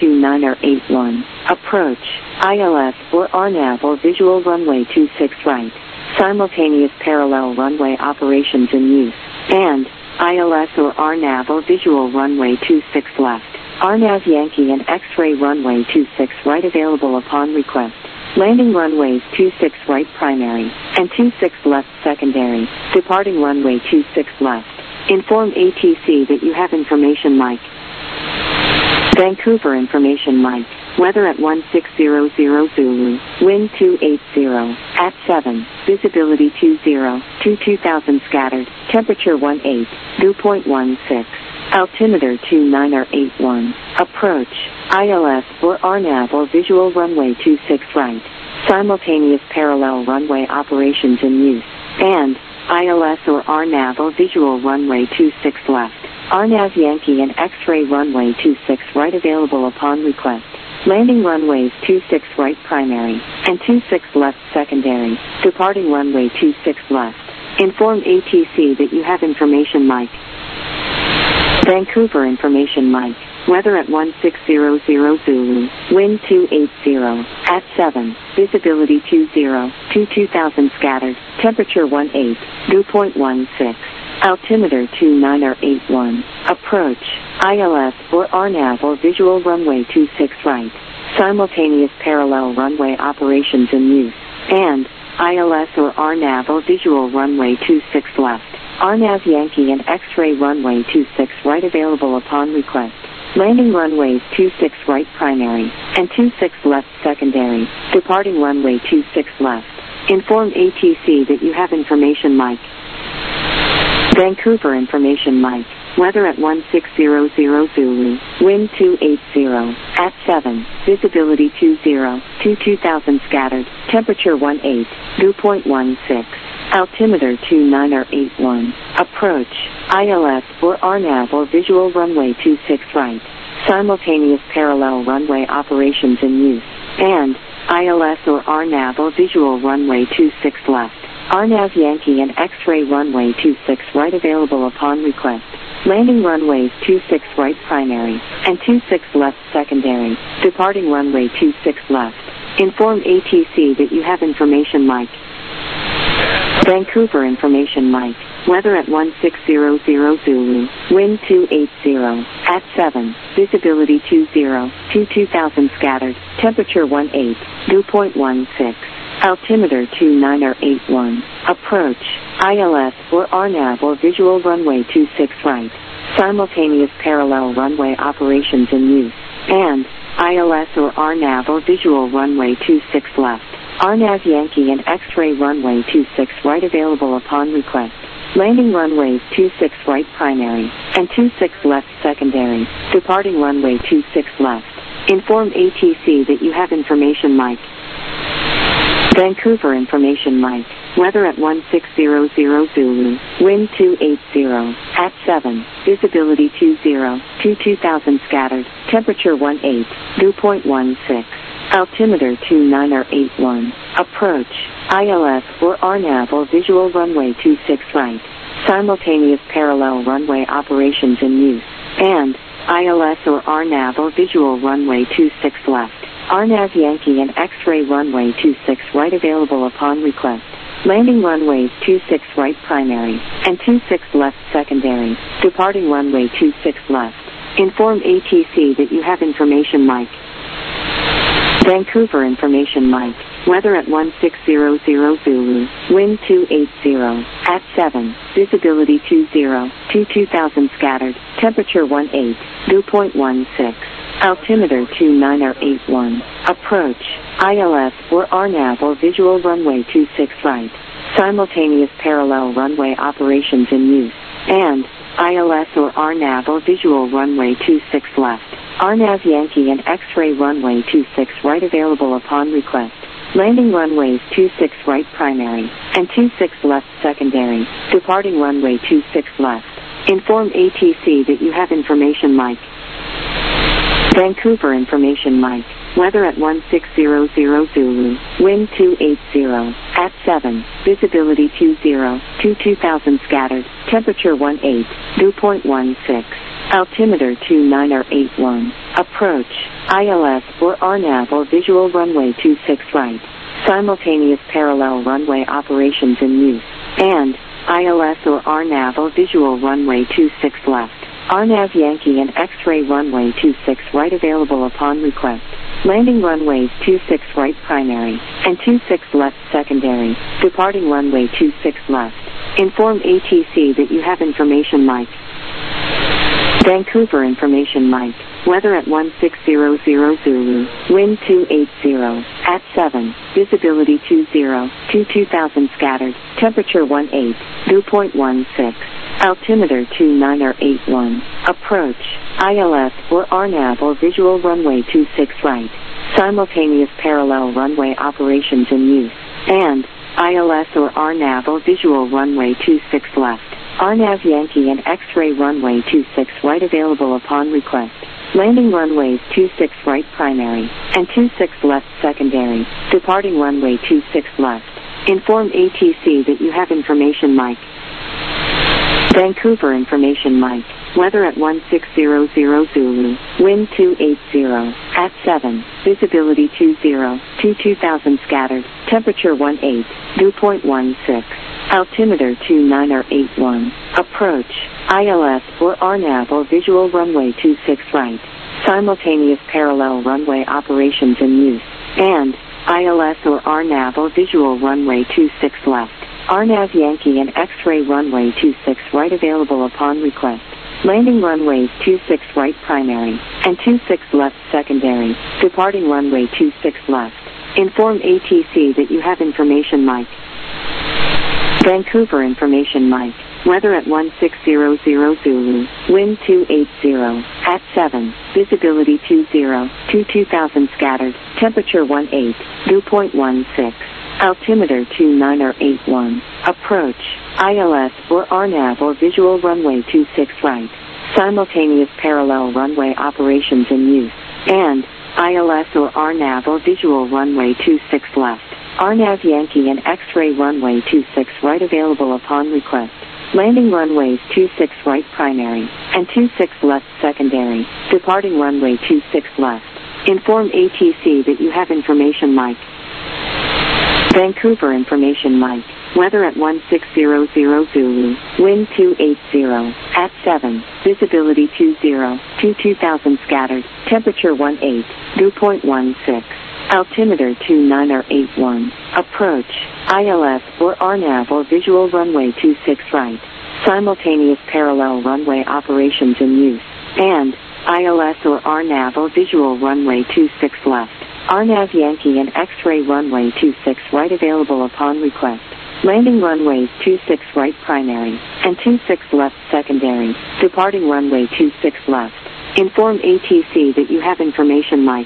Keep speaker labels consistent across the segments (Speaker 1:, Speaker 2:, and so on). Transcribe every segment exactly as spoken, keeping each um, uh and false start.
Speaker 1: two niner eight one. Approach. I L S or R NAV or visual runway two six right. Simultaneous parallel runway operations in use. And I L S or R NAV or visual runway two six left. R NAV Yankee and X-ray runway two six right available upon request. Landing runways two six right primary and two six left secondary. Departing runway two six left. Inform A T C that you have information Mike. Vancouver information Mike. Weather at one six zero zero Zulu. Wind two eight zero. At seven. Visibility two zero. two two thousand scattered. Temperature one eight. Dew point one six. Altimeter two niner eight one. Approach. I L S or R NAV or visual runway two six right. Simultaneous parallel runway operations in use. And I L S or R NAV or visual runway two six left. R NAV Yankee and X-ray runway two six right available upon request. Landing runways two six right primary and two six left secondary. Departing runway two six left. Inform A T C that you have information Mike. Vancouver information Mike. Weather at one six zero zero Zulu. Wind two eight zero. At seven. Visibility two zero. two two thousand scattered. Temperature one eight. Dew point one six. Altimeter two niner eight one. Approach. I L S or R NAV or visual runway two six right. Simultaneous parallel runway operations in use. And I L S or R NAV or visual runway two six left. R NAV Yankee and X-ray runway two six right available upon request. Landing runways two six right primary and two six left secondary. Departing runway two six left. Inform A T C that you have information Mike. Vancouver information Mike. Weather at one six zero zero Zulu. Wind two eight zero. At seven. Visibility two zero. two two thousand scattered. Temperature one eight. Dew point one six. Altimeter two niner eight one. Approach. I L S or R NAV or visual runway two six right. Simultaneous parallel runway operations in use. And I L S or R NAV or visual runway two six left. R NAV Yankee and X-ray runway two six right available upon request. Landing runways two six right primary and two six left secondary. Departing runway two six left. Inform A T C that you have information Mike. Vancouver information Mike. Weather at one six zero zero Zulu. Wind two eight zero. At seven. Visibility two zero. two two thousand scattered. Temperature one eight. Dew point one six. Altimeter two niner eight one. Approach. I L S or R NAV or visual runway two six right. Simultaneous parallel runway operations in use. And I L S or R NAV or visual runway two six left. R NAV Yankee and X-ray runway two six right available upon request. Landing runways two six right primary and two six left secondary. Departing runway two six left. Inform A T C that you have information Mike. Vancouver information Mike. Weather at one six zero zero Zulu. Wind two eight zero. At seven. Visibility two zero. two two thousand scattered. Temperature one eight. Dew point one six. Altimeter two niner eight one. Approach. I L S or R NAV or visual runway two six right. Simultaneous parallel runway operations in use. And I L S or R NAV or visual runway two six left. R NAV Yankee and X-ray runway two six right available upon request. Landing runways two six right primary and two six left secondary. Departing runway two six left. Inform A T C that you have information Mike. Vancouver information Mike. Weather at one six zero zero Zulu. Wind two eight zero. At seven. Visibility two zero. two two thousand scattered. Temperature one eight. Dew point one six. Altimeter two niner eight one. Approach. I L S or R NAV or visual runway two six right. Simultaneous parallel runway operations in use. And I L S or R NAV or visual runway two six left. R NAV Yankee and X-ray runway two six right available upon request. Landing runways two six right primary and two six left secondary. Departing runway two six left. Inform A T C that you have information Mike. Vancouver information Mike. Weather at one six zero zero Zulu. Wind two eight zero. At seven. Visibility two zero. two two thousand scattered. Temperature one eight. Dew point one six. Altimeter two nine eight one. Approach. I L S or R NAV or visual runway two six right. Simultaneous parallel runway operations in use. And I L S or R NAV or visual runway two six left. R NAV Yankee and X-ray runway two six right available upon request. Landing runways two six right primary and two six left secondary. Departing runway two six left. Inform A T C that you have information Mike. Vancouver information Mike. Weather at one six zero zero Zulu. Wind two eight zero. At seven. Visibility two zero. two two thousand scattered. Temperature one eight. Dew point one six. Altimeter two nine eight one. Approach. I L S or R NAV or visual runway two six right. Simultaneous parallel runway operations in use. And I L S or R NAV or visual runway two six left. R NAV Yankee and X-ray runway two six right available upon request. Landing runways two six right primary and two six left secondary. Departing runway two six left. Inform A T C that you have information Mike. Vancouver information Mike. Weather at one six zero zero Zulu. Wind two eight zero. At seven. Visibility two zero. two two thousand scattered. Temperature one eight. Dew point one six. Altimeter two nine eight one. Approach. I L S or R NAV or visual runway two six right. Simultaneous parallel runway operations in use. And I L S or R NAV or visual runway two six left. R NAV Yankee and X-ray runway two six right available upon request. Landing runways two six right primary and two six left secondary. Departing runway two six left. Inform A T C that you have information Mike. Vancouver information Mike. Weather at one six zero zero Zulu. Wind two eight zero. At seven. Visibility two zero. two two thousand scattered. Temperature one eight. Dew point one six. Altimeter two nine eight one. Approach. I L S or R NAV or visual runway two six right. Simultaneous parallel runway operations in use. And I L S or R NAV or visual runway two six left. R NAV Yankee and X-ray runway two six right available upon request. Landing runways two six right primary and two six left secondary. Departing runway two six left. Inform A T C that you have information Mike. Vancouver information Mike. Weather at one six zero zero Zulu. Wind two eight zero. At seven. Visibility two zero. two two thousand scattered. Temperature one eight. Dew point one six. Altimeter two nine eight one. Approach. I L S or R NAV or visual runway two six right. Simultaneous parallel runway operations in use. And I L S or R NAV or visual runway two six left. R NAV Yankee and X-ray runway two six right available upon request. Landing runways two six right primary and two six left secondary. Departing runway two six left. Inform A T C that you have information Mike.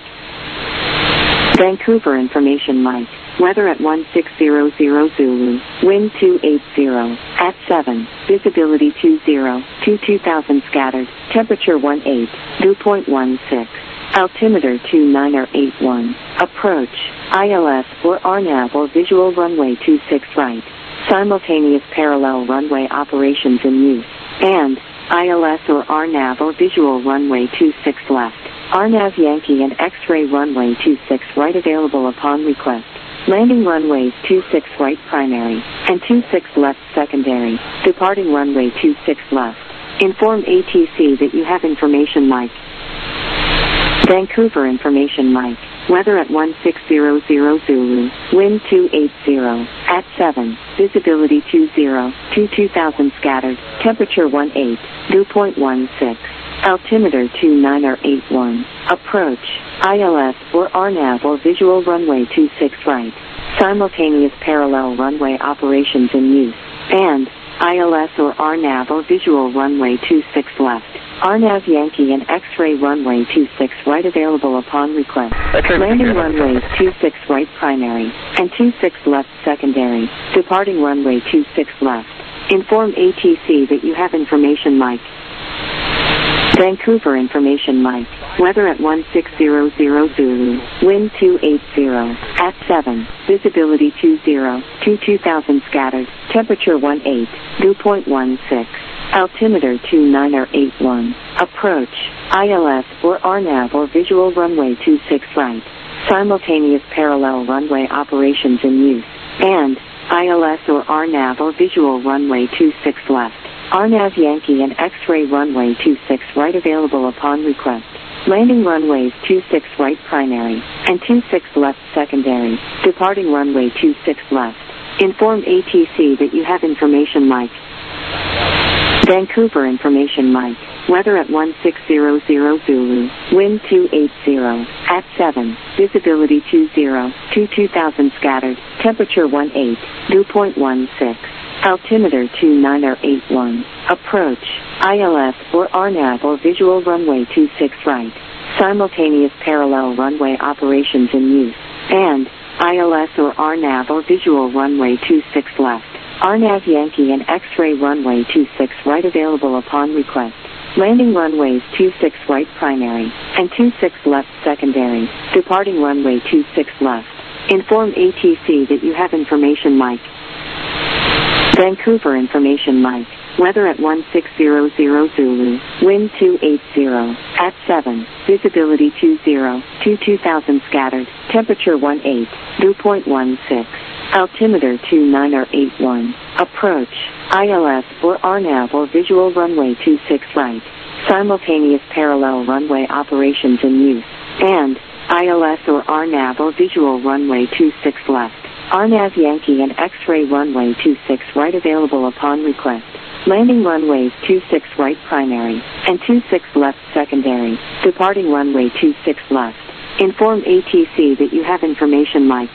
Speaker 1: Vancouver information Mike. Weather at one six zero zero Zulu. Wind two eight zero. At seven. Visibility two zero. two two thousand scattered. Temperature one eight. Dew point one six. Altimeter two nine eight one. Approach. I L S or R NAV or visual runway two six right. Simultaneous parallel runway operations in use. And I L S or R NAV or visual runway two six left. R NAV Yankee and X-ray runway two six right available upon request. Landing runways two six right primary and two six left secondary. Departing runway two six left. Inform A T C that you have information Mike. Vancouver information Mike. Weather at one six zero zero Zulu. Wind two eight zero. At seven. Visibility two zero. two two thousand scattered. Temperature one eight. Dew point one six. Altimeter two nine eight one. Approach. I L S or R NAV or visual runway two six right. Simultaneous parallel runway operations in use. And I L S or R NAV or visual runway two six left. R NAV Yankee and X-ray runway two six right available upon request. Landing runways two six right primary and two six left secondary. Departing runway two six left. Inform A T C that you have information Mike. Vancouver information Mike. Weather at one six zero zero Zulu. Wind two eight zero. At seven. Visibility two zero. two two thousand scattered. Temperature one eight. Dew point one six. Altimeter two nine eight one. Approach. I L S or R NAV or visual runway two six right. Simultaneous parallel runway operations in use. And I L S or R NAV or visual runway two six left. R NAV Yankee and X-ray runway two six right available upon request. Landing runways two six right primary and two six left secondary. Departing runway two six left. Inform A T C that you have information Mike. Vancouver information Mike. Weather at one six zero zero Zulu. Wind two eight zero. At seven. Visibility two zero. two two thousand scattered. Temperature one eight. Dew point one six. Altimeter two nine eight one. Approach. I L S or R NAV or visual runway two six right. Simultaneous parallel runway operations in use. And I L S or R NAV or visual runway two six left. R NAV Yankee and X-ray runway two six right available upon request. Landing runways two six right primary and two six left secondary. Departing runway two six left. Inform A T C that you have information Mike. Vancouver information Mike. Weather at one six zero zero Zulu. Wind two eight zero. At seven. Visibility two zero. two two thousand scattered. Temperature one eight. Dew point one six. Altimeter two nine eight one. Approach. I L S or R NAV or visual runway two six right. Simultaneous parallel runway operations in use. And I L S or R NAV or visual runway two six left. R NAV Yankee and X-ray runway two six right available upon request. Landing runways two six right primary and two six left secondary. Departing runway two six left. Inform A T C that you have information Mike.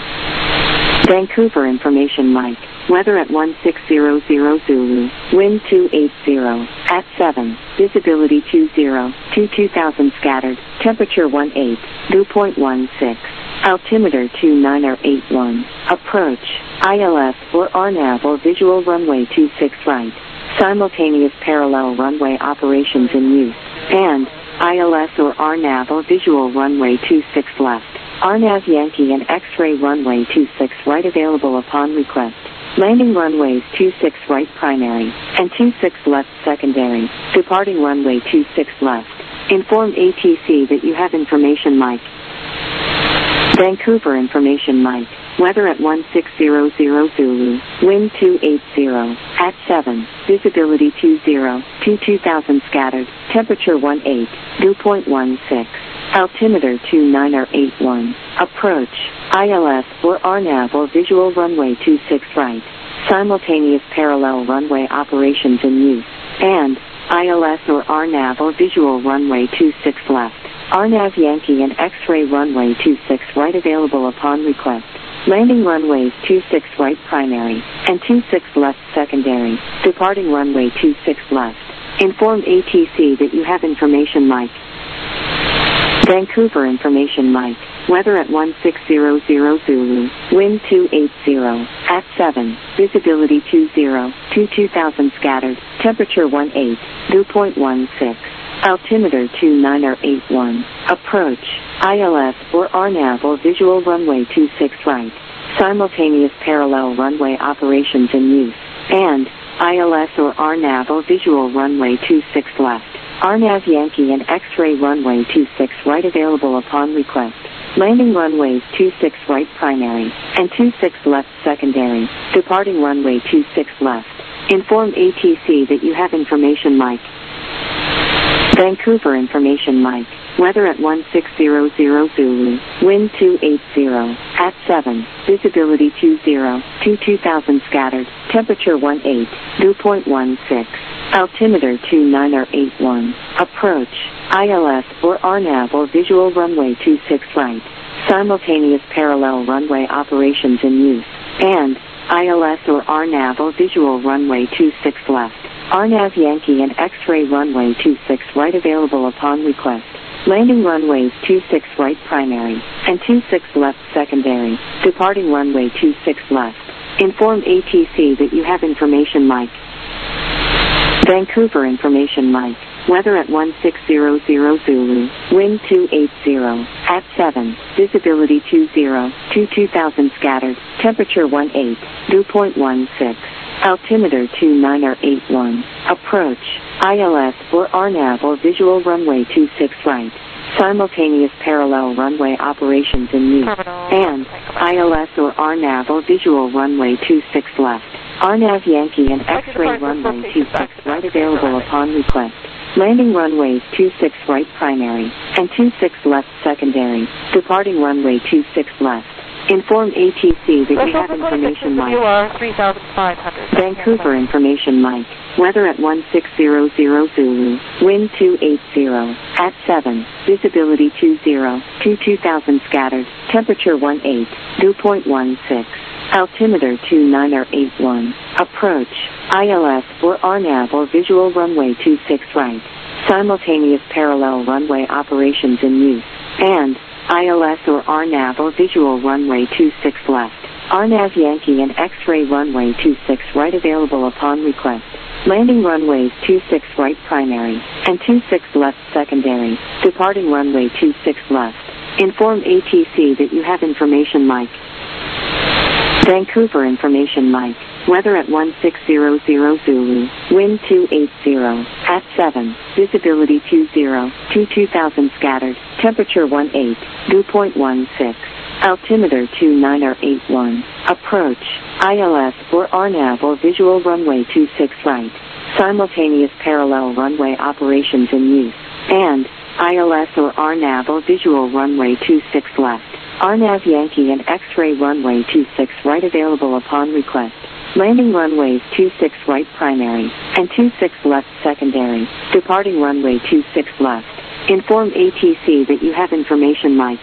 Speaker 1: Vancouver information Mike. Weather at one six zero zero Zulu. Wind two eight zero. At seven. Visibility two zero. two two thousand scattered. Temperature one eight. Dew point one six. Altimeter two nine eight one. Approach. I L S or R NAV or visual runway two six right. Simultaneous parallel runway operations in use. And I L S or R NAV or visual runway two six left. R NAV Yankee and X-ray runway two six right available upon request. Landing runways two six right primary and two six left secondary. Departing runway two six left. Inform A T C that you have information Mike. Vancouver information Mike. Weather at one six zero zero Zulu. Wind two eight zero. At seven. Visibility two zero. two two thousand scattered. Temperature one eight. Dew point one six. Altimeter two nine eight one. Approach. I L S or R NAV or visual runway two six right. Simultaneous parallel runway operations in use. And I L S or R NAV or visual runway two six left. R NAV Yankee and X-ray runway two six right available upon request. Landing runways two six right primary and two six left secondary. Departing runway two six left. Inform A T C that you have information Mike. Vancouver information Mike. Weather at one six zero zero Zulu. Wind two eight zero. At seven. Visibility two zero. two two thousand scattered. Temperature one eight. Dew point one six. Altimeter two nine eight one. Approach. I L S or R NAV or visual runway two six right. Simultaneous parallel runway operations in use. And I L S or R NAV or visual runway two six left. R NAV Yankee and X-ray runway two six right available upon request. Landing runways two six right primary and two six left secondary. Departing runway two six left. Inform A T C that you have information Mike. Vancouver information Mike. Weather at one six zero zero Zulu. Wind two eight zero. At seven. Visibility two zero. two two thousand scattered. Temperature one eight. Dew point one six. Altimeter two nine eight one. Approach. I L S or R NAV or visual runway two six right. Simultaneous parallel runway operations in use. And I L S or R NAV or visual runway two six left. R NAV Yankee and X-ray runway two six right available upon request. Landing runways two six right primary and two six left secondary. Departing runway two six left. Inform A T C that you have information Mike. Vancouver information Mike. Weather at one six zero zero Zulu. Wind two eight zero. At seven. Visibility two zero. two two thousand scattered. Temperature one eight. Dew point one six. Altimeter two nine eight one. Approach. I L S or R NAV or visual runway two six right. Simultaneous parallel runway operations in use. And I L S or R NAV or visual runway two six left. R NAV Yankee and X-ray runway two six right available upon request. Landing runways two six right primary and two six left secondary. Departing runway two six left. Inform A T C that you have information Mike. Vancouver information Mike. Weather at one six zero zero Zulu. Wind two eight zero. At seven. Visibility two zero. two two thousand scattered. Temperature one eight. Dew point one six. Altimeter two nine eight one. Approach. I L S or R NAV or visual runway two six right. Simultaneous parallel runway operations in use. And I L S or R NAV or visual runway two six left. R NAV Yankee and X-ray runway two six right available upon request. Landing runways two six right primary and two six left secondary. Departing runway two six left. Inform A T C that you have information Mike. Vancouver information Mike. Weather at one six zero zero Zulu. Wind two eight zero. At seven. Visibility two zero. two two thousand scattered. Temperature one eight. Dew point one six. Altimeter two nine eight one. Approach. I L S or R NAV or visual runway two six right. Simultaneous parallel runway operations in use. And I L S or R NAV or visual runway two six left. R NAV Yankee and X-ray runway two six right available upon request. Landing runways two six right primary and two six left secondary. Departing runway two six left. Inform A T C that you have information Mike.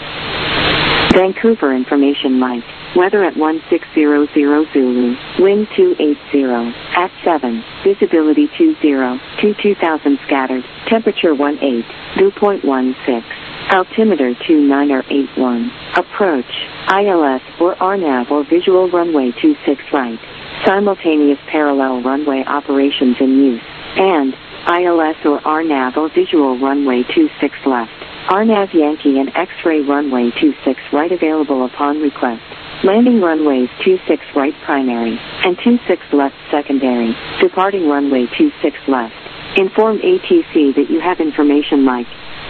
Speaker 1: Vancouver information Mike. Weather at one six zero zero Zulu. Wind two eight zero. At seven. Visibility two zero. two two thousand scattered. Temperature one eight. Dew point one six. Altimeter two nine eight one. Approach. I L S or R NAV or visual runway two six right. Simultaneous parallel runway operations in use. And I L S or R NAV or visual runway two six left. R NAV Yankee and X-ray runway two six right available upon request. Landing runways two six right primary and two six left secondary. Departing runway two six left. Inform A T C that you have information Mike.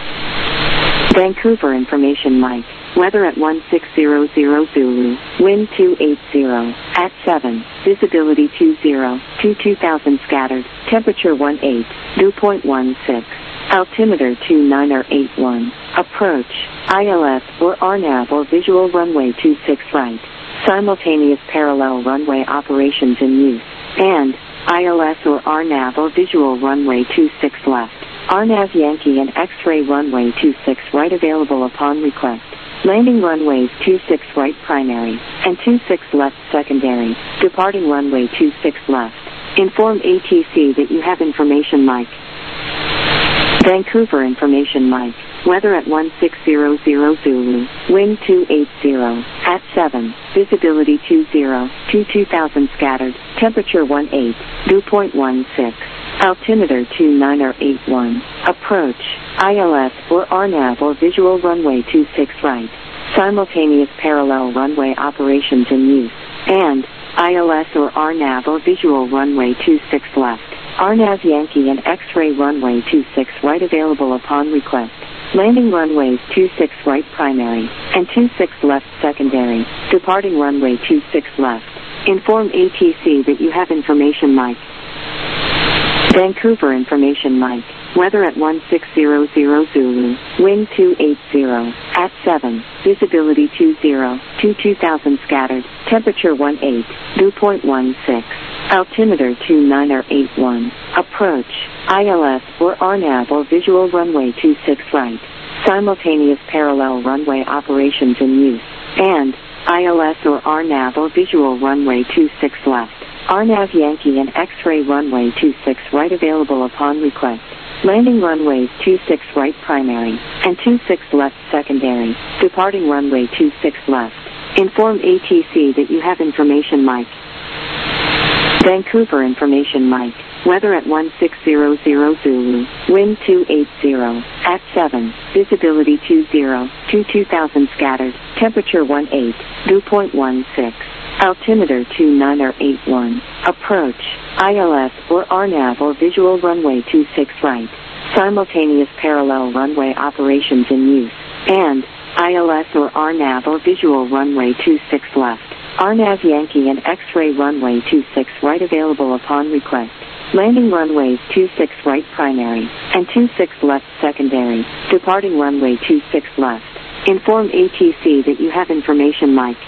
Speaker 1: Vancouver information Mike. Weather at one six zero zero Zulu. Wind two eight zero. At seven. Visibility two zero. two two thousand scattered. Temperature one eight. Dew point one six. Altimeter two nine eight one. Approach. I L S or R NAV or visual runway two six right. Simultaneous parallel runway operations in use. And I L S or R NAV or visual runway two six left. R NAV Yankee and X-ray runway two six right available upon request. Landing runways two six right primary and two six left secondary. Departing runway two six left. Inform A T C that you have information Mike. Vancouver information Mike. Weather at one six zero zero Zulu. Wind two eight zero. At seven. Visibility two zero. two two thousand scattered. Temperature one eight. Dew point one six. Altimeter two nine eight one. Approach. I L S or R NAV or visual runway two six right. Simultaneous parallel runway operations in use. And I L S or R NAV or visual runway two six left. R NAV Yankee and X-ray runway two six right available upon request. Landing runways two six right primary and two six left secondary. Departing runway two six left. Inform A T C that you have information Mike. Vancouver information Mike. Weather at one six zero zero Zulu. Wind two eight zero. At seven. Visibility two zero. two two thousand scattered. Temperature one eight. Dew point one six. Altimeter two nine eight one. Approach. I L S or R NAV or visual runway two six right. Simultaneous parallel runway operations in use. And I L S or R NAV or visual runway two six left. R NAV Yankee and X-ray runway two six right available upon request. Landing runways two six right primary and two six left secondary. Departing runway two six left. Inform A T C that you have information Mike. Vancouver information Mike. Weather at one six zero zero Zulu. Wind two eight zero. At seven. Visibility two zero. two two thousand scattered. Temperature one eight. Dew point one six. Altimeter two nine eight one. Approach. I L S or R NAV or visual runway two six right. Simultaneous parallel runway operations in use. And I L S or R NAV or visual runway two six left. R NAV Yankee and X-ray runway two six right available upon request. Landing runways two six right primary and two six left secondary. Departing runway two six left. Inform A T C that you have information Mike.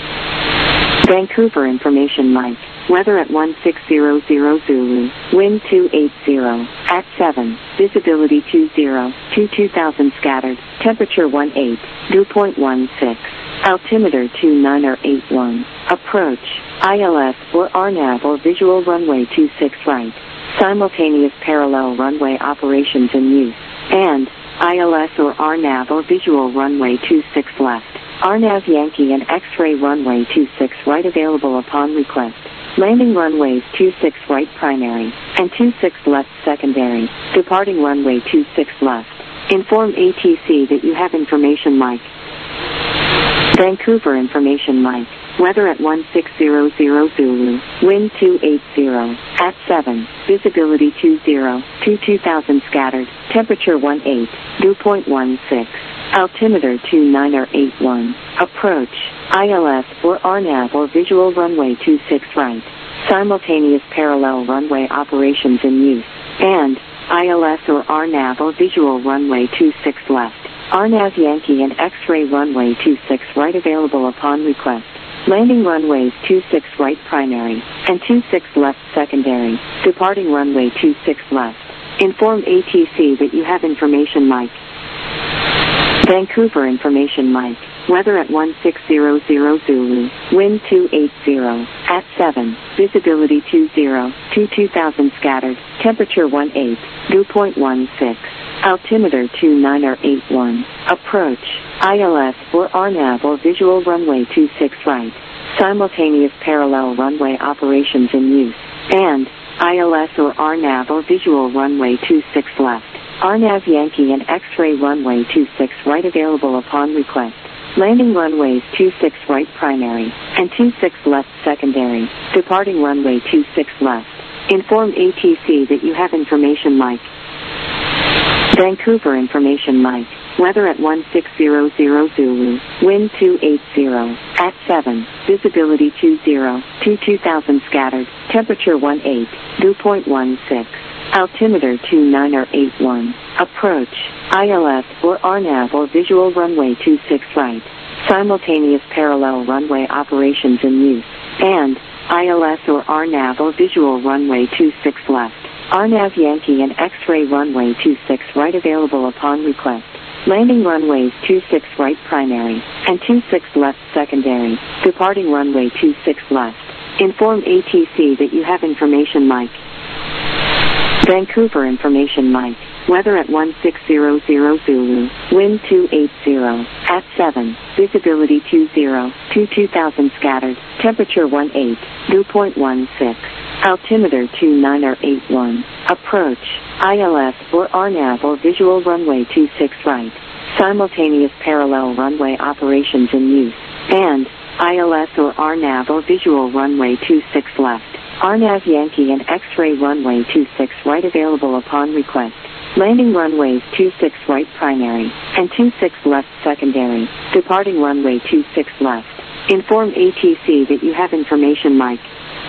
Speaker 1: Vancouver information Mike. Weather at one six zero zero Zulu. Wind two eight zero. At seven. Visibility two zero. two two thousand scattered. Temperature one eight. Dew point one six. Altimeter two nine eight one. Approach. I L S or R NAV or visual runway two six right. Simultaneous parallel runway operations in use. And I L S or R NAV or visual runway two six left. R NAV Yankee and X-ray runway two six right available upon request. Landing runways two six right primary and two six left secondary. Departing runway two six left. Inform A T C that you have information Mike. Vancouver information Mike. Weather at one six zero zero Zulu. Wind two eight zero. At seven. Visibility two zero. two two thousand scattered. Temperature one eight. Dew point one six. Altimeter two nine eight one. Approach. I L S or R NAV or visual runway two six right. Simultaneous parallel runway operations in use. And I L S or R NAV or visual runway two six left. R NAV Yankee and X-ray runway two six right available upon request. Landing runways two six right primary and two six left secondary. Departing runway two six left. Inform A T C that you have information Mike. Vancouver information Mike. Weather at one six zero zero Zulu. Wind two eight zero. At seven. Visibility two zero. two two thousand scattered. Temperature one eight. Dew point one six. Altimeter two nine eight one. Approach. I L S or R NAV or visual runway two six right. Simultaneous parallel runway operations in use. And I L S or R NAV or visual runway two six left. R NAV Yankee and X-ray runway two six right available upon request. Landing runways two six right primary and two six left secondary. Departing runway two six left. Inform A T C that you have information Mike. Vancouver information Mike. Weather at one six zero zero Zulu. Wind two eight zero. At seven. Visibility two zero. two two thousand scattered. Temperature one eight. Dew point one six. Altimeter two nine eight one. Approach. I L S or R NAV or visual runway two six right. Simultaneous parallel runway operations in use. And I L S or R NAV or visual runway two six left. R NAV Yankee and X-ray runway two six right available upon request. Landing runways two six right primary and two six left secondary. Departing runway two six left. Inform A T C that you have information Mike. Vancouver information Mike. Weather at one six zero zero Zulu. Wind two eight zero. At seven. Visibility two zero. two two thousand scattered. Temperature one eight. Dew point one six. Altimeter two nine eight one. Approach. I L S or R NAV or visual runway two six right. Simultaneous parallel runway operations in use. And I L S or R NAV or visual runway two six left. R NAV Yankee and X-ray runway two six right available upon request. Landing runways two six right primary and two six left secondary. Departing runway two six left. Inform A T C that you have information Mike.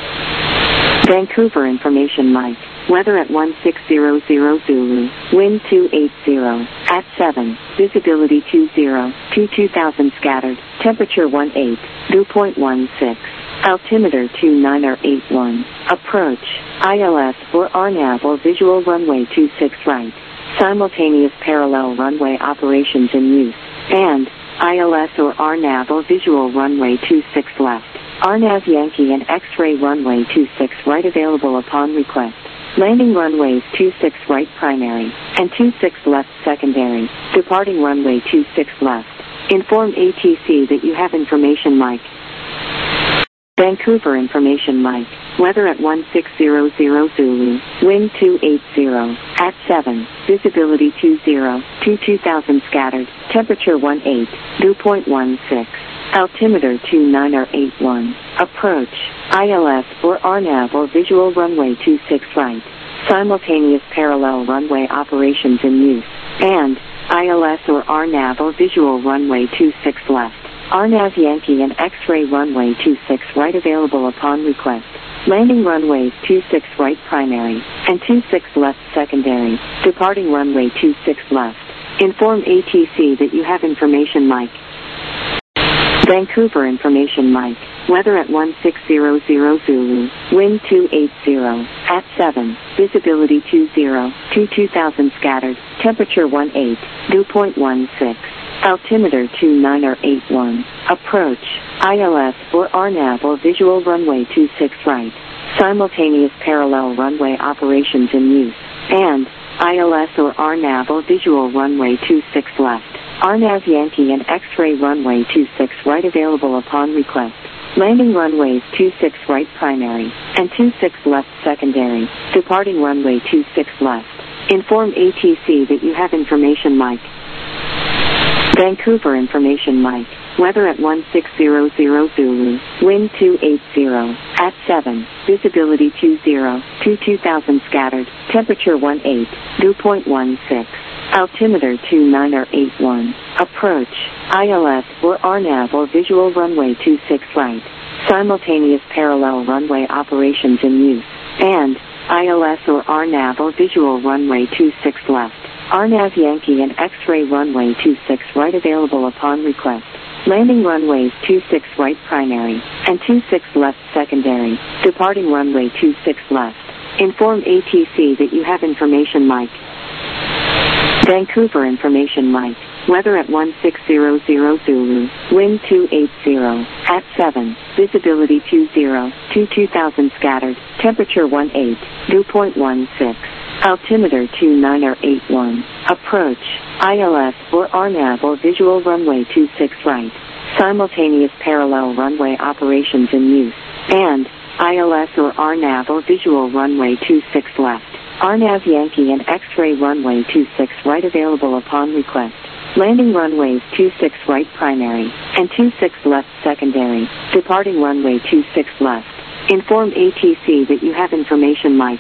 Speaker 1: Vancouver information Mike. Weather at one six zero zero Zulu. Wind two eight zero. At seven. Visibility two zero. two two thousand scattered. Temperature one eight. Dew point one six. Altimeter two nine eight one. Approach. I L S or R NAV or visual runway two six right. Simultaneous parallel runway operations in use. And I L S or R NAV or visual runway two six left. R NAV Yankee and X-ray runway two six right available upon request. Landing runways two six right primary and two six left secondary. Departing runway two six left. Inform A T C that you have information Mike. Vancouver information Mike. Weather at one six zero zero Zulu. Wind two eight zero. At seven. Visibility two zero. two two thousand scattered. Temperature one eight. Dew point one six. Altimeter two nine eight one. Approach. I L S or R NAV or visual runway two six right. Simultaneous parallel runway operations in use. And I L S or R NAV or visual runway two six left. R NAV Yankee and X-ray runway two six right available upon request. Landing runways two six right primary and two six left secondary. Departing runway two six left. Inform A T C that you have information Mike. Vancouver information Mike. Weather at one six zero zero Zulu. Wind two eight zero. At seven. Visibility two zero. two two thousand scattered. Temperature one eight. Dew point one six. Altimeter two nine eight one. Approach. I L S or R NAV or visual runway two six right. Simultaneous parallel runway operations in use. And I L S or R NAV or visual runway two six left. R NAV Yankee and X-ray runway two six right available upon request. Landing runways two six right primary and two six left secondary. Departing runway two six left. Inform A T C that you have information Mike. Vancouver information Mike. Weather at one six zero zero Zulu. Wind two eight zero. At seven. Visibility two zero. two two thousand scattered. Temperature one eight. Dew point one six. Altimeter two nine eight one. Approach. I L S or R NAV or visual runway two six right. Simultaneous parallel runway operations in use. And I L S or R NAV or visual runway two six left. R NAV Yankee and X-ray runway two six right available upon request. Landing runways two six right primary and two six left secondary. Departing runway two six left. Inform A T C that you have information Mike. Vancouver information Mike. Weather at one six zero zero Zulu. Wind two eight zero. At seven. Visibility two zero. two two thousand scattered. Temperature one eight. Dew point one six. Altimeter two nine eight one. Approach. I L S or R NAV or visual runway two six right. Simultaneous parallel runway operations in use. And I L S or R NAV or visual runway two six left. R NAV Yankee and X-ray runway two six right available upon request. Landing runways two six right primary and two six left secondary. Departing runway two six left. Inform A T C that you have information Mike.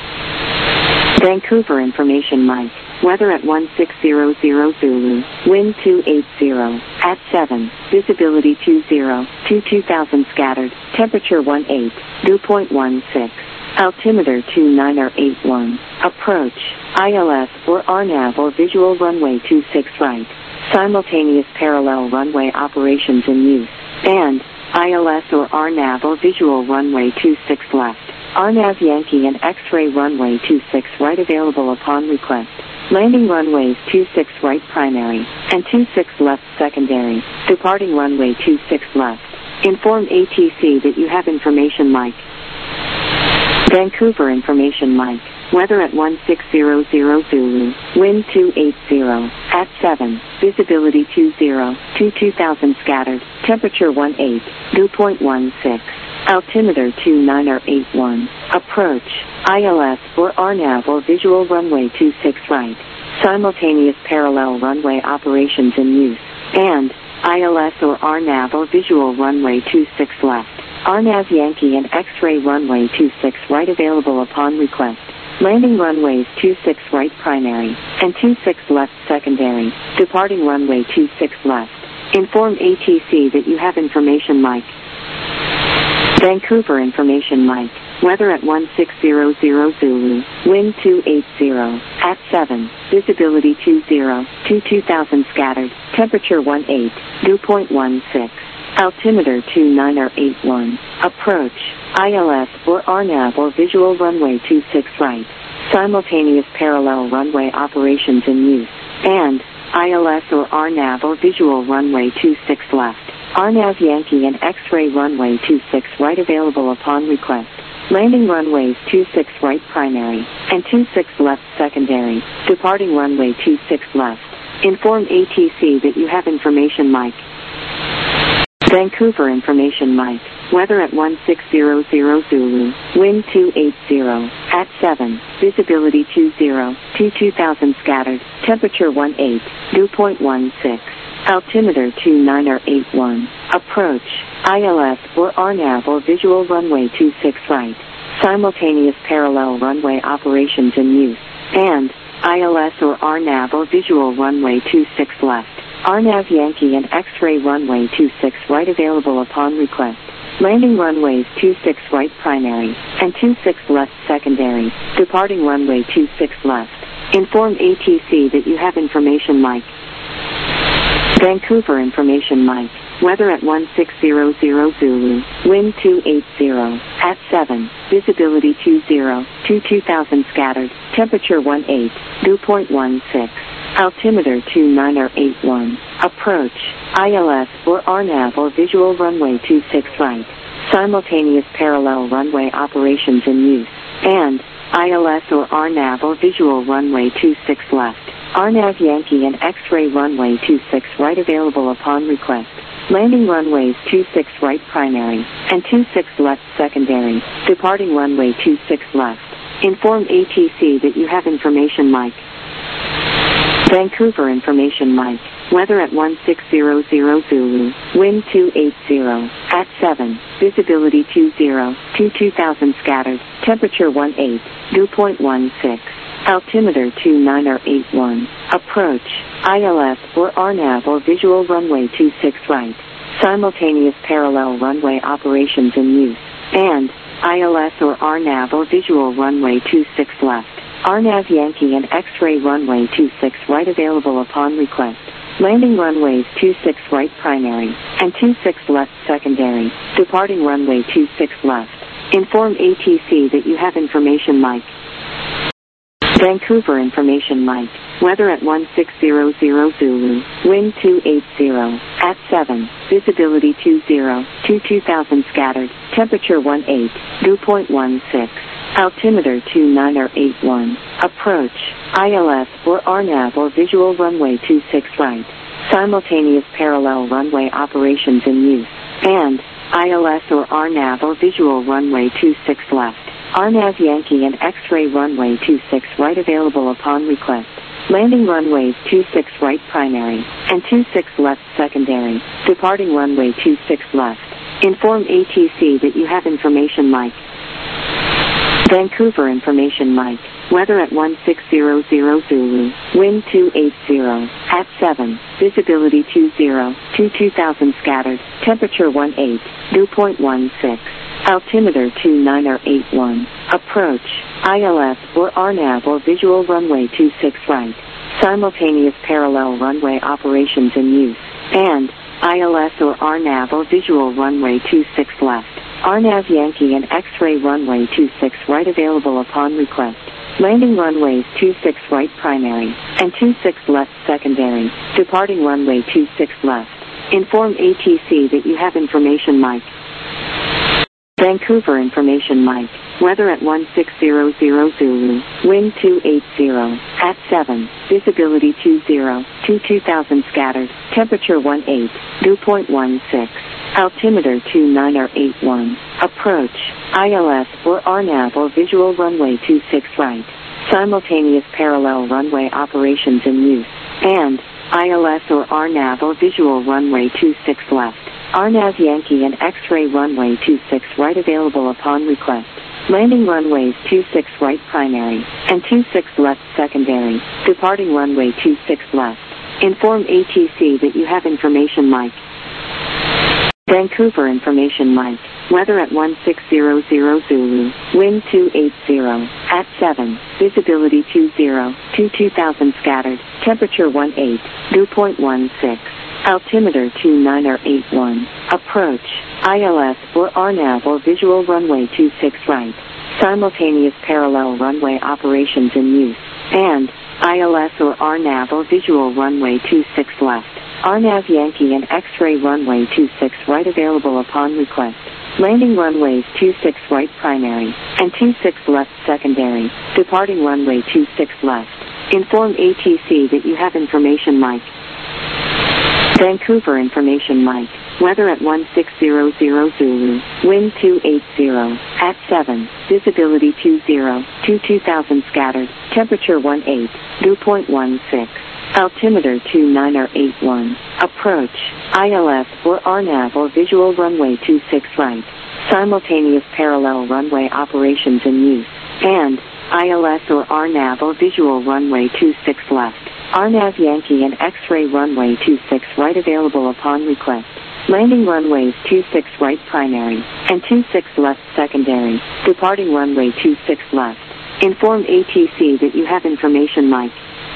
Speaker 1: Vancouver information Mike. Weather at one six zero zero Zulu. Wind two eight zero. At seven. Visibility two zero. two two thousand scattered. Temperature one eight. Dew point one six. Altimeter two nine eight one. Approach. I L S or R NAV or visual runway two six right. Simultaneous parallel runway operations in use. And I L S or R NAV or visual runway two six left. R NAV Yankee and X-ray runway two six right available upon request. Landing runways two six right primary and two six left secondary. Departing runway two six left. Inform A T C that you have information Mike. Vancouver information Mike. Weather at one six zero zero Zulu. Wind two eight zero. At seven. Visibility two zero. two two thousand scattered. Temperature one eight. Dew point one six. Altimeter two nine eight one. Approach. I L S or R NAV or visual runway two six right. Simultaneous parallel runway operations in use. And I L S or R NAV or visual runway two six left. R NAV Yankee and X-ray runway two six right available upon request. Landing runways two six right primary and two six left secondary. Departing runway two six left. Inform A T C that you have information Mike. Vancouver information Mike. Weather at one six zero zero Zulu. Wind two eight zero. At seven. Visibility two zero. two two thousand scattered. Temperature one eight. Dew point one six. Altimeter two nine eight one. Approach. I L S or R NAV or visual runway two six right. Simultaneous parallel runway operations in use. And I L S or R NAV or visual runway two six left. R NAV Yankee and X-ray runway two six right available upon request. Landing runways two six right primary and two six left secondary. Departing runway two six left. Inform A T C that you have information Mike. Vancouver information Mike. Weather at one six zero zero Zulu. Wind two eight zero. At seven. Visibility two zero. two two thousand scattered. Temperature one eight. Dew point one six. Altimeter two nine eight one. Approach. I L S or R NAV or visual runway two six right. Simultaneous parallel runway operations in use. And I L S or R NAV or visual runway two six left. R NAV Yankee and X-ray runway two six right available upon request. Landing runways two six right primary and two six left secondary. Departing runway two six left. Inform A T C that you have information Mike. Vancouver information Mike. Weather at one six zero zero Zulu. Wind two eight zero. At seven. Visibility two zero. two two thousand scattered. Temperature one eight. Dew point one six. Altimeter two nine eight one. Approach. I L S or R NAV or visual runway two six right. Simultaneous parallel runway operations in use. And I L S or R NAV or visual runway two six left. R NAV Yankee and X-ray runway two six right available upon request. Landing runways two six right primary and two six left secondary. Departing runway two six left. Inform A T C that you have information Mike. Vancouver information Mike. Weather at one six zero zero Zulu. Wind two eight zero. At seven. Visibility two zero. two two thousand scattered. Temperature one eight. Dew point one six. Altimeter two nine eight one. Approach. I L S or R NAV or visual runway two six right. Simultaneous parallel runway operations in use. And I L S or R NAV or visual runway two six left. R NAV Yankee and X-ray runway two six right available upon request. Landing runways two six right primary and two six left secondary. Departing runway two six left. Inform A T C that you have information Mike. Vancouver information Mike. Weather at one six zero zero Zulu. Wind two eight zero. At seven. Visibility two zero. two two thousand scattered. Temperature one eight. Dew point one six. Altimeter two nine eight one. Approach. I L S or R NAV or visual runway two six right. Simultaneous parallel runway operations in use. And I L S or R NAV or visual runway two six left. R NAV Yankee and X-ray runway two six right available upon request. Landing runways two six right primary and two six left secondary. Departing runway two six left. Inform A T C that you have information Mike. Vancouver information Mike. Weather at one six zero zero Zulu. Wind two eight zero. At seven. Visibility two zero. two two thousand scattered. Temperature one eight. Dew point one six. Altimeter two nine eight one. Approach. I L S or R NAV or visual runway two six right. Simultaneous parallel runway operations in use. And I L S or R NAV or visual runway two six left. R NAV Yankee and X-ray runway two six right available upon request. Landing runways two six right primary and two six left secondary. Departing runway two six left. Inform A T C that you have information Mike. Vancouver information Mike. Weather at one six zero zero Zulu. Wind two eight zero. At seven. Visibility two zero. two two thousand scattered. Temperature one eight. Dew point one six. Altimeter two nine eight one. Approach. I L S or R NAV or visual runway two six right. Simultaneous parallel runway operations in use. And I L S or R NAV or visual runway two six left. R NAV Yankee and X-ray runway two six right available upon request. Landing runways two six right primary and two six left secondary. Departing runway two six left. Inform A T C that you have information Mike. Vancouver information Mike. Weather at one six zero zero Zulu. Wind two eight zero. At seven. Visibility two zero. two two thousand scattered. Temperature one eight. Dew point one six. Altimeter two nine eight one. Approach. I L S or R NAV or visual runway two six right. Simultaneous parallel runway operations in use. And I L S or R NAV or visual runway two six left. R NAV Yankee and X-ray runway two six right available upon request. Landing runways two six right primary and two six left secondary. Departing runway two six left. Inform A T C that you have information Mike. Vancouver information Mike. Weather at one six zero zero Zulu. Wind two eight zero. At seven. Visibility two zero. two two thousand scattered. Temperature one eight. Dew point one six. Altimeter two nine eight one. Approach. I L S or R NAV or visual runway two six right. Simultaneous parallel runway operations in use. And I L S or R NAV or visual runway two six left. R NAV Yankee and X-ray runway two six right available upon request. Landing runways two six right primary and two six left secondary. Departing runway two six left. Inform A T C that you have information Mike.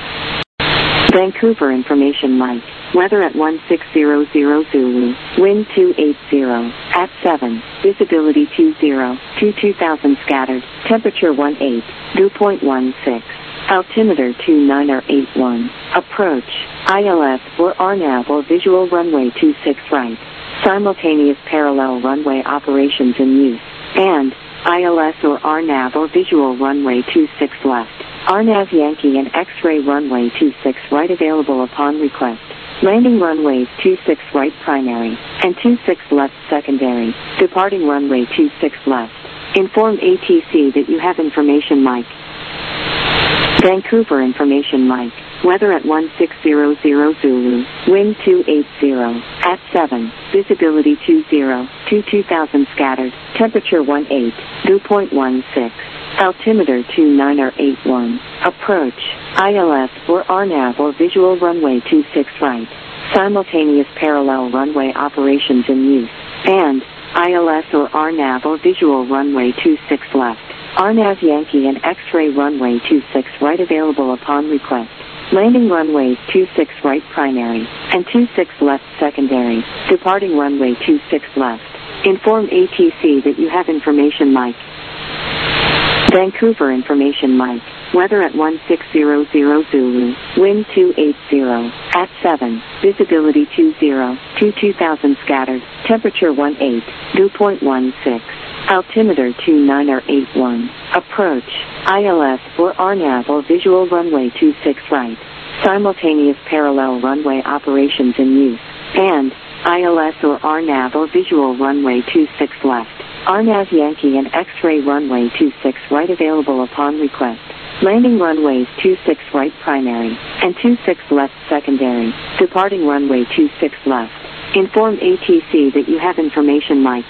Speaker 1: Vancouver information Mike. Weather at one six zero zero Zulu. Wind two eight zero. At seven. Visibility two zero. two two thousand scattered. Temperature one eight. Dew point one six. Altimeter two nine eight one. Approach. I L S or R NAV or visual runway two six right. Simultaneous parallel runway operations in use. And I L S or R NAV or visual runway two six left. R NAV Yankee and X-ray runway two six right available upon request. Landing runways two six right primary and two six left secondary. Departing runway two six left. Inform A T C that you have information Mike. Vancouver information Mike. Weather at one six zero zero Zulu. Wind two eight zero. At seven. Visibility two zero. two two thousand scattered. Temperature one eight. Dew point one six. Altimeter two nine eight one. Approach. I L S or R NAV or visual runway two six right. Simultaneous parallel runway operations in use. And I L S or R NAV or visual runway two six left. R NAV Yankee and X-ray runway two six right available upon request. Landing runways two six right primary and two six left secondary. Departing runway two six left. Inform A T C that you have information Mike. Vancouver information Mike. Weather at one six zero zero Zulu. Wind two eight zero. At seven. Visibility two zero. two two thousand scattered. Temperature one eight. Dew point one six. Altimeter two nine eight one. Approach. I L S or R NAV or visual runway two six right. Simultaneous parallel runway operations in use. And I L S or R NAV or visual runway two six left. R NAV Yankee and X-ray runway two six right available upon request. Landing runways two six right primary and two six left secondary. Departing runway two six left. Inform A T C that you have information Mike.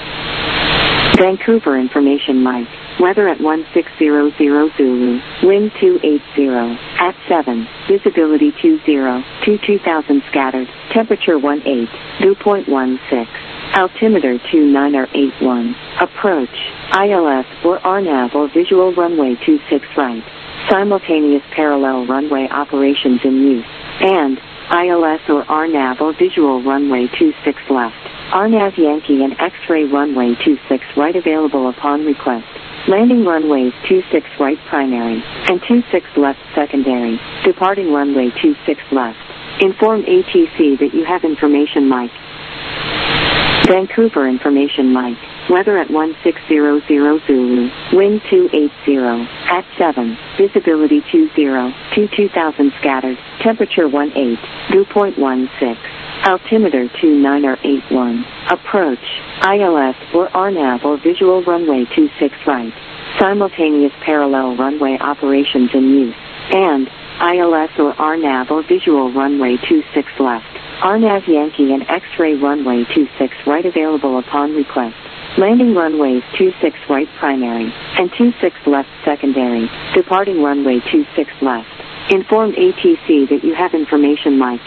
Speaker 1: Vancouver information Mike. Weather at one six zero zero Zulu. Wind two eight zero. At seven. Visibility two zero. two two thousand scattered. Temperature one eight. Dew point one six. Altimeter two nine eight one. Approach. I L S or R NAV or visual runway two six right. Simultaneous parallel runway operations in use. And I L S or R NAV or visual runway two six left. R NAV Yankee and X-ray runway two six right available upon request. Landing runways two six right primary and two six left secondary. Departing runway two six left. Inform A T C that you have information Mike. Vancouver information Mike. Weather at one six zero zero Zulu. Wind two eight zero. At seven. Visibility two zero. two two thousand scattered. Temperature one eight. Dew point one six. Altimeter two nine eight one. Approach. I L S or R NAV or visual runway two six right. Simultaneous parallel runway operations in use. And I L S or R NAV or visual runway two six left. R NAV Yankee and X-ray runway two six right available upon request. Landing runways two six right primary and two six left secondary. Departing runway two six left. Inform A T C that you have information Mike.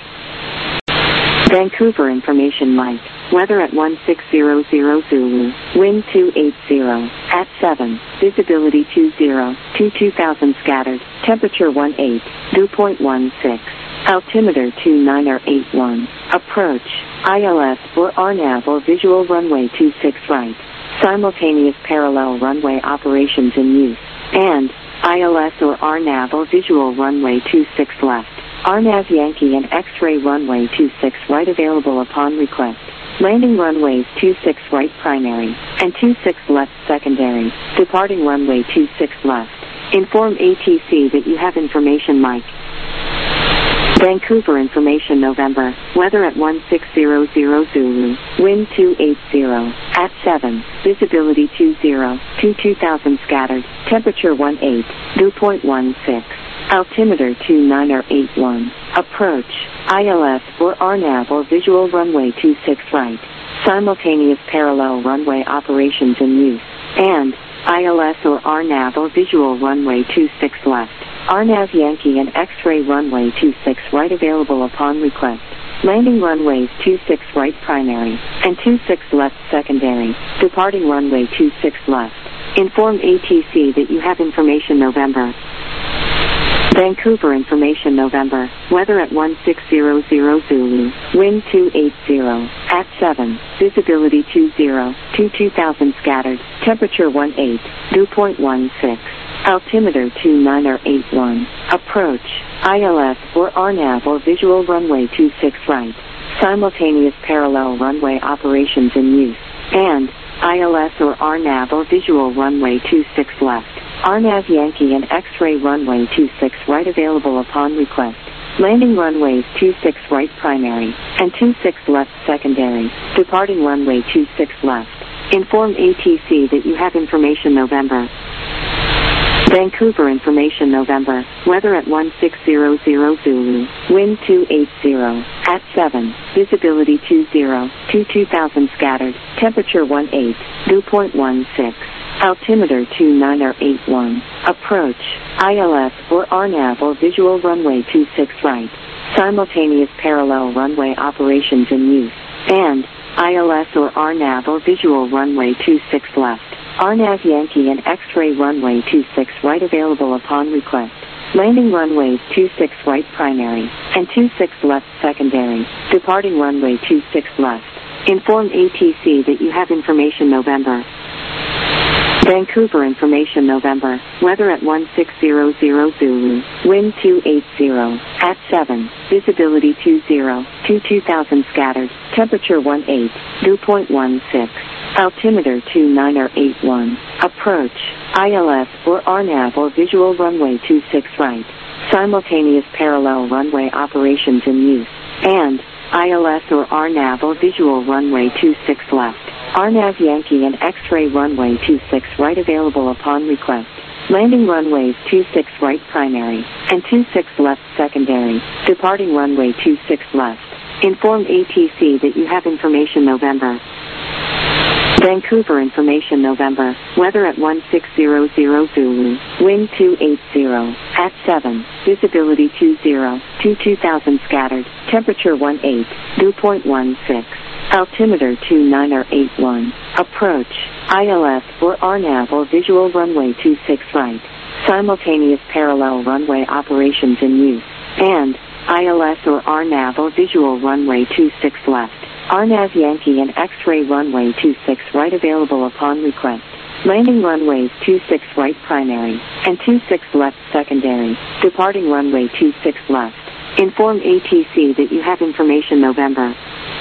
Speaker 1: Vancouver information Mike. Weather at one six zero zero Zulu. Wind two eight zero. At seven. Visibility two zero. two two thousand scattered. Temperature one eight. Dew point one six. Altimeter two nine eight one. Approach. I L S or R NAV or visual runway two six right. Simultaneous parallel runway operations in use. And I L S or R NAV or visual runway two six left. R NAV Yankee and X-ray runway two six right available upon request. Landing runways two six right primary and two six left secondary. Departing runway two six left. Inform A T C that you have information Mike. Vancouver information November. Weather at one six zero zero Zulu. Wind two eight zero. At seven. Visibility two zero. two two thousand scattered. Temperature one eight. Dew point one six. Altimeter two niner eight one. Approach. I L S or R NAV or visual runway two six right. Simultaneous parallel runway operations in use. And I L S or R NAV or visual runway two six left. R NAV Yankee and X-ray runway two six right available upon request. Landing runways two six right primary and two six left secondary. Departing runway two six left. Inform A T C that you have information November. Vancouver information November. Weather at one six zero zero Zulu. Wind two eight zero. At seven. Visibility two zero. two two thousand scattered. Temperature one eight. Dew point one six. Altimeter two niner eight one. Approach. I L S or R NAV or visual runway two six right. Simultaneous parallel runway operations in use. And I L S or R NAV or visual runway two six left. R NAV Yankee and X-ray runway two six right available upon request. Landing runways two six right primary and two six left secondary. Departing runway two six left. Inform A T C that you have information November. Vancouver information November. Weather at one six zero zero Zulu. Wind two eight zero. At seven. Visibility two zero. two two thousand scattered. Temperature one eight. Dew point one six. Altimeter two niner eight one. Approach. I L S or R NAV or visual runway two six right. Simultaneous parallel runway operations in use. And I L S or R NAV or visual runway two six left. R NAV Yankee and X-ray runway two six right available upon request. Landing runways two six right primary and two six left secondary. Departing runway two six left. Inform A T C that you have information November. Vancouver information November. Weather at one six zero zero Zulu. Wind two eight zero. At seven. Visibility two zero. two two thousand scattered. Temperature one eight. Dew point one six. Altimeter two niner eight one. Approach. I L S or R NAV or visual runway two six right. Simultaneous parallel runway operations in use. And I L S or R NAV or visual runway two six left. R NAV Yankee and X-ray runway two six right available upon request. Landing runways two six right primary and two six left secondary. Departing runway two six left. Inform A T C that you have information November. Vancouver information November. Weather at one six zero zero Zulu. Wind two eight zero. At seven. Visibility two zero. two two thousand scattered. Temperature one eight. Dew point one six. Altimeter two niner eight one. Approach. I L S or R NAV or visual runway two six right. Simultaneous parallel runway operations in use. And I L S or R NAV or visual runway two six left. R NAV Yankee and X-ray runway two six right available upon request. Landing runways two six right primary and two six left secondary. Departing runway two six left. Inform A T C that you have information November.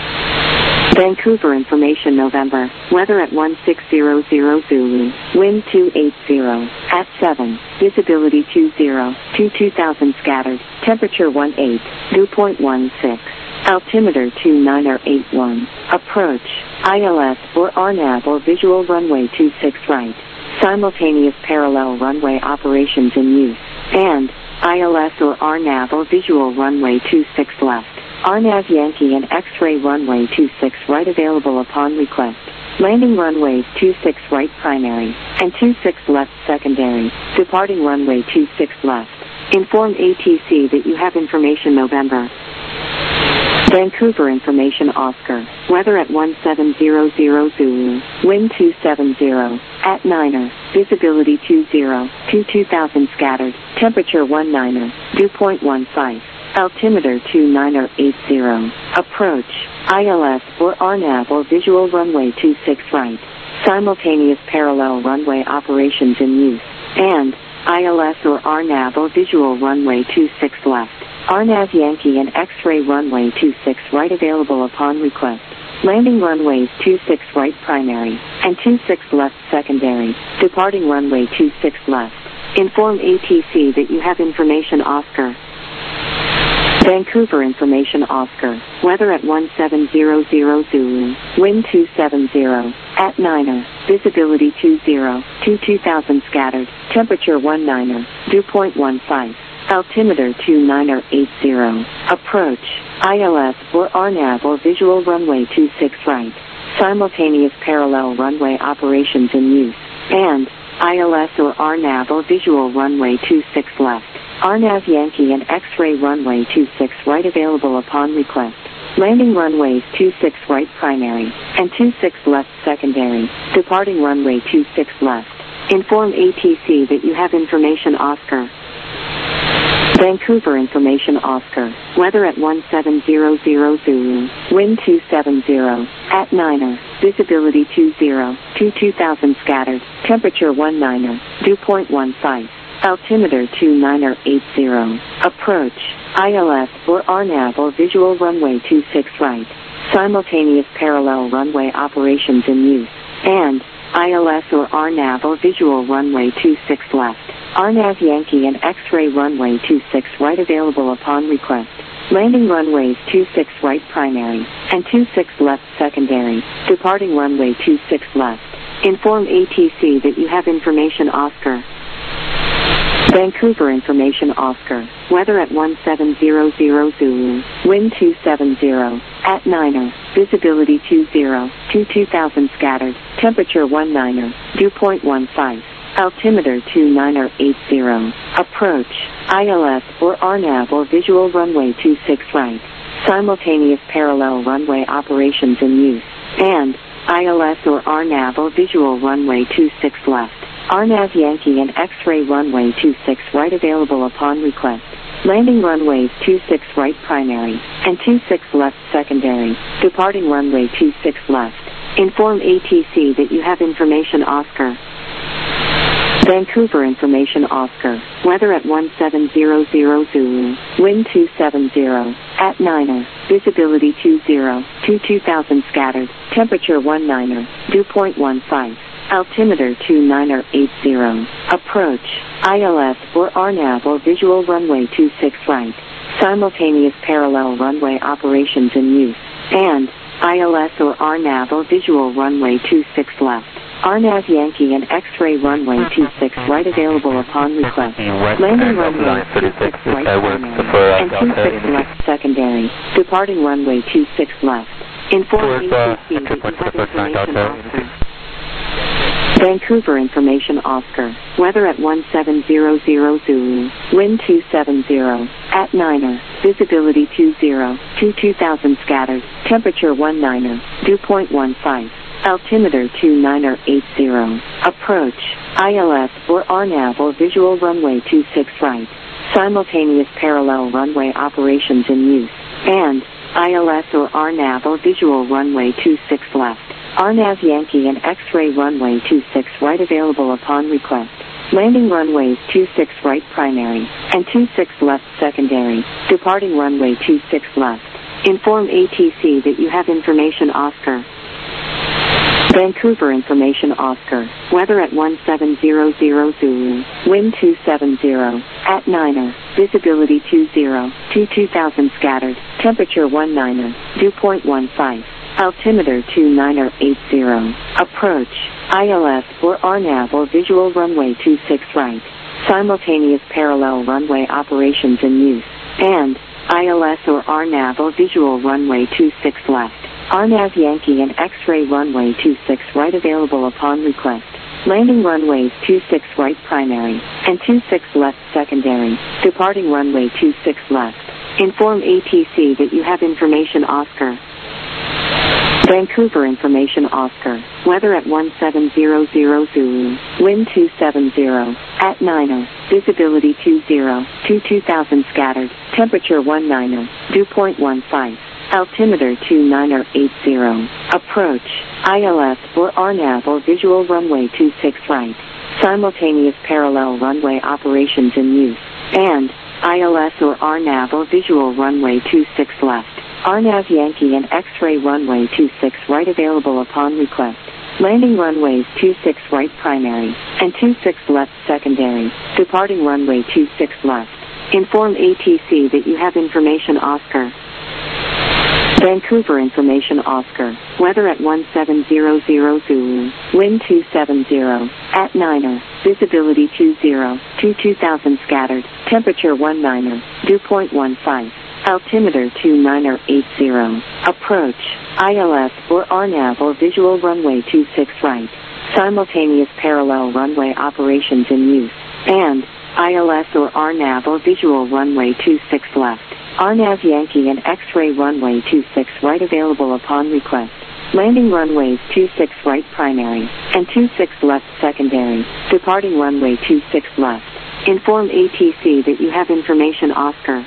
Speaker 1: Vancouver information November. Weather at one six zero zero Zulu. Wind two eight zero. At seven. Visibility two zero. two two thousand scattered. Temperature one eight. Dew point one six. Altimeter two niner eight one. Approach. I L S or R NAV or visual runway two six right. Simultaneous parallel runway operations in use. And I L S or R NAV or visual runway two six left. R NAV Yankee and X-ray runway two six right available upon request. Landing runways two six right primary and two six left secondary. Departing runway two six left. Inform A T C that you have information November. Vancouver information Oscar. Weather at one seven zero zero Zulu. Wind two seven zero. At niner. Visibility two zero. two two thousand scattered. Temperature one niner. Dew point one five. Altimeter two niner eight zero. Approach. I L S or R NAV or visual runway two six right. Simultaneous parallel runway operations in use. And I L S or R NAV or visual runway two six left. R NAV Yankee and X-ray runway two six right available upon request. Landing runways two six right primary and two six left secondary. Departing runway two six left. Inform A T C that you have information Oscar. Vancouver information Oscar. Weather at one seven zero zero Zulu. Wind two seven zero. At niner. Visibility two zero. two two thousand scattered. Temperature one niner. Dew point one five. Altimeter two niner eight zero. Approach. I L S or R NAV or visual runway two six right. Simultaneous parallel runway operations in use. And I L S or R NAV or visual runway two six left. R NAV Yankee and X-ray runway two six right available upon request. Landing runways two six right primary and two six left secondary. Departing runway two six left. Inform A T C that you have information Oscar. Vancouver information Oscar. Weather at one seven zero zero Zulu. Wind two seven zero. At niner. Visibility two zero. two two thousand scattered. Temperature one niner. Dew point one five. Altimeter two niner eight zero. Approach. I L S or R NAV or visual runway two six right. Simultaneous parallel runway operations in use. And I L S or R NAV or visual runway two six left. R NAV Yankee and X-ray runway two six right available upon request. Landing runways two six right primary and two six left secondary. Departing runway two six left. Inform A T C that you have information Oscar. Vancouver information Oscar. Weather at one seven zero zero Zulu. Wind two seven zero. At niner. Visibility two zero. two two thousand scattered. Temperature one niner. Dew point one five. Altimeter two niner eight zero. Approach. I L S or R NAV or visual runway two six right. Simultaneous parallel runway operations in use. And I L S or R NAV or visual runway two six left. R NAV Yankee and X-ray runway two six right available upon request. Landing runways two six right primary and two six left secondary. Departing runway two six left. Inform A T C that you have information Oscar. Vancouver information Oscar. Weather at one seven zero zero Zulu. Wind two seven zero. At niner. Visibility two zero. two two thousand scattered. Temperature one niner. Dew point one five. Altimeter two niner eight zero. Approach. I L S or R NAV or visual runway two six right. Simultaneous parallel runway operations in use. And I L S or R NAV or visual runway two six left. R NAV Yankee and X-ray runway two six right available upon request. Landing runway two six right primary and two six left secondary. Departing runway two six left. Inform A T C that you have information Oscar. Vancouver information Oscar. Weather at one seven zero zero Zulu. Wind two seven zero. At niner. Visibility two zero. two two thousand scattered. Temperature one niner. Dew point one five. Altimeter two niner eight zero. Approach. I L S or R NAV or visual runway two six right. Simultaneous parallel runway operations in use. And I L S or R NAV or visual runway two six left. R NAV Yankee and X-ray runway two six right available upon request. Landing runways two six right primary and two six left secondary. Departing runway two six left. Inform A T C that you have information Oscar. Vancouver information Oscar. Weather at one seven zero zero Zulu. Wind two seven zero. At niner. Visibility two zero. two two thousand scattered. Temperature one niner. Dew point one five. Altimeter two niner eight zero. Approach. I L S or R NAV or visual runway two six right. Simultaneous parallel runway operations in use. And I L S or R NAV or visual runway two six left. R NAV Yankee and X-ray runway two six right available upon request. Landing runways two six right primary and two six left secondary. Departing runway two six left. Inform A T C that you have information Oscar. Vancouver information Oscar. Weather at one seven zero zero Zulu. Wind two seven zero. At niner. Visibility two zero. two two thousand scattered. Temperature one niner. Dew point one five. Altimeter two niner eight zero. Approach. I L S or R NAV or visual runway two six right. Simultaneous parallel runway operations in use. And I L S or R NAV or visual runway two six left. R NAV Yankee and X-ray runway two six right available upon request. Landing runways two six right primary and two six left secondary. Departing runway two six left. Inform A T C that you have information Oscar. Vancouver information Oscar. Weather at one seven zero zero Zulu. Wind two seven zero. At niner. Visibility two zero. two two thousand scattered. temperature one niner, dew point one five, altimeter two niner eight zero, approach, I L S or R NAV or visual runway two six right, simultaneous parallel runway operations in use, and I L S or R NAV or visual runway two six left, R NAV Yankee and X-ray runway two six right available upon request. Landing runways two six right primary, and two six left secondary, departing runway two six left. Inform A T C that you have information Oscar.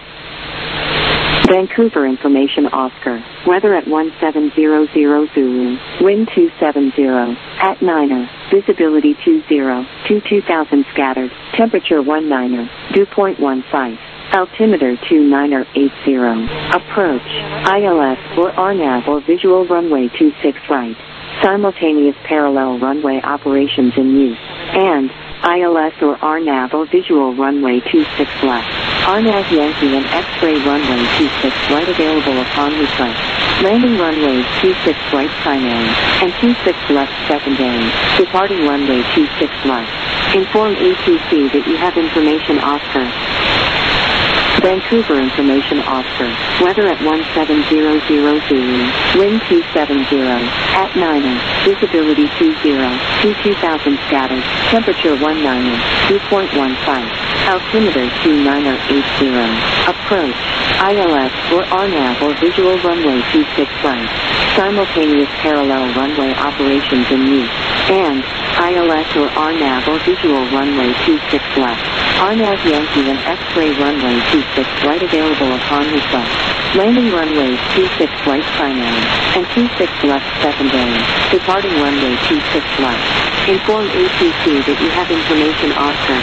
Speaker 1: Vancouver information Oscar, weather at one seven zero zero Zulu, wind two seven zero, at niner, visibility two zero, to two thousand scattered, temperature one niner, dew point one five. Altimeter two niner eight zero, approach, I L S or R NAV or visual runway two six right, simultaneous parallel runway operations in use, and I L S or R NAV or visual runway two six left, R NAV Yankee and X-ray runway two six right available upon request. Landing runways two six right primary, and two six left secondary, departing runway two six left. Inform A T C that you have information Oscar. Vancouver information Oscar, weather at one seven zero zero Zulu, wind two seven zero, at niner, visibility two zero, to two thousand scattered, temperature one niner, dew point one five, altimeter two niner eight zero, approach, I L S or R NAV or visual runway two six right, simultaneous parallel runway operations in use, and I L S or R NAV or visual runway two six left, R NAV Yankee and X-ray runway two six right available upon request. Landing runways two six right primary, and two six left secondary, departing runway two six left. Inform A T C that you have information Oscar.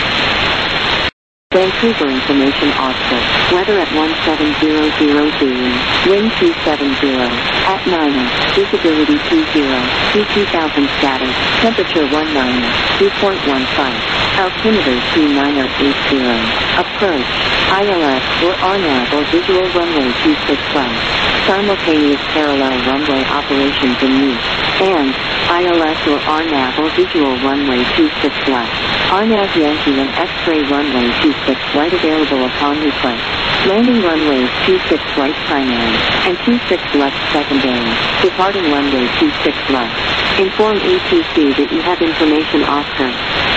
Speaker 1: Vancouver information Oscar, weather at one seven zero zero Zulu, wind two seven zero, at niner, visibility two zero, to two thousand scattered, temperature one niner, dew point one five, altimeter two niner eight zero, approach, I L S or R NAV or visual runway two six right, simultaneous parallel runway operations in use, and I L S or R NAV or visual runway two six left, R NAV Yankee and X-ray runway two six right available upon request. Landing runways two six right primary, and two six left secondary, departing runway two six left. Inform A T C that you have information Oscar.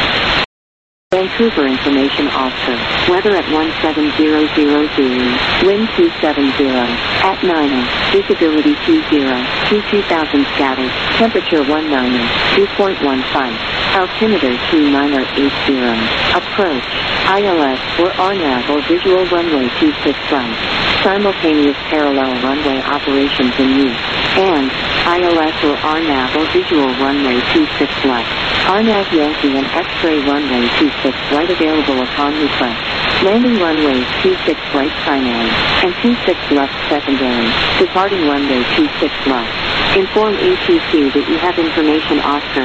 Speaker 1: Vancouver information Oscar, weather at one seven zero zero Zulu, wind two seven zero, at niner, visibility two zero, to two thousand scattered, temperature one niner, dew point one five, altimeter two niner eight zero, approach, I L S or R NAV or visual runway two six right, simultaneous parallel runway operations in use, and I L S or R NAV or visual runway two six left, R NAV Yankee and X-ray runway two six right available upon request. Landing runways two six right primary, and two six left secondary, departing runway two six left. Inform A T C that you have information Oscar.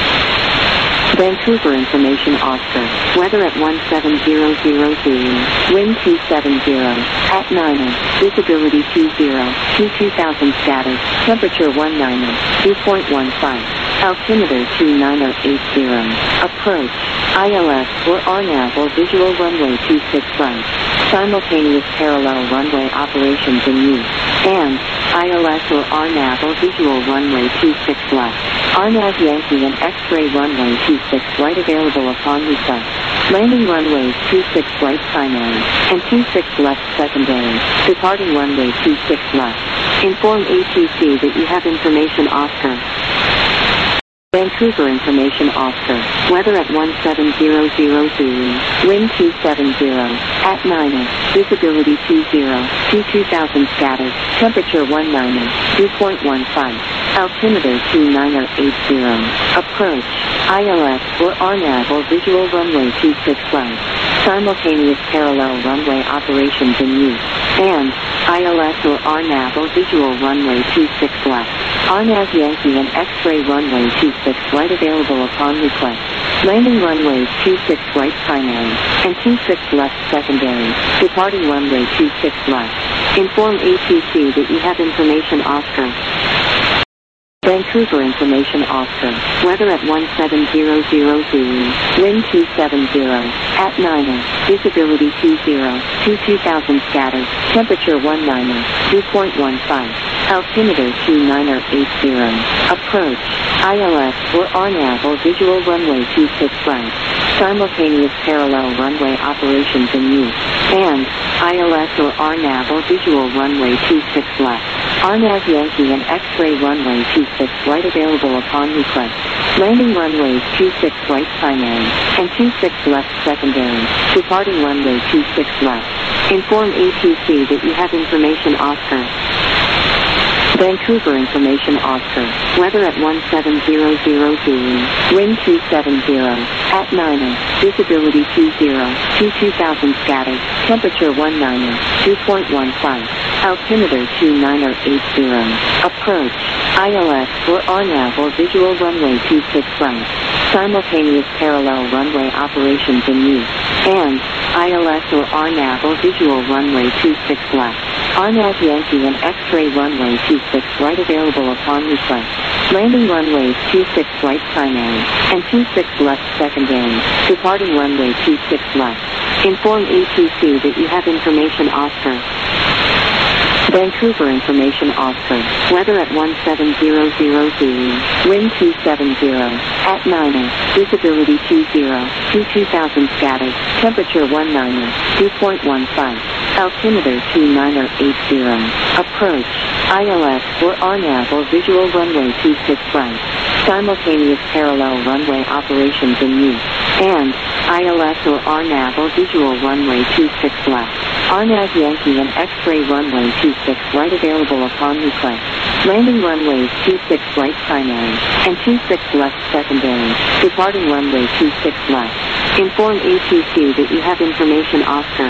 Speaker 1: Vancouver information Oscar, weather at one seven zero zero Zulu, wind two seven zero, at niner, visibility two zero, to two thousand scattered, temperature one niner, dew point one five, altimeter two niner eight zero, approach, I L S or R NAV or visual runway two six right, simultaneous parallel runway operations in use, and I L S or R NAV or visual runway two six left, R NAV Yankee and X-ray runway two six right available upon request. Landing runways two six right primary, and two six left secondary, departing runway two six left. Inform A T C that you have information Oscar. Vancouver information Oscar, weather at one seven zero zero Zulu, wind two seven zero, at niner, visibility two zero, to two thousand scattered, temperature one niner, dew point one five, altimeter two niner eight zero, approach, I L S or R NAV or visual runway two six right, simultaneous parallel runway operations in use, and I L S or R NAV or visual runway two six left, R NAV Yankee and X-ray runway two six right available upon request. Landing runways two six right primary, and two six left secondary, departing runway two six left. Inform A T C that you have information Oscar. Vancouver information Oscar. Weather at one seven zero zero Zulu. Wind two seven zero. At niner. Visibility two zero. two two thousand scattered. Temperature one niner. dew point one five. Altimeter two niner eight zero. Approach. I L S or R NAV or visual runway two six right. Simultaneous parallel runway operations in use. And I L S or R NAV or visual runway two six left. R NAV Yankee and X-ray runway two six right available upon request. Landing runways two six right primary and two six left secondary. Departing runway two six left. Inform A T C that you have information Oscar. Vancouver information Oscar. Weather at one seven zero zero Zulu. Wind two seven zero. At niner. Visibility two zero. two two thousand scattered. Temperature one niner. dew point one five. Altimeter two niner eight zero. Approach. I L S or R NAV or visual runway two six right. Simultaneous parallel runway operations in use. And I L S or R NAV or visual runway two six left. R NAV Yankee and X-ray runway two six right available upon request. Landing runways two six right primary and two six left secondary. Departing runway two six left. Inform A T C that you have information Oscar. Vancouver information Oscar. Weather at one seven zero zero Zulu. Wind two seven zero. At niner. Visibility two zero. two two thousand scattered. Temperature one niner. dew point one five. Altimeter two niner eight zero. Approach. I L S or R NAV or visual runway two six right. Simultaneous parallel runway operations in use. And I L S or R NAV or visual runway two six left. R NAV Yankee and X-ray runway two six right available upon request. Landing runways two six right primary and two six left secondary. Departing runway two six left. Inform A T C that you have information Oscar.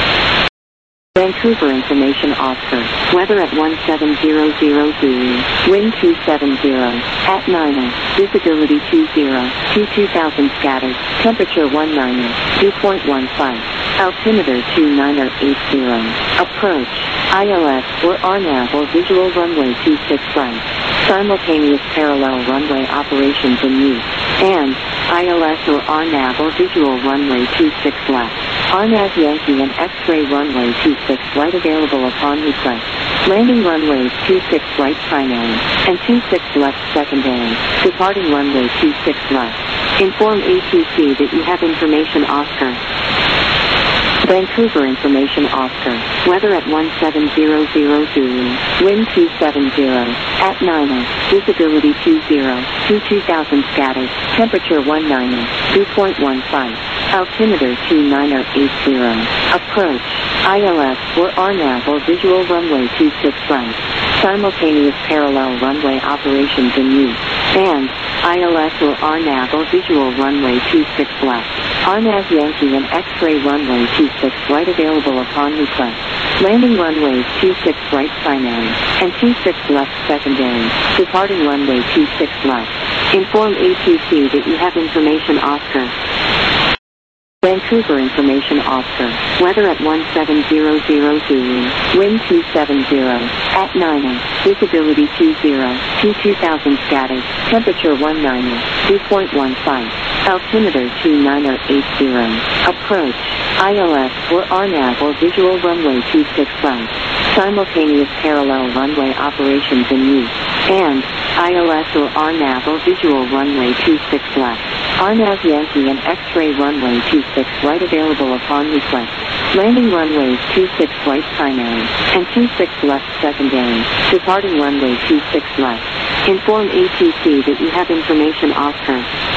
Speaker 1: Vancouver information Oscar. Weather at one seven zero zero Zulu. Wind two seven zero. At niner. Visibility two zero. two two thousand scattered. Temperature one niner. dew point one five. Altimeter two niner eight zero. Approach. I L S or R NAV or visual runway two six right. Simultaneous parallel runway operations in use. And I L S or R NAV or visual runway two six left. R NAV Yankee and X-ray runway two six right available upon request. Landing runways two six right primary and two six left secondary. Departing runway two six left. Inform A T C that you have information Oscar. Vancouver information Oscar. Weather at one seven zero zero Zulu. Wind two seven zero. At niner. Visibility two zero. two two thousand scattered. Temperature one niner. dew point one five. Altimeter two niner eight zero. Approach. I L S or R NAV or visual runway two six right. Simultaneous parallel runway operations in use. And I L S or R NAV or visual runway two six left. R NAV Yankee and X-ray runway two six right available upon request. Landing runways two six right primary and two six left secondary. Departing runway two six left. Inform A T C that you have information Oscar. Vancouver information Oscar. Weather at one seven zero zero Zulu. Wind two seven zero. At niner. Visibility two zero. two two thousand scattered. Temperature one niner. dew point one five. Altimeter two niner eight zero. Approach. I L S or R NAV or visual runway two six right. Simultaneous parallel runway operations in use. And I L S or R NAV or visual runway two six left. R NAV Yankee and X-ray runway two six right available upon request. Landing runways two six right primary and two six left secondary. Departing runway two six left. Inform A T C that you have information Oscar.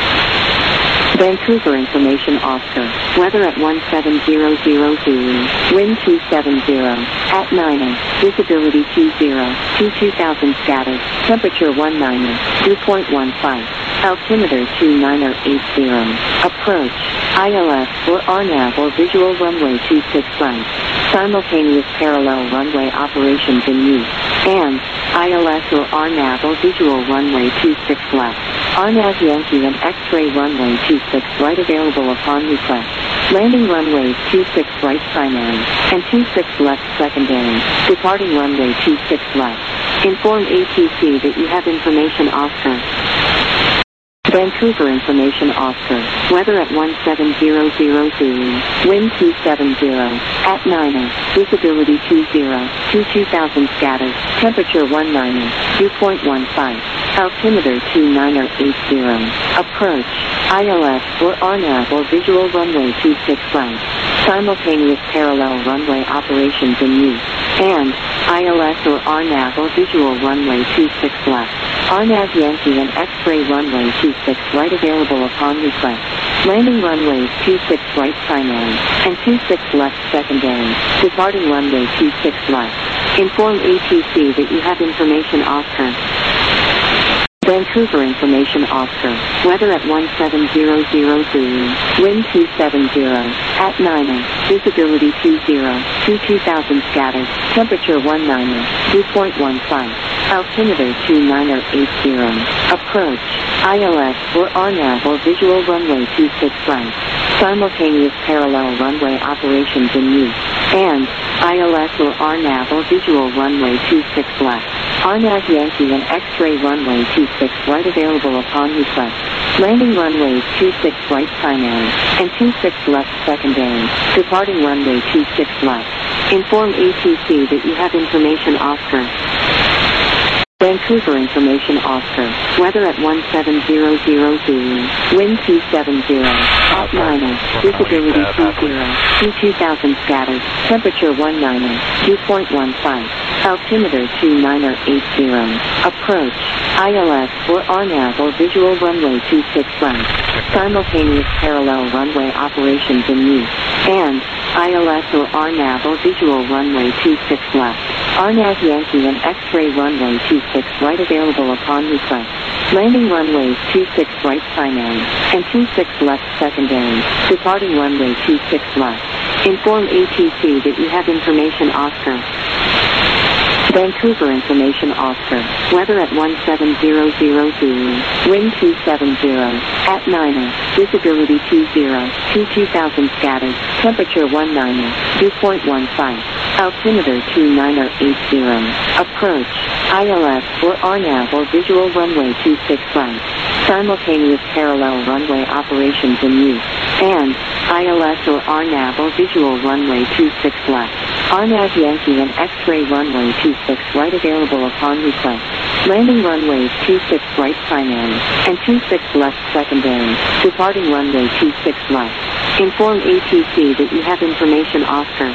Speaker 1: Vancouver information Oscar. Weather at one seven zero zero Zulu. Wind two seven zero. At niner. Visibility two zero. two two thousand scattered. Temperature one niner. dew point one five. Altimeter two niner eight zero. Approach. I L S or R NAV or visual runway two six right. Simultaneous parallel runway operations in use. And I L S or R NAV or visual runway two six left. R NAV Yankee and X-ray runway two six right available upon request. Landing runways two six right primary and two six left secondary. Departing runway two six left. Inform A T C that you have information Oscar. Vancouver information Oscar. Weather at one seven zero zero Zulu. Wind two seven zero. At niner. Visibility two zero. two two thousand scattered. Temperature one niner. dew point one five. Altimeter two niner eight zero. Approach. I L S or R NAV or visual runway two six right. Simultaneous parallel runway operations in use. And I L S or R NAV or visual runway two six left. R NAV Yankee and X-ray runway two six right available upon request. Landing runways two six right primary and two six left secondary. Departing runway two six left. Inform A T C that you have information Oscar. Vancouver information Oscar. Weather at one seven zero zero Zulu. Wind two seven zero. At niner. Visibility two zero. two two thousand scattered. Temperature one niner. dew point one five. Altimeter two niner eight zero. Approach. I L S or R NAV or visual runway two six right. Simultaneous parallel runway operations in use. And I L S or R NAV or visual runway two six left. R NAV Yankee and X-ray runway two six right available upon request. Landing runways two six right primary and two six left secondary. Departing runway two six left. Inform A T C that you have information Oscar. Vancouver information Oscar. Weather at one seven zero zero Zulu. Wind two seven zero. At niner. Visibility two zero. two two thousand scattered. Temperature one niner. dew point one five. Altimeter two niner eight zero. Approach. I L S or R NAV or visual runway two six right. Simultaneous parallel runway operations in use. And I L S or R NAV or visual runway two six left. R NAV Yankee and X-ray runway two six right available upon request. Landing runways two six right primary and two six left secondary. Departing runway two six left. Inform A T C that you have information Oscar. Vancouver information Oscar. Weather at one seven zero zero Zulu. Wind two seven zero. At niner. Visibility two zero. two two thousand scattered. Temperature one niner. dew point one five. Altimeter two niner eight zero. Approach. I L S or R NAV or visual runway two six right. Simultaneous parallel runway operations in use. And I L S or R NAV or visual runway two six left. R NAV Yankee and X-ray runway two six right available upon request. Landing runways two six right primary and two six left secondary. Departing runway two six left. Inform A T C that you have information Oscar.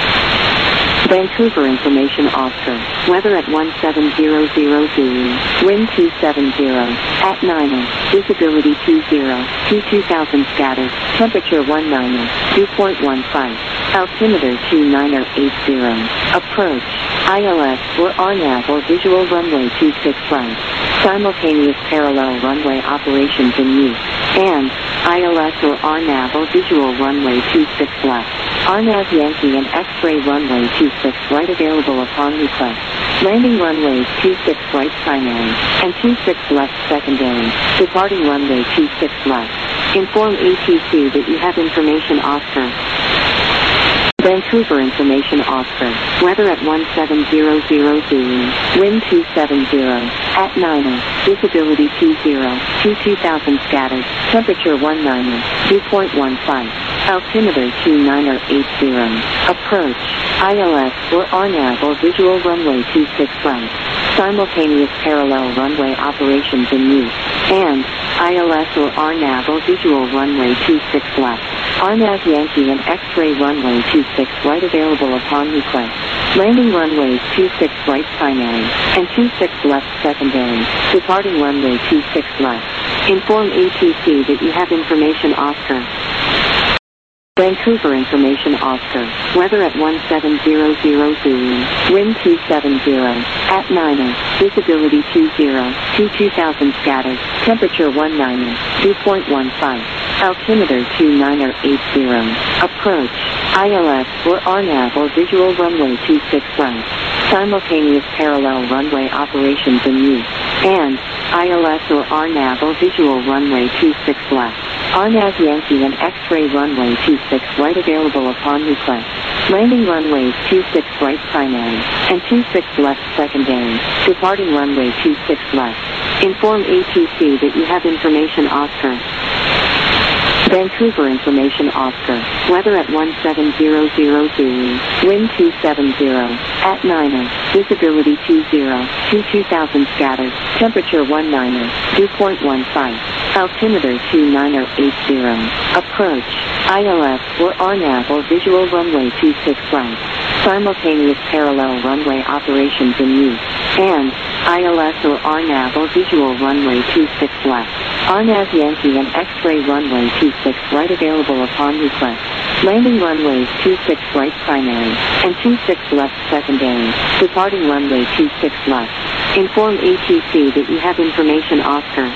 Speaker 1: Vancouver information Oscar. Weather at one seven zero zero Zulu. Wind two seven zero. At niner. Visibility two zero. two two thousand scattered. Temperature one niner. dew point one five. Altimeter two niner eight zero. Approach. I L S or R NAV or visual runway two six right. Simultaneous parallel runway operations in use. And I L S or R NAV or visual runway two six left. R NAV Yankee and X-ray runway two six right available upon request. Landing runways two six right primary and two six left secondary. Departing runway two six left. Inform A T C that you have information Oscar. Vancouver information Oscar. Weather at one seven zero zero Zulu. Wind two seven zero. At niner. Visibility two zero. two two thousand scattered. Temperature one niner. dew point one five. Altimeter two niner eight zero. Approach. I L S or R NAV or visual runway two six right. Simultaneous parallel runway operations in use. And I L S or R NAV or visual runway two six left. R NAV Yankee and X-ray runway two six right available upon request. Landing runways two six right primary and two six left secondary. Departing runway two six left. Inform A T C that you have information Oscar. Vancouver information Oscar. Weather at one seven zero zero Zulu. Wind two seven zero. At niner. Visibility two zero. two two thousand scattered. Temperature one niner. dew point one five. Altimeter two niner eight zero. Approach. I L S or R NAV or visual runway two six right. Simultaneous parallel runway operations in use. And I L S or R NAV or visual runway two six left. R N A V Yankee and X-ray runway two six right available upon request. Landing runways two six right primary and two six left secondary. Departing runway two six left. Inform A T C that you have information Oscar. Vancouver information Oscar. Weather at one seven zero zero Zulu. Wind two seven zero. At Niner. Visibility two zero. two two thousand scattered. Temperature one niner. Dew point one five. Altimeter two niner eight zero. Approach. I L S or R N A V or visual runway two six right. Simultaneous parallel runway operations in use. And I L S or R N A V or visual runway two six left. R N A V Yankee and X-ray runway two six right available upon request. Landing runways two six right primary and two six left secondary. Departing runway two six left. Inform A T C that you have information Oscar.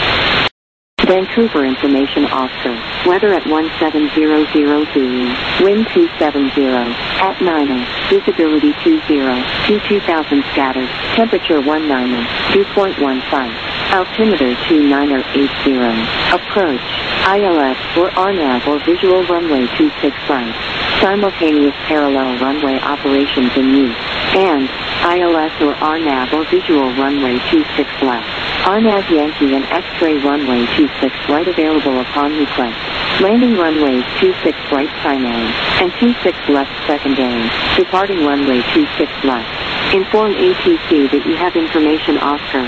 Speaker 1: Vancouver information Oscar. Weather at one seven zero zero Zulu. Wind two seven zero. At Niner. Visibility two zero. two two thousand scattered. Temperature one niner. Dew point one five. Altimeter two niner eight zero. Approach. I L S or R N A V or visual runway two six right. Simultaneous parallel runway operations in use. And I L S or R N A V or visual runway two six left. R N A V Yankee and X-ray runway two six right available upon request. Landing runways two six right primary and two six left secondary. Departing runway two six left. Inform A T C that you have information Oscar.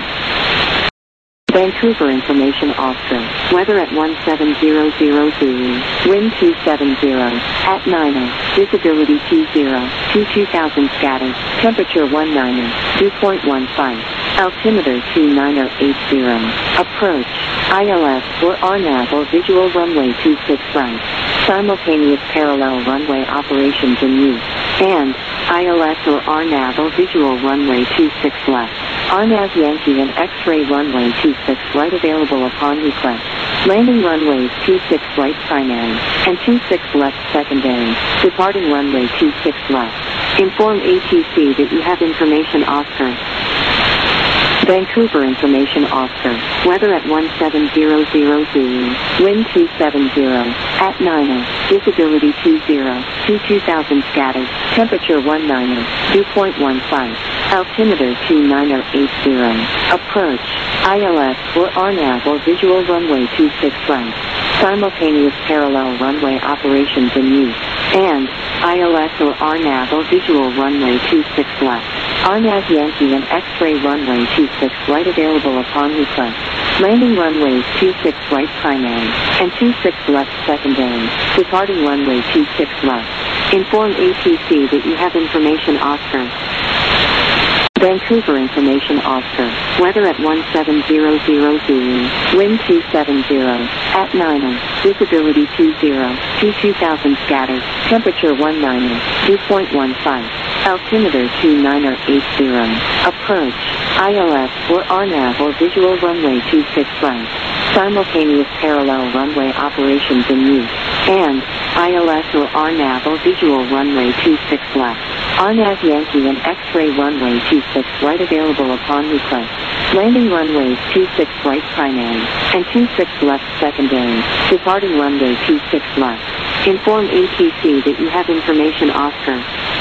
Speaker 1: Vancouver information Oscar. Weather at one seven zero zero Zulu. Wind two seven zero. At Niner. Visibility two zero. two two thousand scattered. Temperature one niner. Dew point one five. Altimeter two niner eight zero. Approach. I L S or R N A V or visual runway two six right. Simultaneous parallel runway operations in use. And I L S or R N A V or visual runway two six left. R N A V Yankee and X-ray runway two six right available upon request. Landing runways two six right primary and two six left secondary. Departing runway two six left. Inform A T C that you have information Oscar. Vancouver information Oscar. Weather at one seven zero zero Zulu. Wind two seven zero. At Niner. Visibility two zero. two two thousand scattered. Temperature one niner. Dew point one five. Altimeter two niner eight zero. Approach. I L S or R N A V or visual runway two six right. Simultaneous parallel runway operations in use. And I L S or R N A V or visual runway two six left. R N A V Yankee and X-ray runway two six right available upon request. Landing runways two six right primary and two six left secondary. Departing runway two six left. Inform A T C that you have information Oscar. Vancouver information Oscar. Weather at one seven zero zero Zulu. Wind two seven zero. At Niner. Visibility two zero. two two thousand scattered. Temperature one niner. Dew point one five. Altimeter two niner eight zero. Approach. I L S or R N A V or visual runway two six right. Simultaneous parallel runway operations in use. And I L S or R N A V or visual runway two six left. R N A V Yankee and X-ray runway two six right available upon request. Landing runways two six right primary and two six left secondary. Departing runway two six left. Inform A T C that you have information Oscar.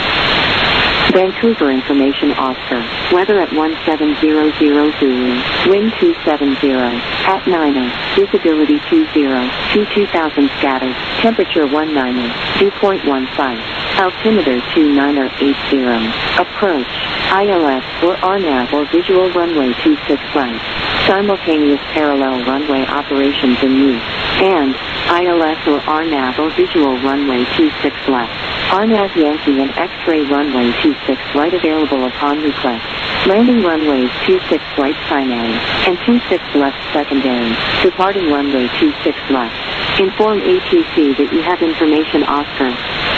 Speaker 1: Vancouver information Oscar. Weather at one seven zero zero Zulu. Wind two seven zero. At Niner. Visibility two zero. two two thousand scattered. Temperature one niner. Dew point one five. Altimeter two niner eight zero. Approach. I L S or R N A V or visual runway two six right. Simultaneous parallel runway operations in use. And I L S or R N A V or visual runway two six left. R N A V Yankee and X-ray runway two six right available upon request. Landing runways two six right primary and two six left secondary. Departing runway two six left. Inform A T C that you have information Oscar.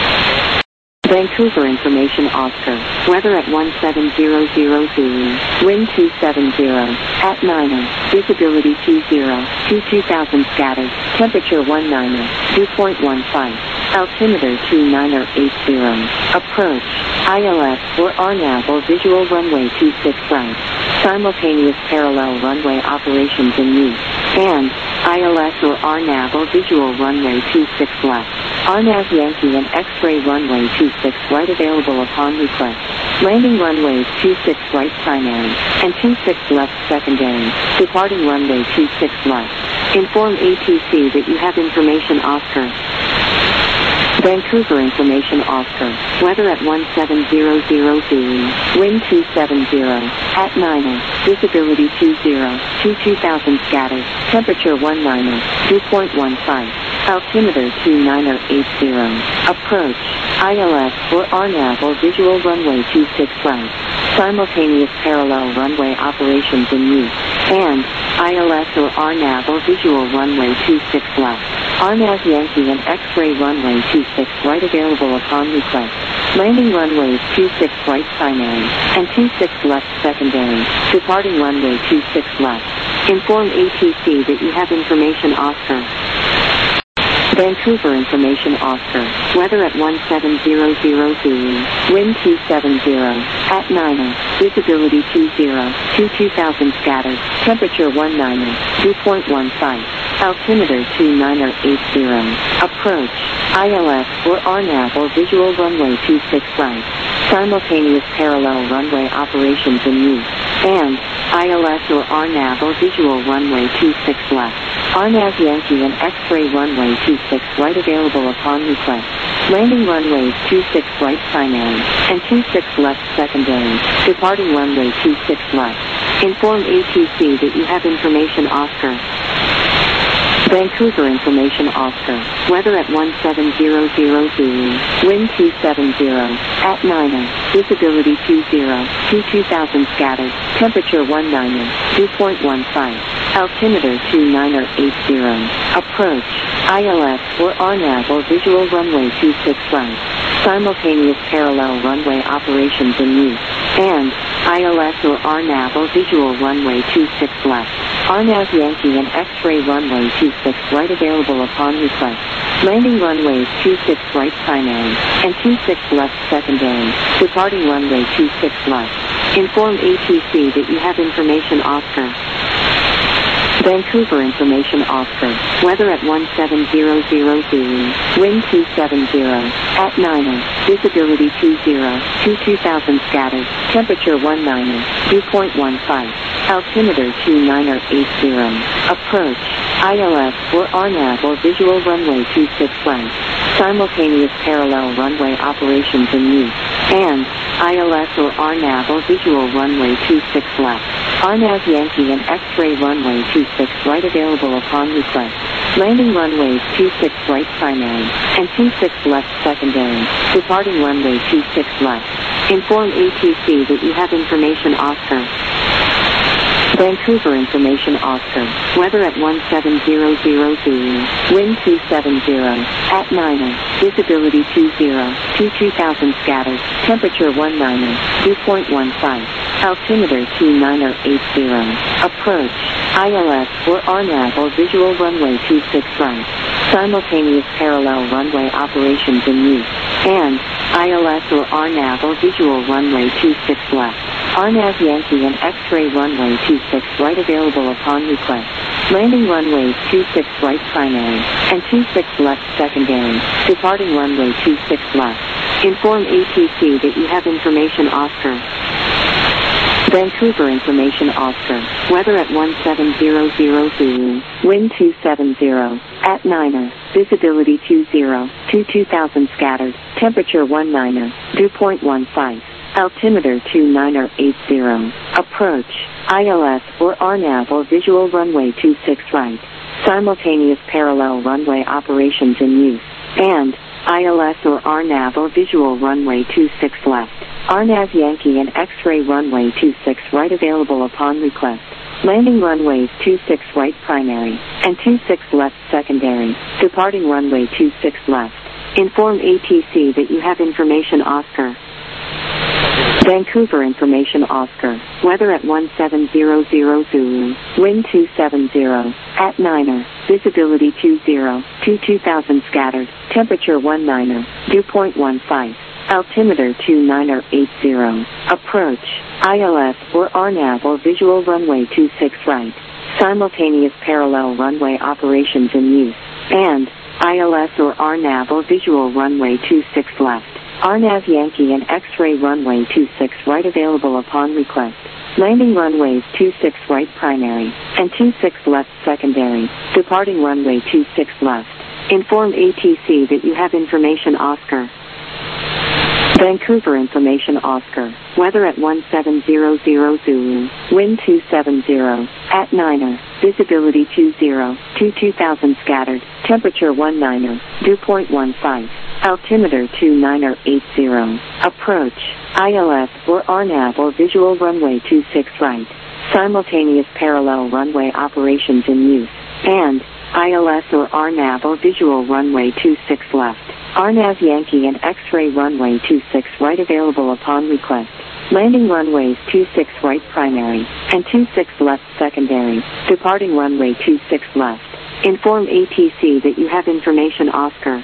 Speaker 1: Vancouver information Oscar. Weather at one seven zero zero Zulu. Wind two seven zero. At Niner. Visibility two zero. two two thousand scattered. Temperature one niner. Dew point one five. Altimeter two niner eight zero. Approach. I L S or R N A V or visual runway two six right. simultaneous parallel runway operations in use, and I L S or R NAV or visual runway two six left, R NAV Yankee and X-ray runway two six right available upon request, landing runways two six right primary, and two six left secondary, departing runway two six left. Inform A T C that you have information Oscar. Vancouver information Oscar, weather at one seven zero zero Zulu, wind two seven zero, at niner, visibility two zero, two two thousand scattered, temperature one niner, dew point one five, altimeter two niner eight zero, approach, I L S or R NAV or visual runway two six right, simultaneous parallel runway operations in use, and I L S or R NAV or visual runway two six left, R NAV Yankee and X-ray runway two six right available upon request, landing runways two six right primary, and two six left secondary, departing runway two six left. Inform A T C that you have information Oscar. Vancouver information Oscar, weather at one seven zero zero Zulu, wind two seven zero, at niner, visibility two zero, two two thousand scattered, temperature one niner, dew point one five, altimeter two niner eight zero, approach, I L S or R NAV or visual runway two six right, simultaneous parallel runway operations in use, and I L S or R NAV or visual runway two six left, R NAV Yankee and X-ray runway two six right available upon request, landing runways two six right primary, and two six left secondary, departing runway two six left. Inform A T C that you have information Oscar. Vancouver information Oscar, weather at one seven zero zero Zulu, wind two seven zero, at niner, visibility two zero, two two thousand scattered, temperature one niner, dew point one five, altimeter two niner eight zero, approach, I L S or R NAV or visual runway two six right, simultaneous parallel runway operations in use, and I L S or R NAV or visual runway two six left, R NAV Yankee and X-ray runway two six right available upon request, landing runways two six right primary, and two six left secondary, departing runway two six left. Inform A T C that you have information Oscar. Vancouver information Oscar, weather at one seven zero zero Zulu, wind two seven zero, at niner, visibility two zero, two two thousand scattered, temperature one niner, dew point one five, altimeter two niner eight zero, approach, I L S or R NAV or visual runway two six right, simultaneous parallel runway operations in use, and I L S or R NAV or visual runway two six left, R NAV Yankee and X-ray runway two six right available upon request, landing runways two six right primary, and two six left secondary, departing runway two six left. Inform A T C that you have information Oscar. Vancouver information Oscar, weather at one seven zero zero Zulu, wind two seven zero, at niner, visibility two zero, two two thousand scattered, temperature one niner, dew point one five, altimeter two niner eight zero, approach, I L S or R NAV or visual runway two six right, simultaneous parallel runway operations in use, and I L S or R NAV or visual runway two six left, R NAV Yankee and X-ray runway two six right available upon request, landing runways two six right primary, and two six left secondary, departing runway two six left. Inform A T C that you have information Oscar. Vancouver information Oscar, weather at one seven zero zero Zulu, wind two seven zero, at niner, visibility two zero, two two thousand scattered, temperature one niner, dew point one five, altimeter two niner eight zero, approach, I L S or R NAV or visual runway two six right, simultaneous parallel runway operations in use, and I L S or R NAV or visual runway two six left, R NAV Yankee and X-ray runway two six right available upon request, landing runways two six right primary, and two six left secondary, departing runway two six left. Inform A T C that you have information Oscar. Vancouver information Oscar, weather at one seven zero zero Zulu, wind two seven zero, at niner, visibility two zero, two two thousand scattered, temperature one niner, dew point one five, Altimeter two nine zero eight zero. Approach. I L S or R NAV or visual runway two six right. Simultaneous parallel runway operations in use. And I L S or R NAV or visual runway two six left. R NAV Yankee and X-ray runway two six right available upon request. Landing runways two six right primary and two six left secondary. Departing runway two six left. Inform A T C that you have information Oscar. Vancouver information Oscar. Weather at one seven zero zero Zulu. Wind two seven zero. At Niner. Visibility two zero. two two thousand scattered. Temperature one niner. Dew point one five. Altimeter two nine zero eight zero. Approach. I L S or R NAV or visual runway two six right. Simultaneous parallel runway operations in use. And I L S or R NAV or visual runway two six left. R NAV Yankee and X-ray runway two six right available upon request. Landing runways two six right primary and two six left secondary. Departing runway two six left. Inform A T C that you have information Oscar.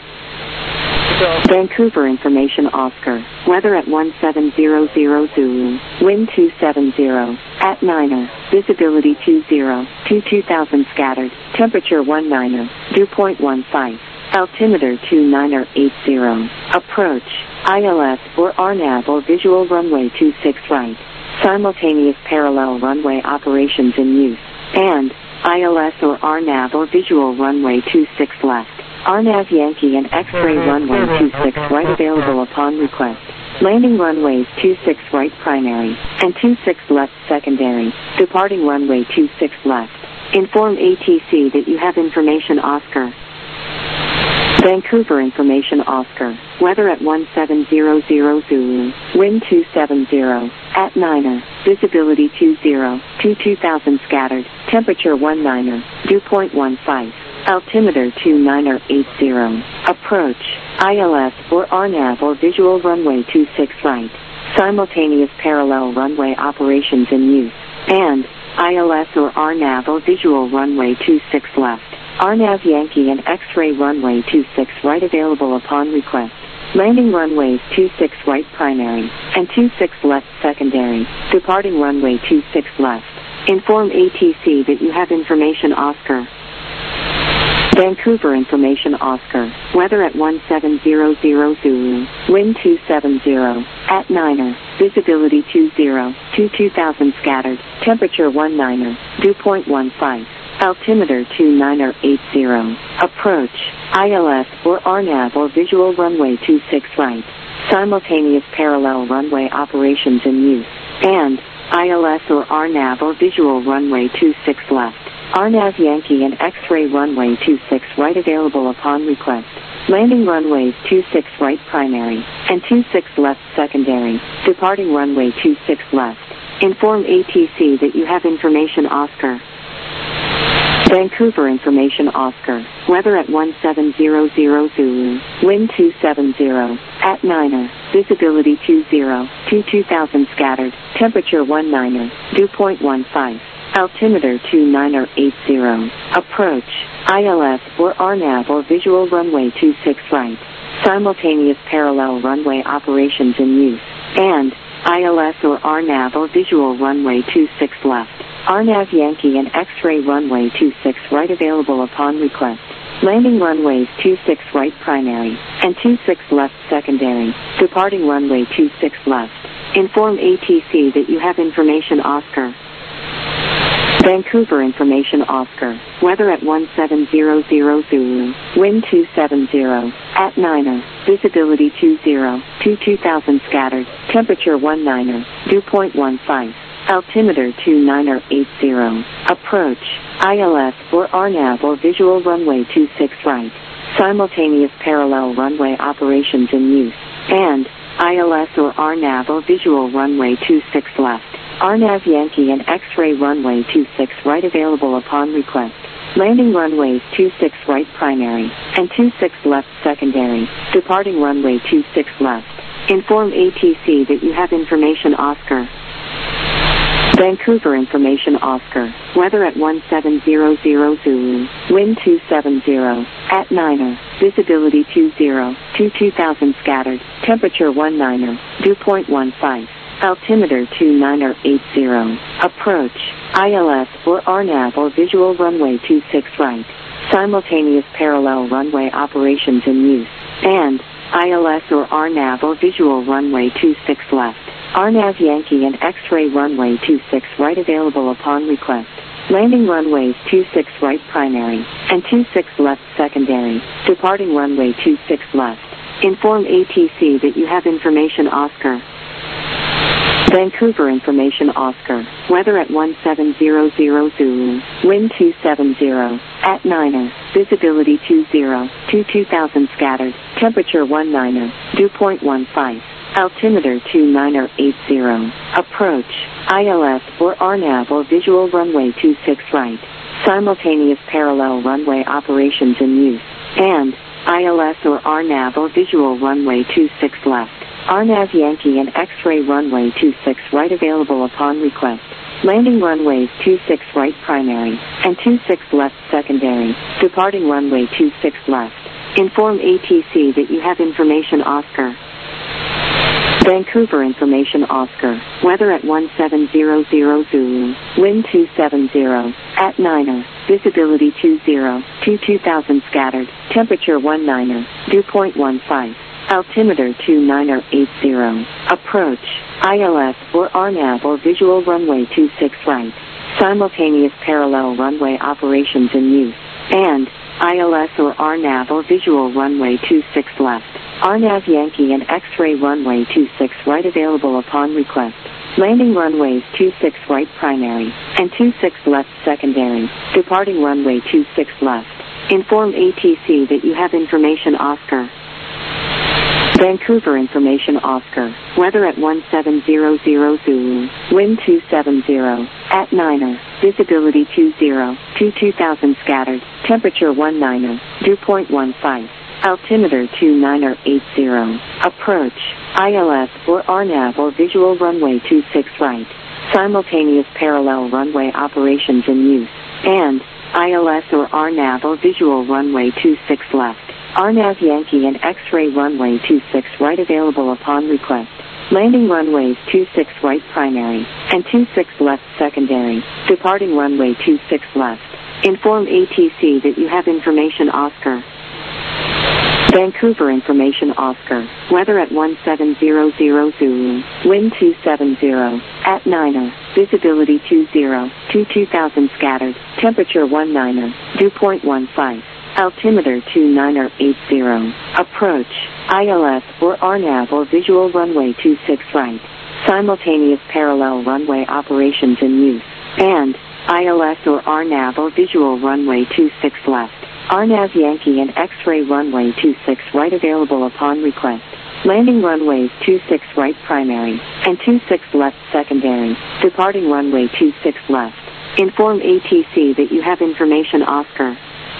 Speaker 1: Vancouver information Oscar. Weather at one seven zero zero Zulu. Wind two seven zero. At Niner. Visibility two zero. two two thousand scattered. Temperature one niner. Dew point one five. Altimeter two nine zero eight zero. Approach. I L S or R NAV or visual runway two six right. Simultaneous parallel runway operations in use. And I L S or R NAV or visual runway two six left. R NAV Yankee and X-ray runway two six right available upon request. Landing runways two six right primary and two six left secondary. Departing runway two six left. Inform A T C that you have information Oscar. Vancouver information Oscar. Weather at one seven zero zero Zulu. Wind two seven zero. At Niner. Visibility two zero. two two thousand scattered. Temperature one niner. Dew point one five. Altimeter two nine zero eight zero. Approach. I L S or R NAV or visual runway two six right. Simultaneous parallel runway operations in use. And I L S or R NAV or visual runway two six left. R NAV Yankee and X-ray runway two six right available upon request. Landing runways two six right primary and two six left secondary. Departing runway two six left. Inform A T C that you have information Oscar. Vancouver information Oscar. Weather at one seven zero zero Zulu. Wind two seven zero. At Niner. Visibility two zero. two two thousand scattered. Temperature one niner. Dew point one five. Altimeter two nine zero eight zero. Approach. I L S or R NAV or visual runway two six right. Simultaneous parallel runway operations in use. And I L S or R NAV or visual runway two six left. R NAV Yankee and X-ray runway two six right available upon request. Landing runways two six right primary and two six left secondary. Departing runway two six left. Inform A T C that you have information Oscar. Vancouver information Oscar. Weather at one seven zero zero Zulu. Wind two seven zero. At Niner. Visibility two zero. two two thousand scattered. Temperature one niner. Dew point one five. Altimeter two nine zero eight zero. Approach. I L S or R NAV or visual runway two six right. Simultaneous parallel runway operations in use. And I L S or R NAV or visual runway two six left. R NAV Yankee and X-ray runway two six right available upon request. Landing runways two six right primary and two six left secondary. Departing runway two six left. Inform A T C that you have information Oscar. Vancouver information Oscar. Weather at one seven zero zero Zulu. Wind two seven zero. At Niner. Visibility two zero. two two thousand scattered. Temperature one niner. Dew point one five. Altimeter two nine zero eight zero. Approach. I L S or R NAV or visual runway two six right. Simultaneous parallel runway operations in use. And I L S or R NAV or visual runway two six left. R NAV Yankee and X-ray runway two six right available upon request. Landing runways two six right primary and two six left secondary. Departing runway two six left. Inform A T C that you have information Oscar. Vancouver information Oscar. Weather at one seven zero zero Zulu. Wind two seven zero. At niner. Visibility two zero. two two thousand scattered. Temperature one niner. Dew point one five. Altimeter two niner eight zero. Approach. I L S or R NAV or visual runway two six right. Simultaneous parallel runway operations in use. And I L S or R NAV or visual runway two six left. R NAV Yankee and X-ray runway two six right available upon request. Landing runways two six right primary and two six left secondary. Departing runway two six left. Inform A T C that you have information Oscar. Vancouver information Oscar. Weather at one seven zero zero Zulu. Wind two seven zero. At niner. Visibility two zero. two two thousand scattered. Temperature one niner. Dew point one five. Altimeter two niner eight zero. Approach. I L S or R NAV or visual runway two six right. Simultaneous parallel runway operations in use. And I L S or R NAV or visual runway two six left. R NAV Yankee and X-ray runway two six right available upon request. Landing runways two six right primary and two six left secondary. Departing runway two six left. Inform A T C that you have information Oscar. Vancouver information Oscar. Weather at one seven zero zero Zulu. Wind two seven zero. At niner. Visibility two zero. two two thousand scattered. Temperature one niner. Dew point one five. Altimeter two niner eight zero. Approach. I L S or R NAV or visual runway two six right. Simultaneous parallel runway operations in use. And I L S or R NAV or visual runway two six left. R NAV Yankee and X-ray runway two six right available upon request. Landing runways two six right primary and two six left secondary. Departing runway two six left. Inform A T C that you have information Oscar. Vancouver information Oscar. Weather at one seven zero zero Zulu. Wind two seven zero. At niner. Visibility two zero. two two thousand scattered. Temperature one niner. Dew point one five. Altimeter two niner eight zero. Approach. I L S or R NAV or visual runway two six right. Simultaneous parallel runway operations in use. And I L S or R NAV or visual runway two six left. R NAV Yankee and X-ray runway two six right available upon request. Landing runways two six right primary and two six left secondary. Departing runway two six left. Inform A T C that you have information Oscar. Vancouver information Oscar. Weather at one seven zero zero Zulu. Wind two seven zero. At niner. Visibility two zero. two two thousand scattered. Temperature one niner. Dew point one five. Altimeter two niner eight zero. Approach. I L S or R NAV or visual runway two six right. Simultaneous parallel runway operations in use. And I L S or R NAV or visual runway two six left. R NAV Yankee and X-ray runway two six right available upon request. Landing runways two six right primary and two six left secondary. Departing runway two six left. Inform A T C that you have information Oscar.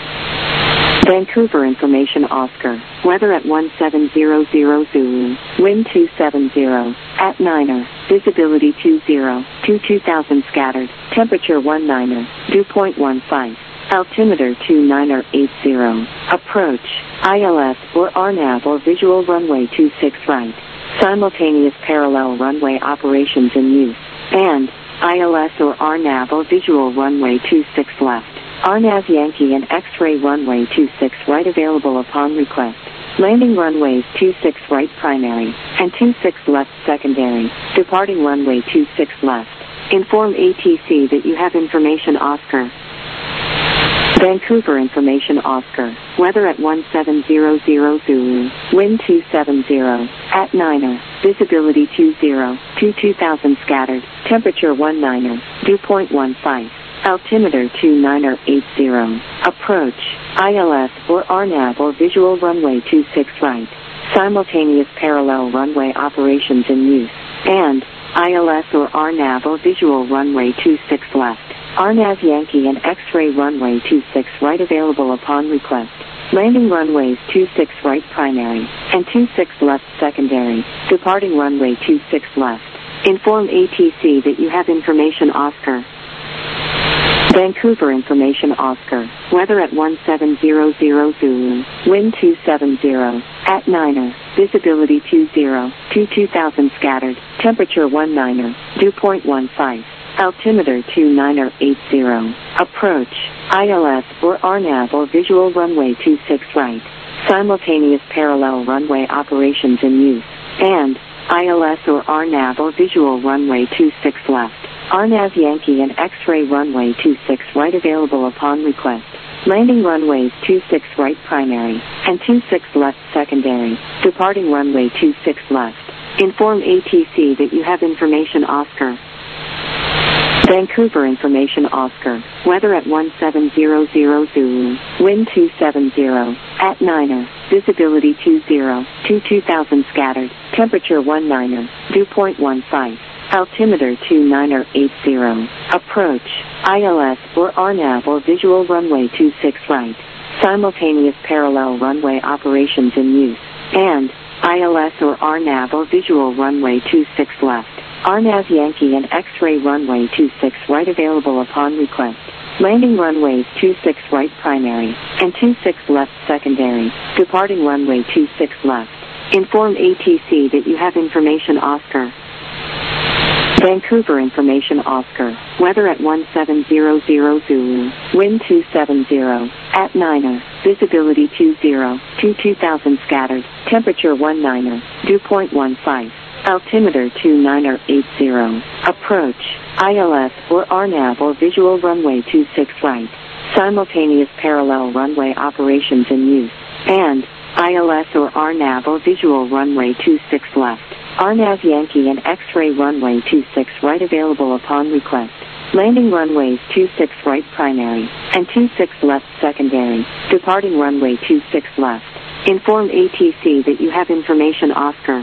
Speaker 1: Vancouver information Oscar. Weather at one seven zero zero Zulu. Wind two seven zero. At niner. Visibility two zero. two two thousand scattered. Temperature one niner. Dew point one five. Altimeter two niner eight zero. Approach. I L S or R NAV or visual runway two six right. Simultaneous parallel runway operations in use. And I L S or R NAV or visual runway two six left. R NAV Yankee and X-ray runway two six right available upon request. Landing runways two six right primary and two six left secondary. Departing runway two six left. Inform A T C that you have information Oscar. Vancouver information Oscar. Weather at one seven zero zero Zulu. Wind two seven zero. At niner. Visibility two zero. two two thousand scattered. Temperature one niner. Dew point one five. Altimeter two niner eight zero. Approach. I L S or R NAV or visual runway two six right. Simultaneous parallel runway operations in use. And I L S or R NAV or visual runway two six left. R NAV Yankee and X-ray runway two six right available upon request. Landing runways two six right primary and two six left secondary. Departing runway two six left. Inform A T C that you have information Oscar. Vancouver information Oscar. Weather at one seven zero zero Zulu. Wind two seven zero. At Niner. Visibility two zero. two two thousand scattered. Temperature one niner. Dew point one five. Altimeter two niner eight zero. Approach. I L S or R NAV or visual runway two six right. Simultaneous parallel runway operations in use. And I L S or R NAV or visual runway two six left. R NAV Yankee and X-ray runway two six right available upon request. Landing runways two six right primary and two six left secondary. Departing runway two six left. Inform A T C that you have information Oscar. Vancouver information Oscar. Weather at one seven zero zero Zulu. Wind two seven zero. At Niner. Visibility two zero. two two thousand scattered. Temperature one niner. Dew point one five. Altimeter two niner eight zero. Approach. I L S or R NAV or visual runway two six right. Simultaneous parallel runway operations in use. And I L S or R NAV or visual runway two six left. R NAV Yankee and X-ray runway two six right available upon request. Landing runways two six right primary and two six left secondary. Departing runway two six left. Inform A T C that you have information Oscar. Vancouver information Oscar. Weather at one seven zero zero Zulu. Wind two seven zero. At Niner. Visibility two zero. two two thousand scattered. Temperature one niner. Dew point one five. Altimeter two niner eight zero. Approach. I L S or R NAV or visual runway two six right. Simultaneous parallel runway operations in use. And I L S or R NAV or visual runway two six left. R NAV Yankee and X-ray runway two six right available upon request. Landing runways two six right primary and two six left secondary. Departing runway two six left. Inform A T C that you have information Oscar.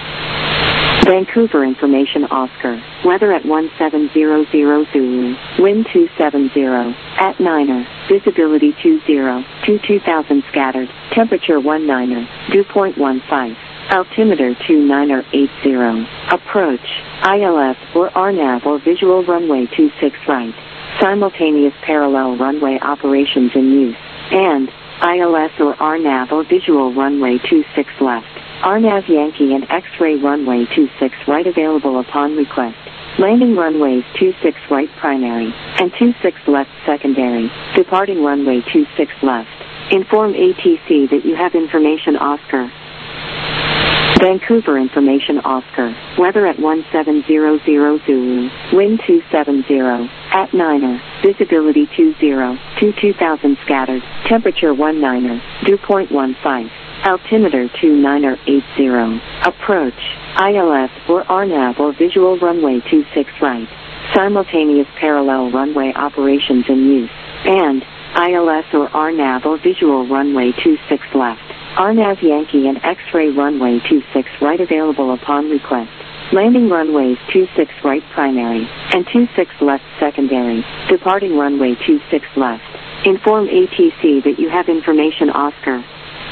Speaker 1: Vancouver information Oscar. Weather at one seven zero zero Zulu. Wind two seven zero. At Niner. Visibility two zero. two two thousand scattered. Temperature one niner. Dew point one five. Altimeter two niner eight zero. Approach. I L S or R NAV or visual runway two six right. Simultaneous parallel runway operations in use. And I L S or R NAV or visual runway two six left. R NAV Yankee and X-ray runway two six right available upon request. Landing runways two six right primary and two six left secondary. Departing runway two six left. Inform A T C that you have information Oscar. Vancouver information Oscar. Weather at one seven zero zero Zulu. Wind two seven zero. At Niner. Visibility two zero. two two thousand scattered. Temperature one niner. Dew point one five. Altimeter two niner eight zero. Approach. I L S or R NAV or visual runway two six right. Simultaneous parallel runway operations in use. And I L S or R NAV or visual runway two six left. R NAV Yankee and X-ray runway two six right available upon request. Landing runways two six right primary and two six left secondary. Departing runway two six left. Inform A T C that you have information Oscar.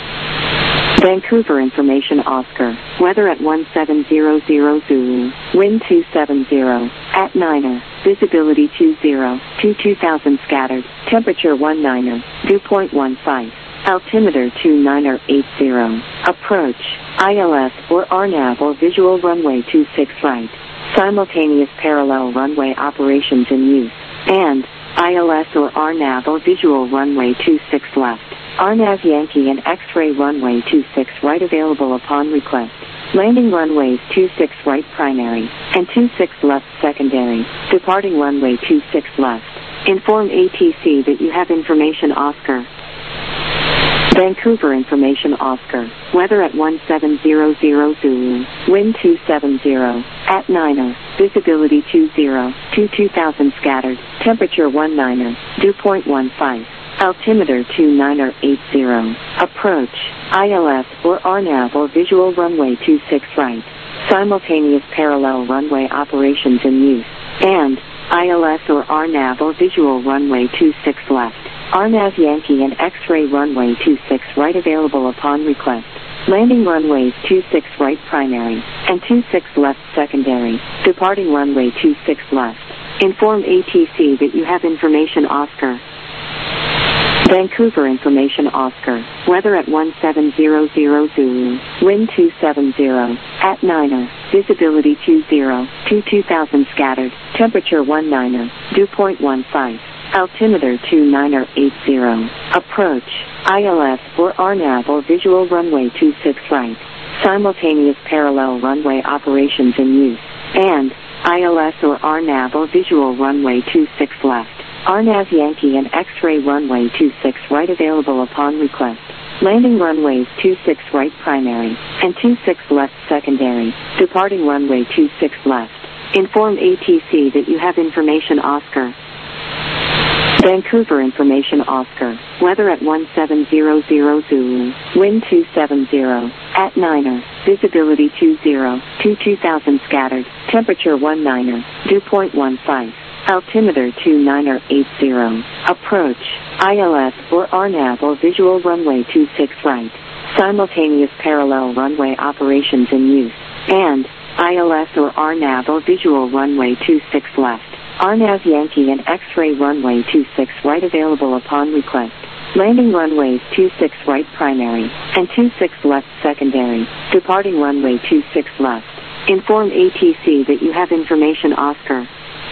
Speaker 1: Vancouver information Oscar. Weather at one seven zero zero Zulu. Wind two seven zero. At Niner. Visibility two zero. two two thousand scattered. Temperature one niner. Dew point one five. Altimeter two niner eight zero. Approach. I L S or R NAV or visual runway two six right. Simultaneous parallel runway operations in use. And I L S or R NAV or visual runway two six left. R NAV Yankee and X-ray runway two six right available upon request. Landing runways two six right primary and two six left secondary. Departing runway two six left. Inform A T C that you have information Oscar. Vancouver information Oscar. Weather at one seven zero zero Zulu. Wind two seven zero. At Niner. Visibility two zero. two two thousand scattered. Temperature one niner. Dew point one five. Altimeter two niner eight zero. Approach. I L S or R NAV or visual runway two six right. Simultaneous parallel runway operations in use. And I L S or R NAV or visual runway two six left. R NAV Yankee and X-ray runway two six right available upon request. Landing runways two six right primary and two six left secondary. Departing runway two six left. Inform A T C that you have information Oscar. Vancouver information Oscar. Weather at one seven zero zero Zulu. Wind two seven zero. At Niner. Visibility two zero. two two thousand scattered. Temperature one niner. Dew point one five. Altimeter two niner eight zero. Approach. I L S or R NAV or visual runway two six right. Simultaneous parallel runway operations in use. And I L S or R NAV or visual runway two six left. R NAV Yankee and X-ray runway two six right available upon request. Landing runways two six right primary and two six left secondary. Departing runway two six left. Inform A T C that you have information Oscar. Vancouver information Oscar. Weather at one seven zero zero Zulu. Wind two seven zero. At Niner. Visibility two zero. two two thousand scattered. Temperature one niner. Dew point one five. Altimeter two niner eight zero. Approach. I L S or R NAV or visual runway two six right. Simultaneous parallel runway operations in use. And I L S or R NAV or visual runway two six left. R NAV Yankee and X-ray runway two six right available upon request. Landing runways two six right primary and two six left secondary. Departing runway two six left. Inform A T C that you have information Oscar.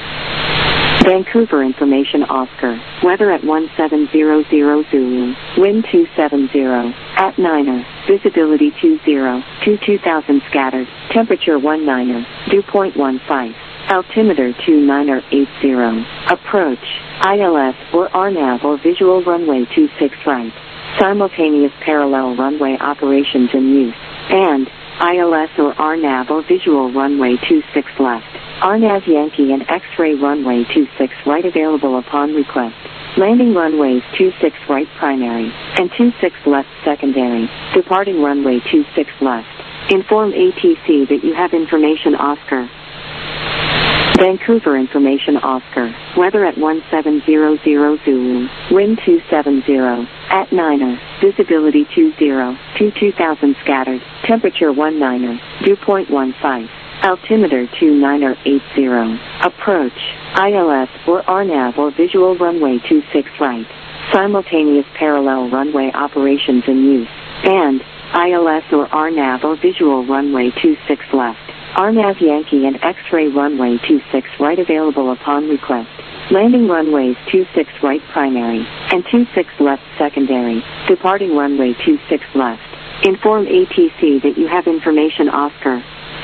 Speaker 1: Vancouver information Oscar. Weather at one seven zero zero Zulu. Wind two seven zero. At Niner. Visibility two zero. two two thousand scattered. Temperature one niner. Dew point one five. Altimeter two niner eight zero. Approach. I L S or R NAV or visual runway two six right. Simultaneous parallel runway operations in use. And I L S or R NAV or visual runway two six left. R NAV Yankee and X-ray runway two six right available upon request. Landing runways two six right primary and two six left secondary. Departing runway two six left. Inform A T C that you have information Oscar. Vancouver information Oscar. Weather at one seven zero zero Zulu. Wind two seven zero. At Niner. Visibility two zero. two two thousand scattered. Temperature one niner. Dew point one five. Altimeter two niner eight zero. Approach. I L S or R NAV or visual runway two six right. Simultaneous parallel runway operations in use. And I L S or R NAV or visual runway two six left. R NAV Yankee and X-ray runway two six right available upon request. Landing runways two six right primary and two six left secondary. Departing runway two six left. Inform A T C that you have information Oscar.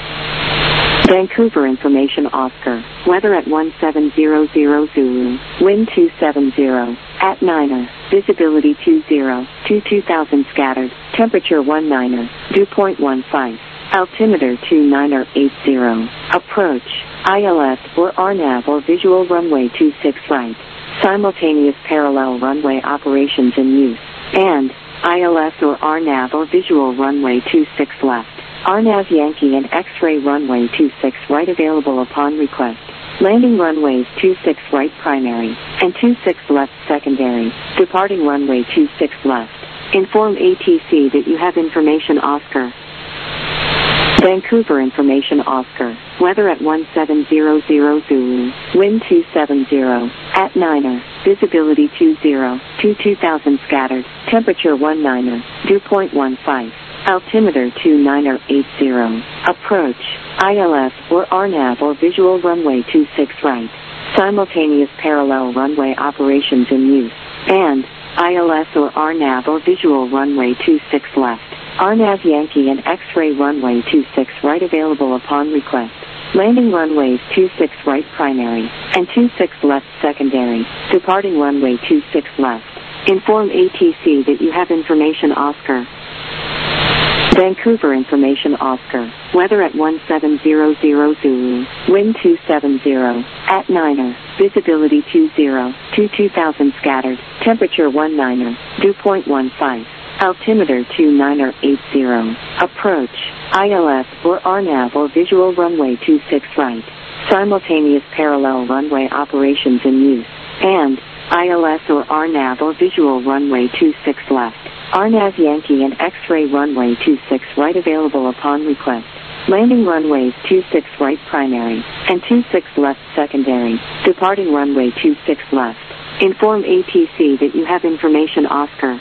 Speaker 1: Vancouver information Oscar. Weather at one seven zero zero Zulu. Wind two seven zero. At Niner. Visibility two zero. two two thousand scattered. Temperature one niner. Dew point one five. Altimeter two niner eight zero. Approach. I L S or R NAV or visual runway two six right. Simultaneous parallel runway operations in use. And I L S or R NAV or visual runway two six left. R NAV Yankee and X-ray runway two six right available upon request. Landing runways two six right primary and two six left secondary. Departing runway two six left. Inform A T C that you have information Oscar. Vancouver information Oscar. Weather at one seven zero zero Zulu. Wind two seven zero. At Niner. Visibility two zero. two two thousand scattered. Temperature one niner. Dew point one five. Altimeter two niner eight zero. Approach. I L S or R NAV or visual runway two six right. Simultaneous parallel runway operations in use. And I L S or R NAV or visual runway two six left. R NAV Yankee and X-ray runway two six right available upon request. Landing runways two six right primary and two six left secondary. Departing runway two six left. Inform A T C that you have information Oscar. Vancouver information Oscar. Weather at one seven zero zero Zulu. Wind two seven zero. At Niner. Visibility two zero. two two thousand scattered. Temperature one niner. Dew point one five. Altimeter two niner eight zero. Approach. I L S or R NAV or visual runway two six right. Simultaneous parallel runway operations in use. And I L S or R NAV or visual runway two six left. R N A V Yankee and X-ray runway two six right available upon request. Landing runways two six right primary and two six left secondary. Departing runway two six left. Inform A T C that you have information Oscar.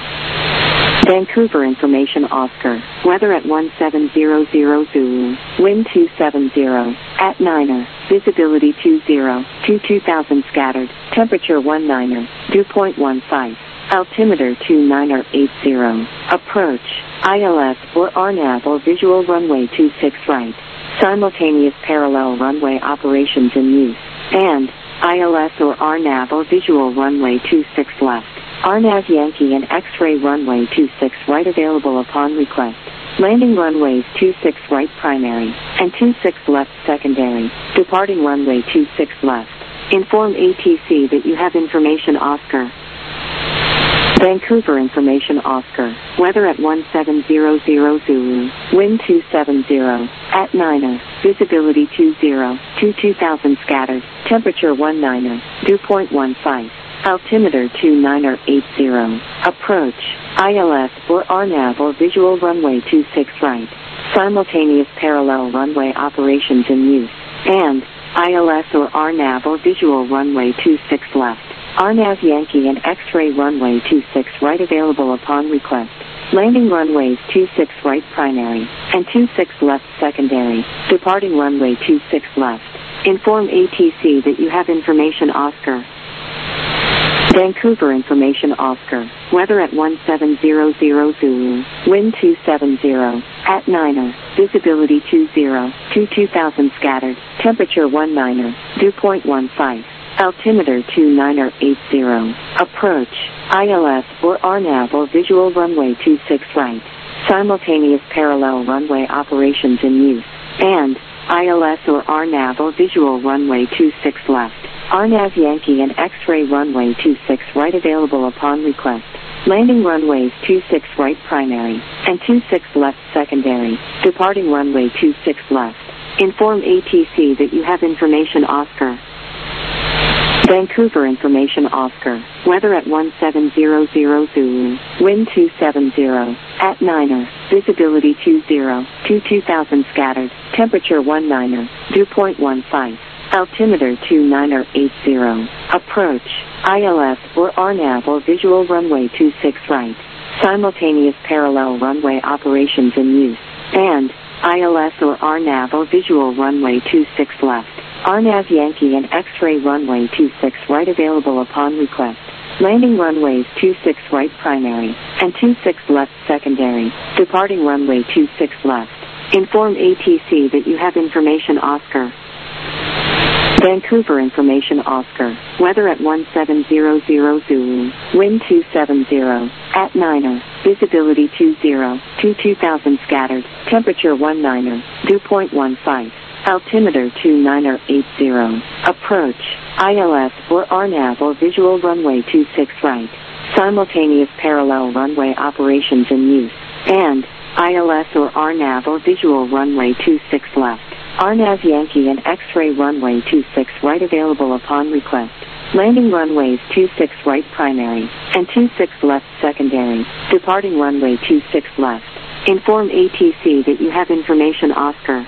Speaker 1: Vancouver information Oscar. Weather at one seven zero zero Zulu. Wind two seven zero. At Niner. Visibility two zero. two two thousand scattered. Temperature one niner. Dew point one five. Altimeter two niner eight zero. Approach. I L S or R N A V or visual runway two six right. Simultaneous parallel runway operations in use. And I L S or R N A V or visual runway two six left. R N A V Yankee and X-ray runway two six right available upon request. Landing runways two six right primary and two six left secondary. Departing runway two six left. Inform A T C that you have information Oscar. Vancouver information Oscar. Weather at one seven zero zero Zulu. Wind two seven zero. At Niner. Visibility two zero. two two thousand scattered. Temperature one niner. Dew point one five. Altimeter two niner eight zero. Approach. I L S or R N A V or visual runway two six right. Simultaneous parallel runway operations in use. And I L S or R N A V or visual runway two six left. R N A V Yankee and X-ray runway two six right available upon request. Landing runways two six right primary and two six left secondary. Departing runway two six left. Inform A T C that you have information Oscar. Vancouver information Oscar. Weather at one seven zero zero Zulu. Wind two seven zero. At Niner. Visibility two zero. two two thousand scattered. Temperature one niner. Dew point one five. Altimeter two niner eight zero. Approach. I L S or R N A V or visual runway two six right. Simultaneous parallel runway operations in use. And I L S or R N A V or visual runway two six left. R N A V Yankee and X-ray runway two six right available upon request. Landing runways two six right primary and two six left secondary. Departing runway two six left. Inform A T C that you have information Oscar. Vancouver information Oscar. Weather at one seven zero zero Zulu. Wind two seven zero. At Niner. Visibility two zero. two two thousand scattered. Temperature one niner. Dew point one five. Altimeter two niner eight zero. Approach. I L S or R N A V or visual runway two six right. Simultaneous parallel runway operations in use. And I L S or R N A V or visual runway two six left. R N A V Yankee and X-ray runway two six right available upon request. Landing runways two six right primary and two six left secondary. Departing runway two six left. Inform A T C that you have information Oscar. Vancouver information Oscar. Weather at one seven zero zero Zulu. Wind two seven zero. At Niner. Visibility two zero. two two thousand scattered. Temperature one niner. Dew point one five. Altimeter two niner eight zero. Approach. I L S or R N A V or visual runway two six right. Simultaneous parallel runway operations in use. And I L S or R N A V or visual runway two six left. R N A V Yankee and X-ray runway two six right available upon request. Landing runways two six right primary and two six left secondary. Departing runway two six left. Inform A T C that you have information Oscar.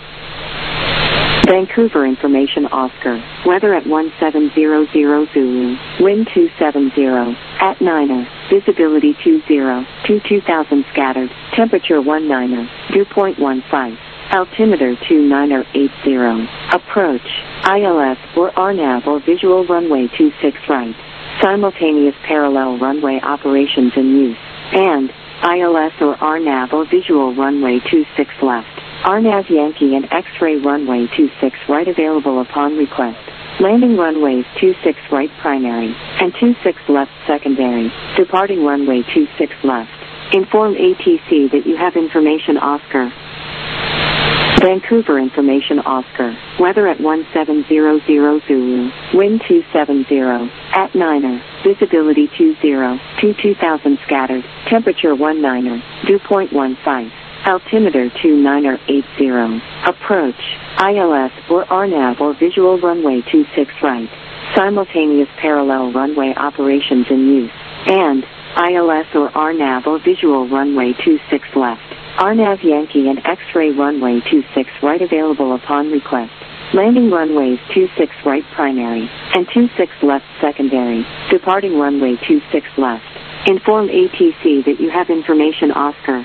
Speaker 1: Vancouver information Oscar. Weather at one seven zero zero Zulu. Wind two seven zero. At Niner. Visibility two zero. two two thousand scattered. Temperature one niner. Dew point one five. Altimeter two niner eight zero. Approach. I L S or R N A V or visual runway two six right. Simultaneous parallel runway operations in use. And I L S or R N A V or visual runway two six left. R N A V Yankee and X-ray runway two six right available upon request. Landing runways two six right primary and two six left secondary. Departing runway two six left. Inform A T C that you have information Oscar. Vancouver information Oscar. Weather at one seven zero zero Zulu. Wind two seven zero. At Niner. Visibility two zero. two two thousand scattered. Temperature one niner. Dew point one five. Altimeter two niner eight zero. Approach. I L S or R N A V or visual runway two six right. Simultaneous parallel runway operations in use. And I L S or R NAV or visual runway two six left. R NAV Yankee and X-ray runway two six right available upon request. Landing runways two six right primary and two six left secondary. Departing runway two six left. Inform A T C that you have information Oscar.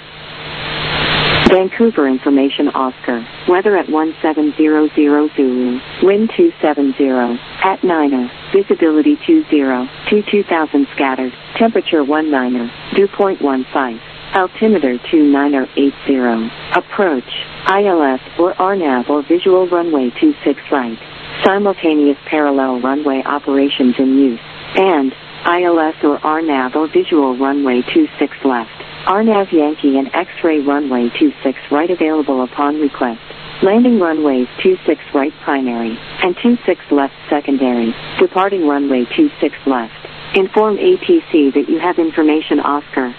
Speaker 1: Vancouver information Oscar. Weather at one seven zero zero Zulu. Wind two seven zero. At Niner. Visibility two zero. two two thousand scattered. Temperature one niner. Dew point one five. Altimeter two niner eight zero. Approach. I L S or R NAV or visual runway two six right. Simultaneous parallel runway operations in use. And I L S or R NAV or visual runway two six left. R NAV Yankee and X-ray runway two six right available upon request. Landing runways two six right primary and two six left secondary. Departing runway two six left. Inform A T C that you have information Oscar.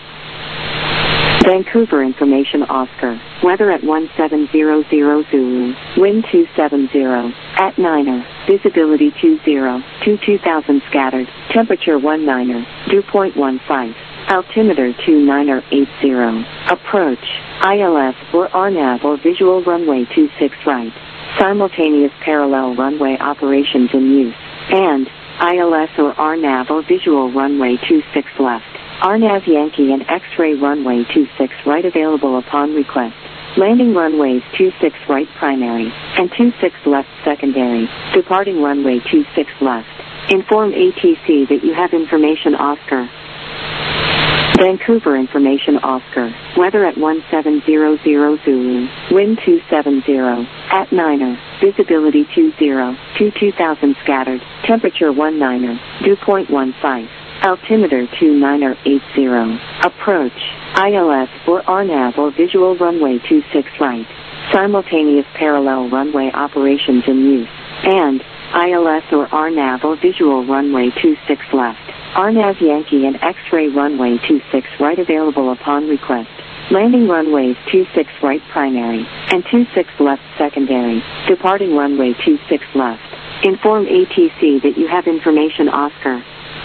Speaker 1: Vancouver information Oscar. Weather at one seven zero zero Zulu. Wind two seven zero. At Niner. Visibility two zero. two two thousand scattered. Temperature one niner. Dew point one five. Altimeter two niner eight zero. Approach. I L S or R NAV or visual runway two six right. Simultaneous parallel runway operations in use. And I L S or R NAV or visual runway two six left. R NAV Yankee and X-ray runway two six right available upon request. Landing runways two six right primary and two six left secondary. Departing runway two six left. Inform A T C that you have information Oscar. Vancouver information Oscar. Weather at one seven zero zero Zulu. Wind two seven zero. At Niner. Visibility two zero. two two thousand scattered. Temperature one niner. Dew point one five. Altimeter two niner eight zero. Approach. I L S or R NAV or visual runway two six right. Simultaneous parallel runway operations in use. And I L S or R NAV or visual runway two six left. R NAV Yankee and X-ray runway two six right available upon request. Landing runways two six right primary and two six left secondary. Departing runway two six left. Inform A T C that you have information Oscar.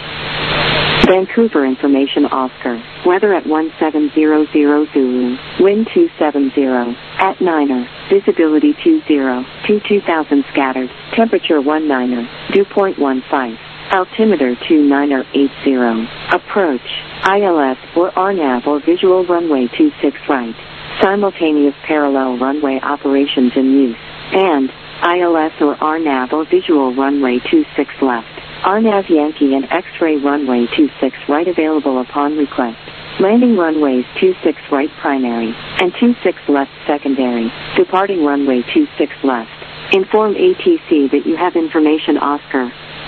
Speaker 1: Vancouver information Oscar. Weather at one seven zero zero Zulu. Wind two seven zero. At Niner. Visibility two zero. two two thousand scattered. Temperature one niner. Dew point one five. Altimeter two niner eight zero. Approach. I L S or R NAV or visual runway two six right. Simultaneous parallel runway operations in use. And I L S or R NAV or visual runway two six left. R NAV Yankee and X-ray runway two six right available upon request. Landing runways two six right primary and two six left secondary. Departing runway two six left. Inform A T C that you have information Oscar.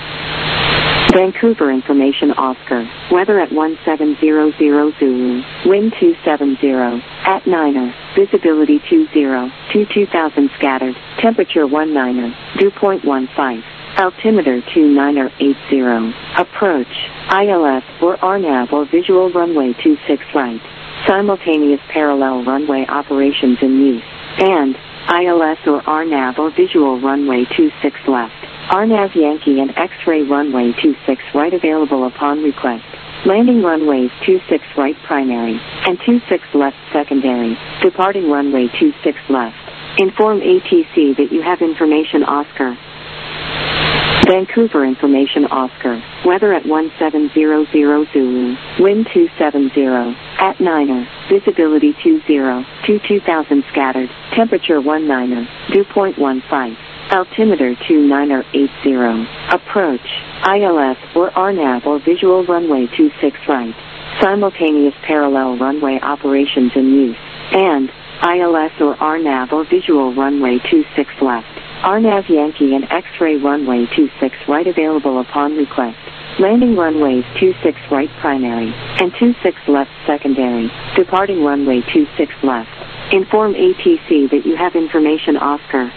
Speaker 1: Vancouver information Oscar. Weather at one seven zero zero Zulu. Wind two seven zero. At Niner. Visibility two zero. two two thousand scattered. Temperature one niner. Dew point one five. Altimeter two niner eight zero. Approach. I L S or R NAV or visual runway two six right. Simultaneous parallel runway operations in use. And I L S or R NAV or visual runway two six left. R NAV Yankee and X-ray runway two six right available upon request. Landing runways two six right primary and two six left secondary. Departing runway two six left. Inform A T C that you have information Oscar. Vancouver information Oscar. Weather at one seven zero zero Zulu. Wind two seven zero. At Niner. Visibility two zero. two two thousand scattered. Temperature one niner. Dew point one five. Altimeter two niner eight zero. Approach. I L S or R NAV or visual runway two six right. Simultaneous parallel runway operations in use. And I L S or R NAV or visual runway two six left. R NAV Yankee and X-ray runway two six right available upon request. Landing runways two six right primary and two six left secondary. Departing runway two six left. Inform A T C that you have information Oscar.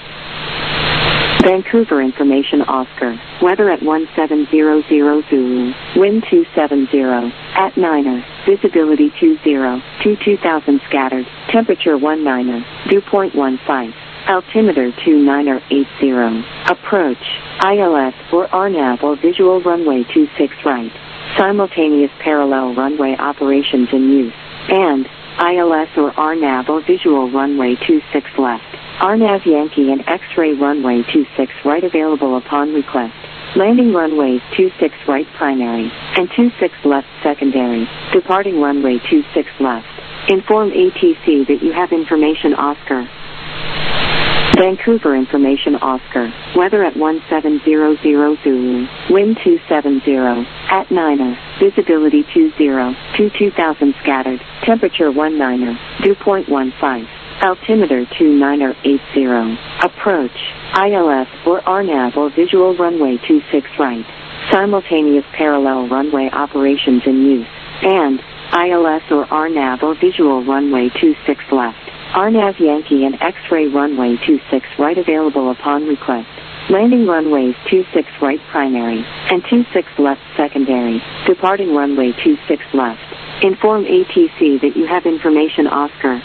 Speaker 1: Vancouver information Oscar. Weather at one seven zero zero Zulu. Wind two seven zero. At Niner. Visibility two zero. two two thousand scattered. Temperature one niner. Dew point one five. Altimeter two niner eight zero. Approach. I L S or R NAV or visual runway two six right. simultaneous parallel runway operations in use, and I L S or R NAV or visual runway two six left, R NAV Yankee and X-ray runway two six right available upon request. Landing runways two six right primary and two six left secondary, departing runway two six left. Inform A T C that you have information Oscar. Vancouver information Oscar, weather at one seven zero zero Zulu, wind two seven zero, at niner, visibility two zero, to two thousand scattered, temperature one niner, dew point one five, altimeter two niner eight zero, approach, I L S or R NAV or visual runway two six right, simultaneous parallel runway operations in use, and I L S or R NAV or visual runway two six left, R NAV Yankee and X-ray runway two six right available upon request. Landing runways two six right primary and two six left secondary, departing runway two six left. Inform A T C that you have information Oscar.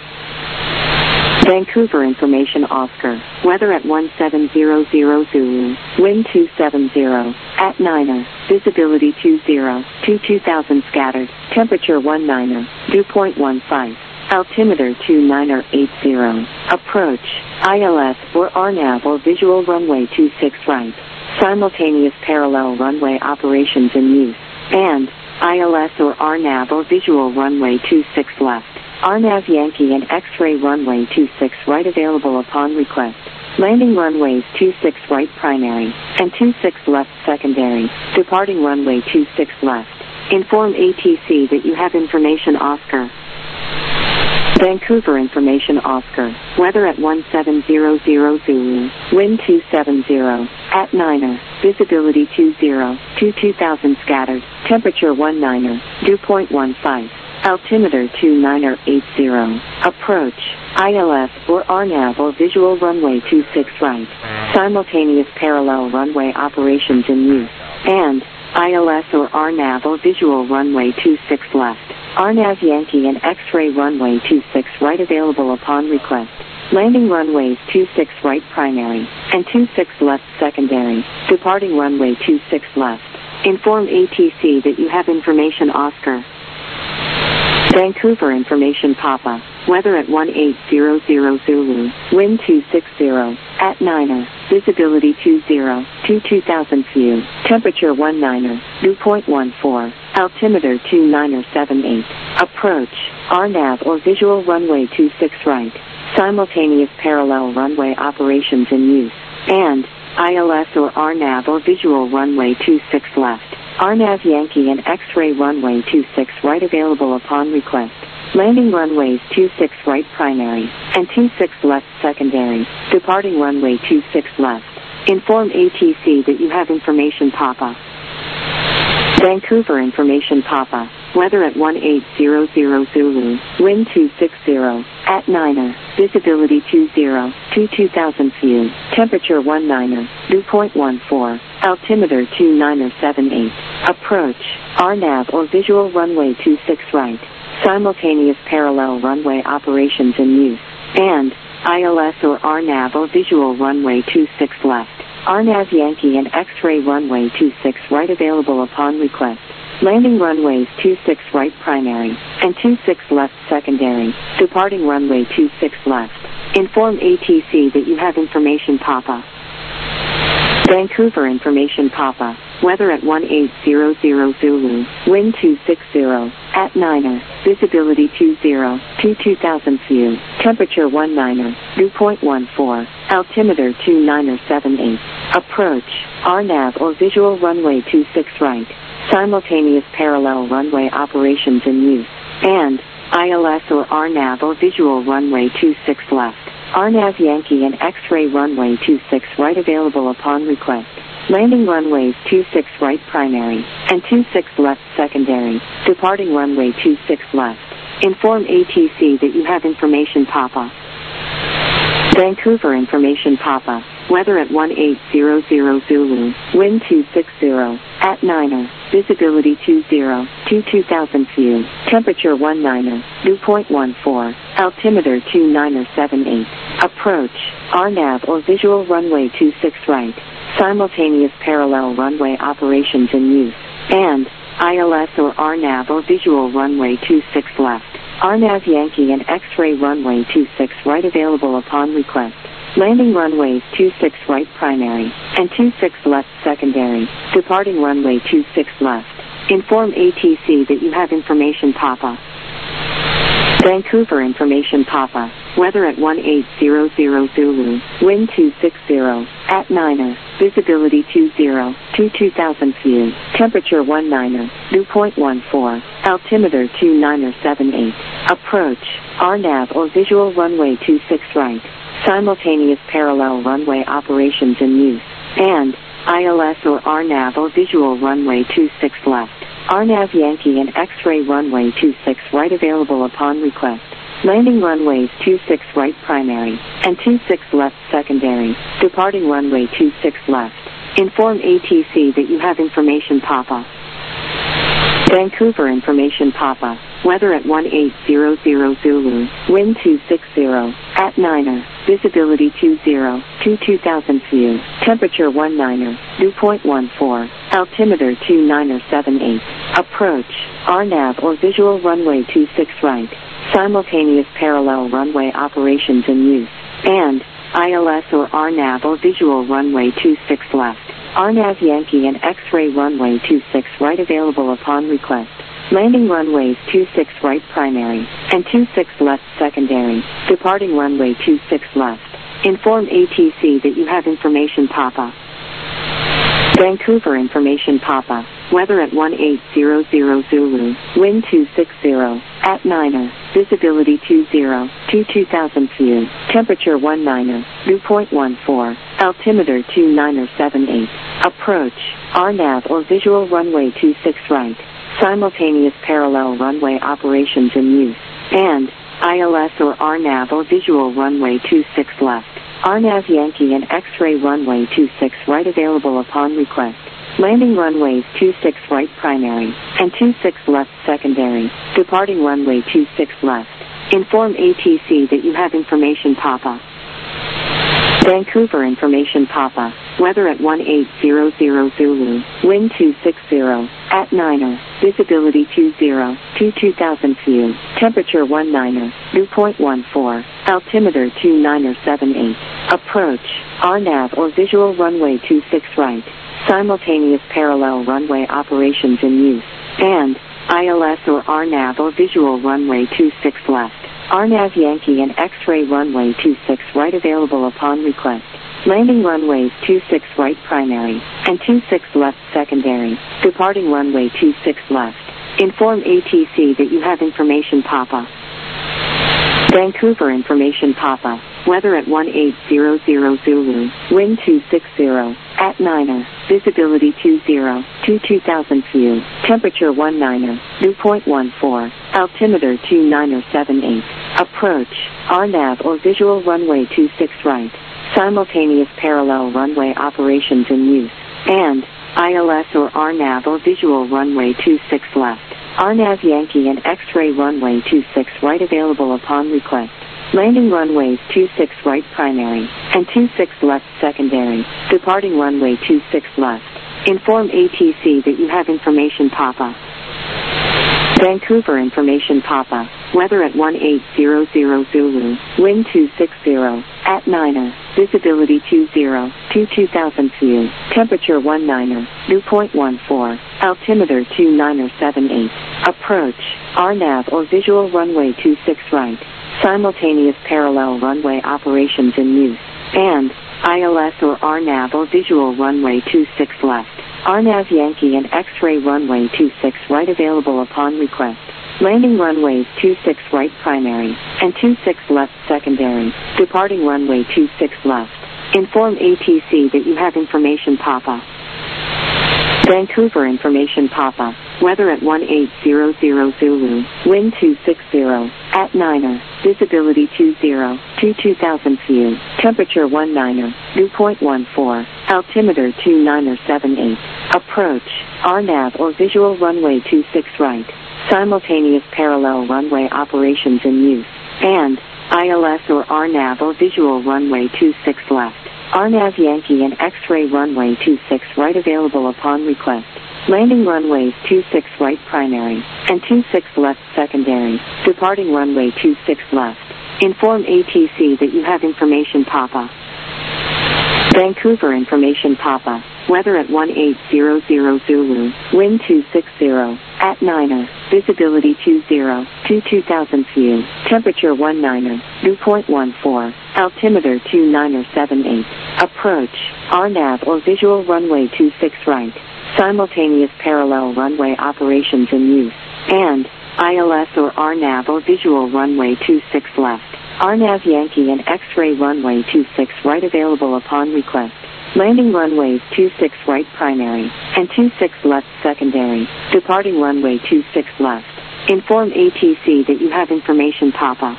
Speaker 1: Vancouver information Oscar, weather at one seven zero zero Zulu, wind two seven zero, at niner, visibility two zero, to two thousand scattered, temperature one niner, dew point one five, altimeter two niner eight zero, approach, I L S or R NAV or visual runway two six right, simultaneous parallel runway operations in use, and I L S or R NAV or visual runway two six left. R NAV Yankee and X-ray runway two six right available upon request. Landing runways two six right primary and two six left secondary, departing runway two six left. Inform A T C that you have information Oscar. Vancouver information Oscar, weather at one seven zero zero Zulu, wind two seven zero, at niner, visibility two zero, to two thousand scattered, temperature one niner, dew point one five. Altimeter two niner eight zero, approach, I L S or R NAV or visual runway two six right, simultaneous parallel runway operations in use, and I L S or R NAV or visual runway two six left, R NAV Yankee and X-ray runway two six right available upon request. Landing runways two six right primary and two six left secondary, departing runway two six left. Inform A T C that you have information Oscar. Vancouver information Papa, weather at one eight zero zero Zulu, wind two six zero, at niner, visibility two zero, to two thousand view, temperature one niner, dew point one four, altimeter two niner seven eight, approach, R NAV or visual runway two six right, simultaneous parallel runway operations in use, and I L S or R NAV or visual runway two six left. R NAV Yankee and X-ray runway two six right available upon request. Landing runways two six right primary and two six left secondary, departing runway two six left. Inform A T C that you have information Papa. Vancouver information Papa, weather at one eight zero zero Zulu, wind two six zero, at niner, visibility two zero, to two thousand view, temperature one niner, dew point one four, altimeter two niner seven eight, approach, R NAV or visual runway two six right, simultaneous parallel runway operations in use, and I L S or R NAV or visual runway two six left, R NAV Yankee and X-ray runway two six right available upon request. Landing runways two six right primary and two six left secondary, departing runway two six left. Inform A T C that you have information Papa. Vancouver information Papa, weather at one eight zero zero Zulu, wind two six zero, at niner, visibility two zero, to two thousand view, temperature one niner, dew point one four, altimeter two niner seven eight, approach, R NAV or visual runway two six right, simultaneous parallel runway operations in use, and I L S or R NAV or visual runway two six left, R NAV Yankee and X-ray runway two six right available upon request. Landing runways two six right primary and two six left secondary, departing runway two six left. Inform A T C that you have information Papa. Vancouver information Papa, weather at one eight zero zero Zulu, wind two six zero, at niner, visibility two zero, to two thousand view, temperature one niner, dew point one four, altimeter two niner seven eight, approach, R NAV or visual runway two six right, simultaneous parallel runway operations in use, and I L S or R NAV or visual runway two six left. R NAV Yankee and X-ray runway two six right available upon request. Landing runways two six right primary and two six left secondary. Departing runway two six left. Inform A T C that you have information Papa. Vancouver information Papa. Weather at one eight zero zero Zulu. Wind two six zero. At niner. Visibility two zero. To two thousand view. Temperature one niner. Dew point one four. Altimeter two niner seven eight. Approach. R NAV or visual runway two six right. Simultaneous parallel runway operations in use. And I L S or R NAV or visual runway two six left. R NAV Yankee and X-ray runway two six right available upon request. Landing runways two six right primary and two six left secondary. Departing runway two six left. Inform A T C that you have information Papa. Vancouver information Papa. Weather at one eight zero zero Zulu. Wind two six zero. At niner. Visibility two zero. To two thousand view. Temperature one niner. Dew point one four. Altimeter two niner seven eight. Approach. R NAV or visual runway two six right. Simultaneous parallel runway operations in use. And I L S or R NAV or visual runway two six left. R NAV Yankee and X-ray runway two six right available upon request. Landing runways two six right primary and two six left secondary. Departing runway two six left. Inform A T C that you have information Papa. Vancouver information Papa. Weather at one eight zero zero Zulu. Wind two six zero. At niner. Visibility two zero. To two thousand view. Temperature one niner. Dew point one four. Altimeter two niner seven eight. Approach. R NAV or visual runway two six right. Simultaneous parallel runway operations in use. And I L S or R NAV or visual runway two six left. R NAV Yankee and X-ray runway two six right available upon request. Landing runways two six right primary and two six left secondary. Departing runway two six left. Inform A T C that you have information Papa. Vancouver information Papa. Weather at one eight zero zero Zulu. Wind two six zero. At niner. Visibility two zero. To two thousand view. Temperature one niner. Dew point one four. Altimeter two niner seven eight. Approach. R NAV or visual runway two six right. Simultaneous parallel runway operations in use. And I L S or R NAV or visual runway two six left. R NAV Yankee and X-ray runway two six right available upon request. Landing runways two six right primary and two six left secondary. Departing runway two six left. Inform A T C that you have information Papa. Vancouver information Papa. Weather at one eight zero zero Zulu. Wind two six zero. At niner. Visibility two zero. To two thousand view. Temperature one niner. Dew point one four. Altimeter two niner seven eight. Approach. R NAV or visual runway two six right. Simultaneous parallel runway operations in use. And I L S or R NAV or visual runway two six left. R NAV Yankee and X-ray runway two six right available upon request. Landing runways two six right primary and two six left secondary. Departing runway two six left. Inform A T C that you have information Papa. Vancouver information Papa. Weather at one eight zero zero Zulu. Wind two six zero. At niner. Visibility two zero. To two thousand view. Temperature one niner. Dew point one four. Altimeter two niner seven eight. Approach. R NAV or visual runway two six right. Simultaneous parallel runway operations in use. And I L S or R NAV or visual runway two six left. R NAV Yankee and X-ray runway two six right available upon request. Landing runways two six right primary and two six left secondary. Departing runway two six left. Inform A T C that you have information Papa. Vancouver information Papa. Weather at one eight zero zero Zulu. Wind two six zero. At niner. Visibility two zero. To two thousand view. Temperature one niner. Dew point one four. Altimeter two niner seven eight. Approach. R NAV or visual runway two six right. Simultaneous parallel runway operations in use. And I L S or R NAV or visual runway two six left. R NAV Yankee and X-ray runway two six right available upon request. Landing runways two six right primary and two six left secondary. Departing runway two six left. Inform A T C that you have information Papa. Vancouver information Papa. Weather at one eight zero zero Zulu. Wind two six zero. At niner. Visibility two zero. two two thousand view. Temperature one niner. Dew point one four. Altimeter two niner seven eight. Approach. R NAV or visual runway two six right. Simultaneous parallel runway operations in use. And I L S or R NAV or visual runway two six left. R NAV Yankee and X-ray runway two six right available upon request. Landing runways two six right primary and two six left secondary. Departing runway two six left. Inform A T C that you have information Papa.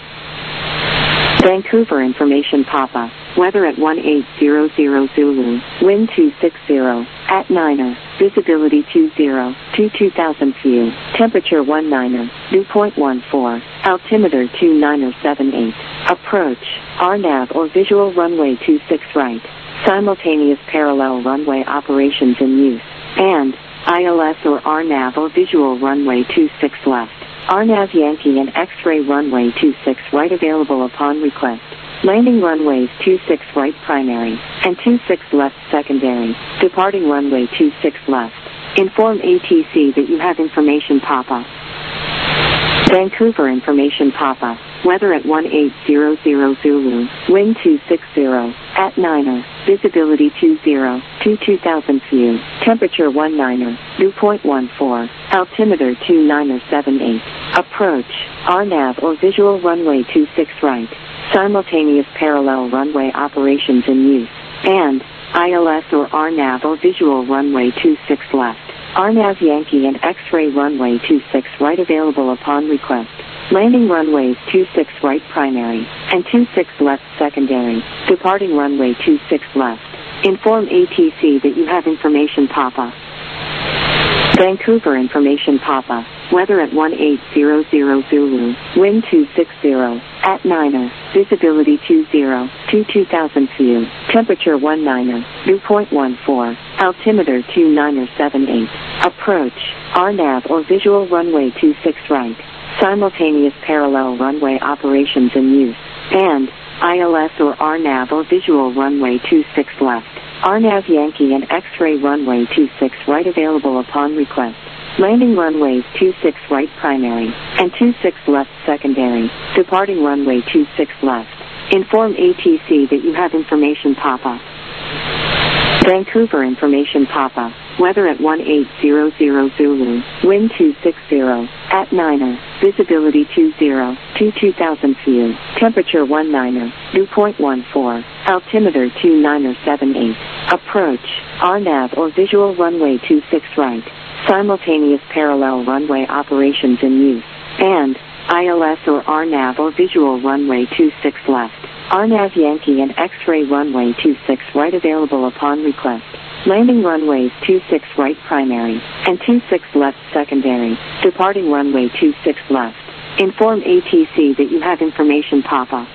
Speaker 1: Vancouver information Papa. Weather at one eight zero zero Zulu. Wind two six zero. At niner. Visibility two zero. two two thousand view. Temperature one niner. Dew point one four. Altimeter two niner seven eight. Approach. R NAV or visual runway two six right. Simultaneous parallel runway operations in use. And I L S or R NAV or visual runway two six left. R NAV Yankee and X-ray runway two six right available upon request. Landing runways two six right primary and two six left secondary. Departing runway two six left. Inform A T C that you have information Papa. Vancouver information Papa. Weather at one eight zero zero Zulu. Wind two six zero. At niner. Visibility two zero. two two thousand view. Temperature one niner. Dew point one four. Altimeter two niner seven eight. Approach. R NAV or visual runway two six right. Simultaneous parallel runway operations in use. And I L S or R NAV or visual runway two six left. R NAV Yankee and X-ray runway two six right available upon request. Landing runways two six right primary and two six left secondary. Departing runway two six left. Inform A T C that you have information Papa. Vancouver information Papa. Weather at one eight zero zero Zulu. Wind two six zero. At niner. Visibility two zero. two two thousand view. Temperature one niner. Dew point one four. Altimeter two niner seven eight. Approach. R NAV or visual runway two six right. Simultaneous parallel runway operations in use. And I L S or R NAV or visual runway two six left. R NAV Yankee and X-ray runway two six right available upon request. Landing runways two six right primary and two six left secondary. Departing runway two six left. Inform A T C that you have information Papa. Vancouver information Papa. Weather at one eight zero zero Zulu. Wind two six zero. At niner. Visibility two zero. two two thousand view. Temperature one niner. Dew point one four. Altimeter two niner seven eight. Approach. R NAV or visual runway two six right. Simultaneous parallel runway operations in use. And I L S or R NAV or visual runway two six left. R NAV Yankee and X-ray runway two six right available upon request. Landing runways two six right primary and two six left secondary. Departing runway two six left. Inform A T C that you have information Papa.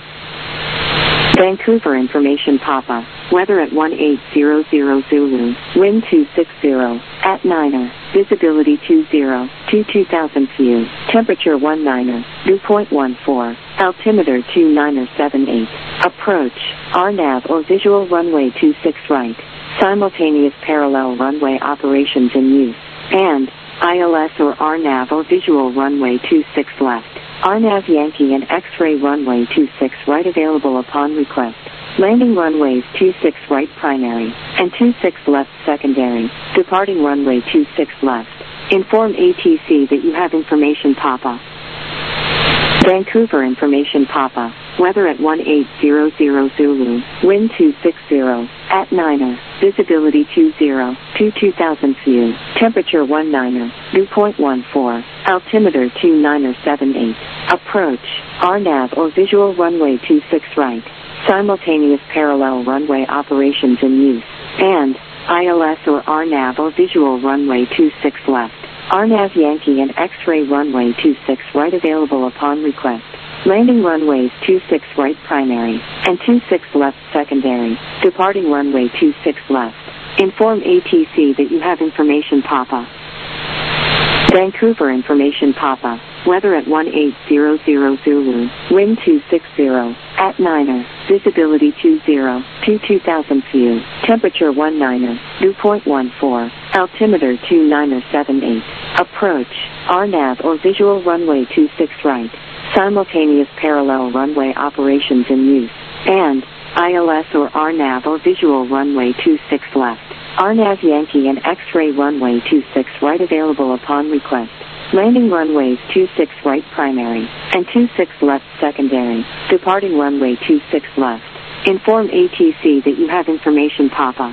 Speaker 1: Vancouver information Papa. Weather at one eight zero zero Zulu. Wind two six zero. At niner. Visibility two zero. two two thousand view. Temperature one niner. Dew point one four. Altimeter two niner seven eight. Approach. R NAV or visual runway two six right. Simultaneous parallel runway operations in use. And I L S or R NAV or visual runway two six left. R NAV Yankee and X-ray runway two six right available upon request. Landing runways two six right primary and two six left secondary. Departing runway two six left. Inform A T C that you have information Papa. Vancouver information Papa. Weather at one eight zero zero Zulu. Wind two six zero. At niner. Visibility two zero. two two thousand view. Temperature one niner. Dew point one four. Altimeter two niner seven eight. Approach. R NAV or visual runway two six right. Simultaneous parallel runway operations in use. And I L S or R NAV or visual runway two six left. R NAV Yankee and X-ray runway two six right available upon request. Landing runways two six right primary and two six left secondary. Departing runway two six left. Inform A T C that you have information Papa. Vancouver Information Papa. Weather at one eight zero zero Zulu. Wind two six zero. At niner. Visibility two zero. two two thousand view. Temperature one niner. Dew point one four. Altimeter two niner seven eight. Approach. R nav or visual runway two six right. Simultaneous parallel runway operations in use. And I L S or R nav or visual runway two six left. R nav Yankee and X-ray runway two six right available upon request. Landing runways two six right primary and two six left secondary. Departing runway two six left. Inform A T C that you have information Papa.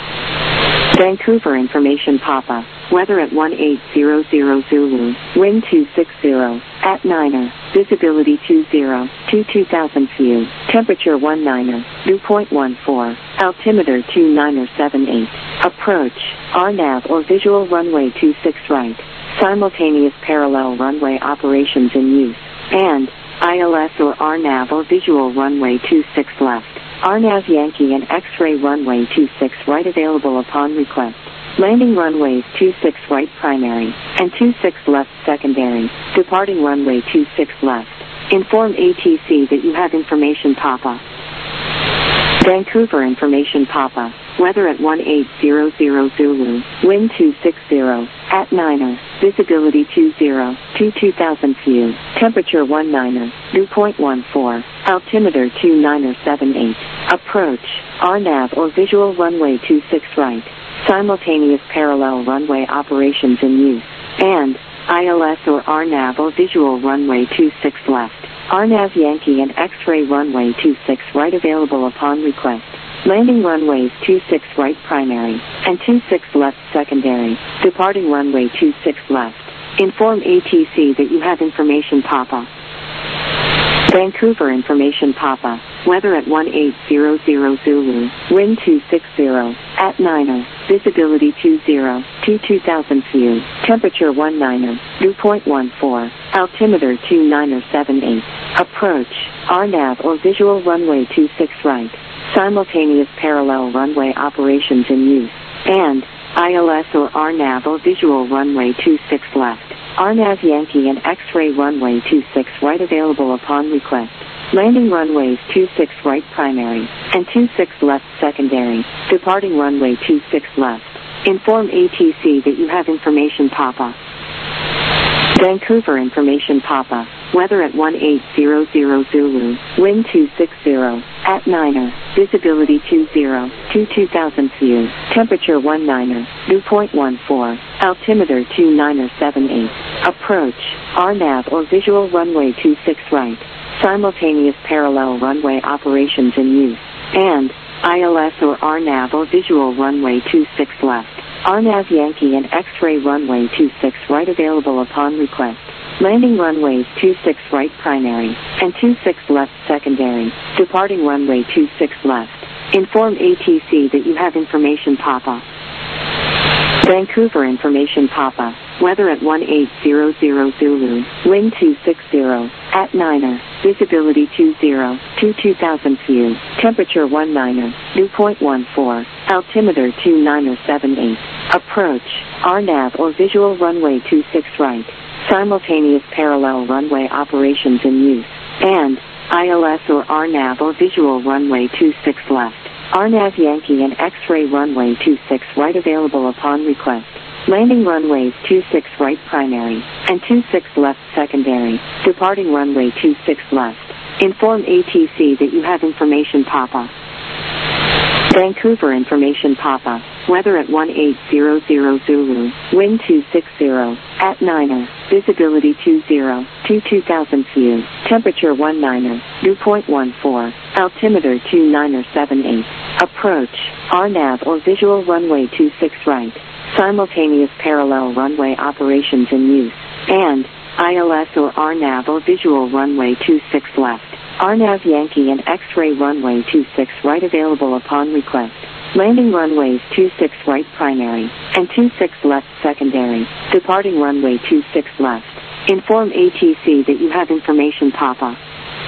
Speaker 1: Vancouver Information Papa. Weather at one eight zero zero Zulu. Wind two six zero. At niner. Visibility two zero. two two thousand view. Temperature one niner. Dew point one four. Altimeter two niner seven eight. Approach. R nav or visual runway two six right. Simultaneous parallel runway operations in use. And I L S or R nav or visual runway two six left. R nav Yankee and X-ray runway two six right available upon request. Landing runways two six right primary and two six left secondary. Departing runway two six left. Inform A T C that you have information Papa. Vancouver Information Papa. Weather at one eight zero zero Zulu. Wind two six zero. At niner. Visibility two zero. two two thousand view. Temperature one niner. Dew point one four. Altimeter two niner seven eight. Approach. R nav or visual runway two six right. Simultaneous parallel runway operations in use. And I L S or R nav or visual runway two six left. R nav Yankee and X-ray runway two six right available upon request. Landing runways two six right primary and two six left secondary. Departing runway two six left. Inform A T C that you have information Papa. Vancouver Information Papa. Weather at one eight zero zero Zulu. Wind two six zero. At niner. Visibility two zero. two two thousand view. Temperature one niner. Dew point one four. Altimeter two niner seven eight. Approach. R nav or visual runway two six right. Simultaneous parallel runway operations in use. And I L S or R nav or visual runway two six left. R nav Yankee and X-ray runway two six right available upon request. Landing runways two six right primary and two six left secondary. Departing runway two six left. Inform A T C that you have information Papa. Vancouver Information Papa. Weather at one eight zero zero Zulu. Wind two six zero. At niner. Visibility two zero. two two thousand view. Temperature one niner. Dew point one four. Altimeter two niner seven eight. Approach. R nav or visual runway two six right. Simultaneous parallel runway operations in use. And I L S or R nav or visual runway two six left. R nav Yankee and X-ray runway two six right available upon request. Landing runways two six right primary and two six left secondary. Departing runway two six left. Inform A T C that you have information Papa. Vancouver Information Papa. Weather at one eight zero zero Zulu. Wind two six zero. At niner. Visibility two zero. two two thousand view. Temperature one niner. Dew point one four. Altimeter two niner seven eight. Approach. R nav or visual runway two six right. Simultaneous parallel runway operations in use. And I L S or R nav or visual runway two six left. R nav Yankee and X-ray runway two six right available upon request. Landing runways two six right primary and two six left secondary. Departing runway two six left. Inform A T C that you have information Papa. Vancouver Information Papa. Weather at one eight zero zero Zulu. Wind two six zero. At niner. Visibility two zero. two two thousand view. Temperature one niner. Dew point one four. Altimeter two niner seven eight. Approach. R nav or visual runway two six right. Simultaneous parallel runway operations in use. And I L S or R nav or visual runway two six left. R nav Yankee and X-ray runway two six right available upon request. Landing runways two six right primary and two six left secondary. Departing runway two six left. Inform A T C that you have information Papa.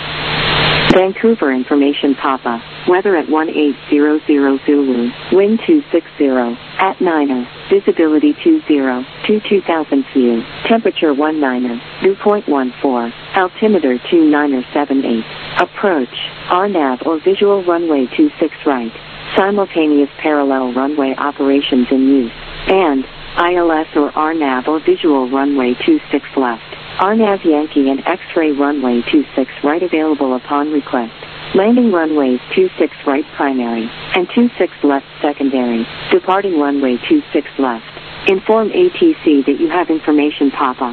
Speaker 1: Vancouver Information Papa. Weather at one eight zero zero Zulu. Wind two six zero. At niner. visibility two zero, two two thousand view, temperature one niner, dew point one four, altimeter two niner seven eight, approach, R nav or visual runway two six right, simultaneous parallel runway operations in use, and I L S or R nav or visual runway two six left, R nav Yankee and X-ray runway two six right available upon request. Landing runways two six right primary, and two six left secondary, departing runway two six left. Inform A T C that you have information Papa.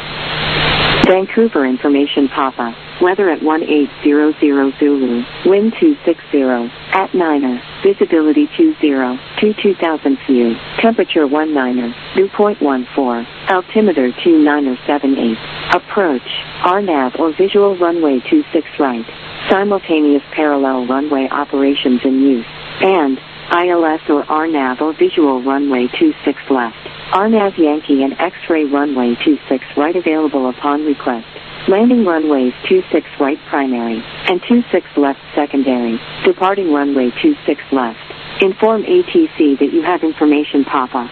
Speaker 1: Vancouver information Papa, weather at one eight zero zero Zulu, wind two six zero, at niner, visibility two zero, two two thousand view, temperature one niner, dew point one four, altimeter two niner seven eight, approach, R nav or visual runway two six right, simultaneous parallel runway operations in use, and I L S or R nav or visual runway two six left, R nav Yankee and X-ray runway two six right available upon request. Landing runways two six right primary, and two six left secondary, departing runway two six left. Inform A T C that you have information Papa.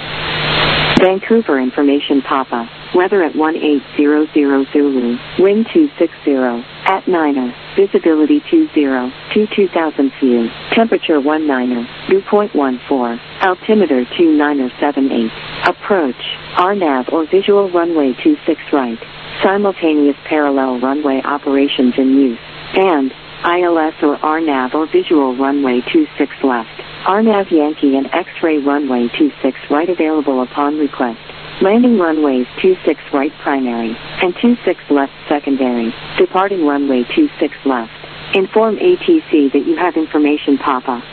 Speaker 1: Vancouver information Papa, weather at one eight zero zero Zulu, wind two six zero, at niner, visibility two zero, two two thousand view, temperature one niner, dew point one four, altimeter two niner seven eight, approach, R nav or visual runway two six right, simultaneous parallel runway operations in use, and I L S or R nav or visual runway two six left, R nav Yankee and X-ray runway two six right available upon request. Landing runways two six right primary, and two six left secondary, departing runway two six left. Inform A T C that you have information Papa.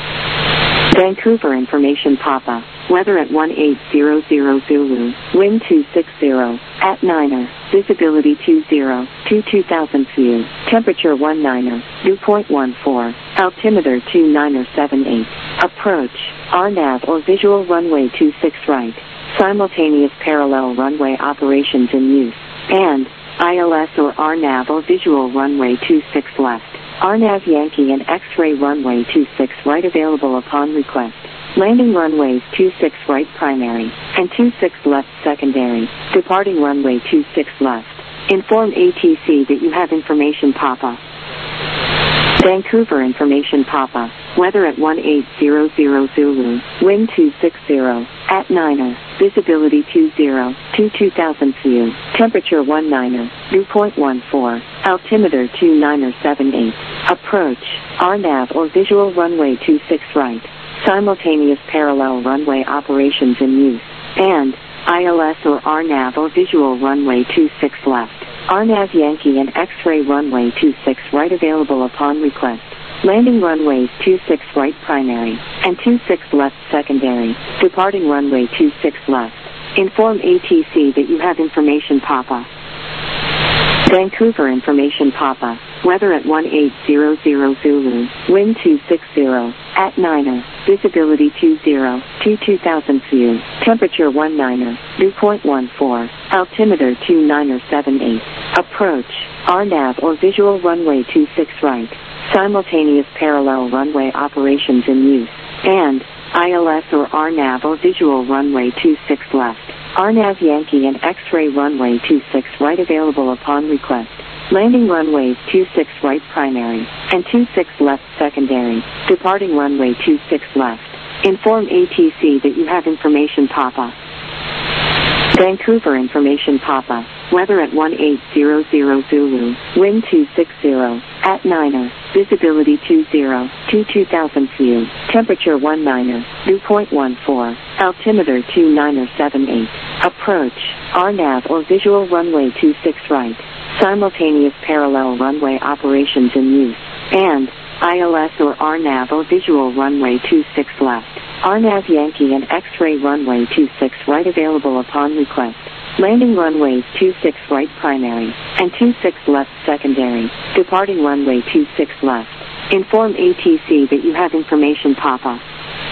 Speaker 1: Vancouver information Papa, weather at one eight zero zero Zulu, wind two six zero, at niner, visibility two zero, two two thousand view, temperature one niner, dew point one four, altimeter two niner seven eight, approach, R nav or visual runway two six right, simultaneous parallel runway operations in use, and I L S or R nav or visual runway two six left, R nav Yankee and X-ray runway two six right available upon request. Landing runways two six right primary, and two six left secondary, departing runway two six left. Inform A T C that you have information Papa. Vancouver information Papa, weather at one eight zero zero Zulu, wind two six zero, at niner, visibility two zero, two two thousand view, temperature one niner, dew point one four, altimeter two niner seven eight, approach, R nav or visual runway two six right, simultaneous parallel runway operations in use, and I L S or R nav or visual runway two six left, R nav Yankee and X-ray runway two six right available upon request. Landing runways two six right primary, and two six left secondary, departing runway two six left. Inform A T C that you have information Papa. Vancouver information Papa, weather at one eight zero zero Zulu, wind two six zero, at niner, visibility two zero, two two thousand view, temperature one niner, dew point one four, altimeter two niner seven eight, approach, R nav or visual runway two six right, simultaneous parallel runway operations in use, and I L S or R nav or visual runway two six left, R nav Yankee and X-ray runway two six right available upon request. Landing runways two six right primary, and two six left secondary, departing runway two six left. Inform A T C that you have information Papa. Vancouver information Papa, weather at one eight zero zero Zulu, wind two six zero, at niner, visibility two zero, two two thousand view, temperature one niner, dew point one four, altimeter two niner seven eight, approach, R nav or visual runway two six right, simultaneous parallel runway operations in use, and I L S or R nav or visual runway two six left, R nav Yankee and X-ray runway two six right available upon request. Landing runways two six right primary, and two six left secondary, departing runway two six left. Inform A T C that you have information Papa.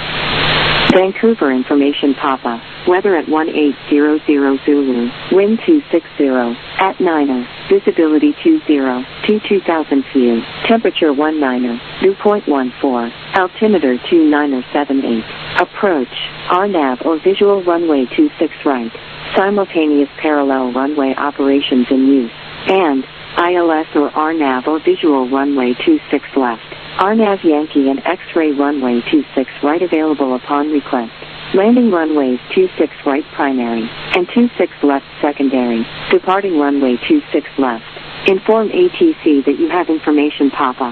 Speaker 1: Vancouver information Papa, weather at one eight zero zero Zulu, wind two six zero, at Niner, visibility two zero, to two thousand view, temperature one niner, dew point one four, altimeter two niner seven eight, approach, R NAV or visual runway two six right, simultaneous parallel runway operations in use, and I L S or R NAV or visual runway two six left, R NAV Yankee and X-ray runway two six right available upon request. Landing runways two six right primary, and two six left secondary, departing runway two six left. Inform A T C that you have information Papa.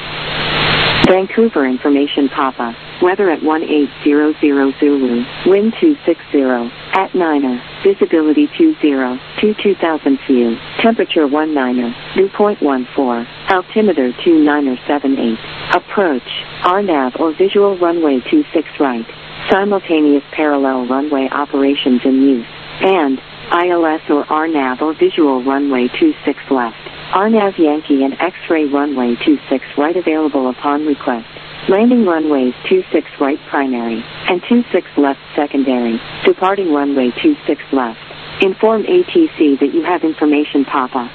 Speaker 1: Vancouver information Papa, weather at one eight zero zero Zulu, wind two six zero, at Niner, visibility two zero, to two thousand view, temperature one niner, dew point one four, altimeter two niner seven eight, approach, R NAV or visual runway two six right. Simultaneous parallel runway operations in use, and I L S or R NAV or visual runway two six left, R NAV Yankee and X-ray runway two six right available upon request. Landing runways two six right primary, and two six left secondary, departing runway two six left. Inform A T C that you have information Papa.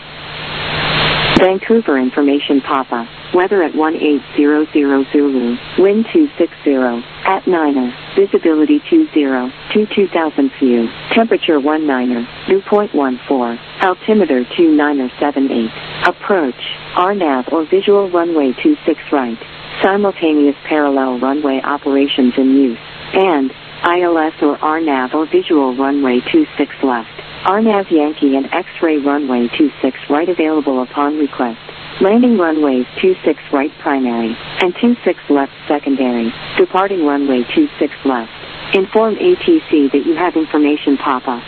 Speaker 1: Vancouver information Papa, weather at one eight zero zero Zulu, wind two six zero, at Niner, visibility two zero, to two thousand view, temperature one niner, dew point one four, altimeter two niner seven eight, approach, R NAV or visual runway two six right, simultaneous parallel runway operations in use, and I L S or R NAV or visual runway two six left, R NAV Yankee and X-ray runway two six right available upon request. Landing runways two six right primary, and two six left secondary, departing runway two six left. Inform A T C that you have information Papa.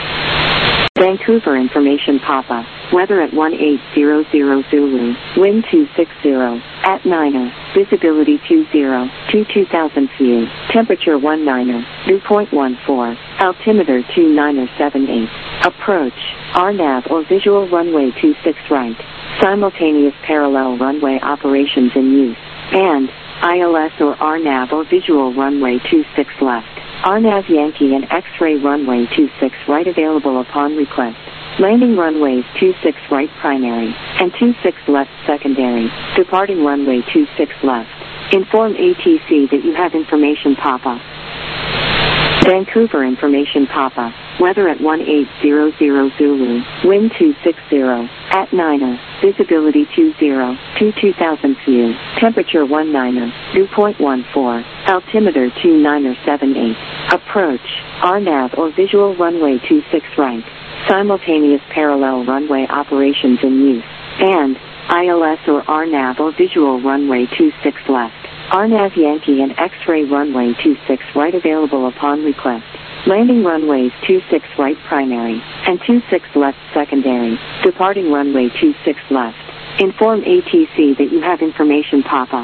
Speaker 1: Vancouver information Papa, weather at one eight zero zero Zulu, wind two six zero, at Niner, visibility two zero, to two thousand view, temperature one niner, dew point one four, altimeter two niner seven eight, approach, R NAV or visual runway two six right, simultaneous parallel runway operations in use, and I L S or R NAV or visual runway two six left, R NAV Yankee and X-ray runway two six right available upon request. Landing runways two six right primary, and two six left secondary, departing runway two six left. Inform A T C that you have information Papa. Vancouver information Papa, weather at one eight zero zero Zulu, wind two six zero, at Niner, visibility two zero, to two thousand view, temperature one niner, dew point one four, altimeter two niner seven eight, approach, R NAV or visual runway two six right, simultaneous parallel runway operations in use, and I L S or R NAV or visual runway two six left, R NAV Yankee and X-ray runway two six right available upon request. Landing runways two six right primary, and two six left secondary, departing runway two six left. Inform A T C that you have information Papa.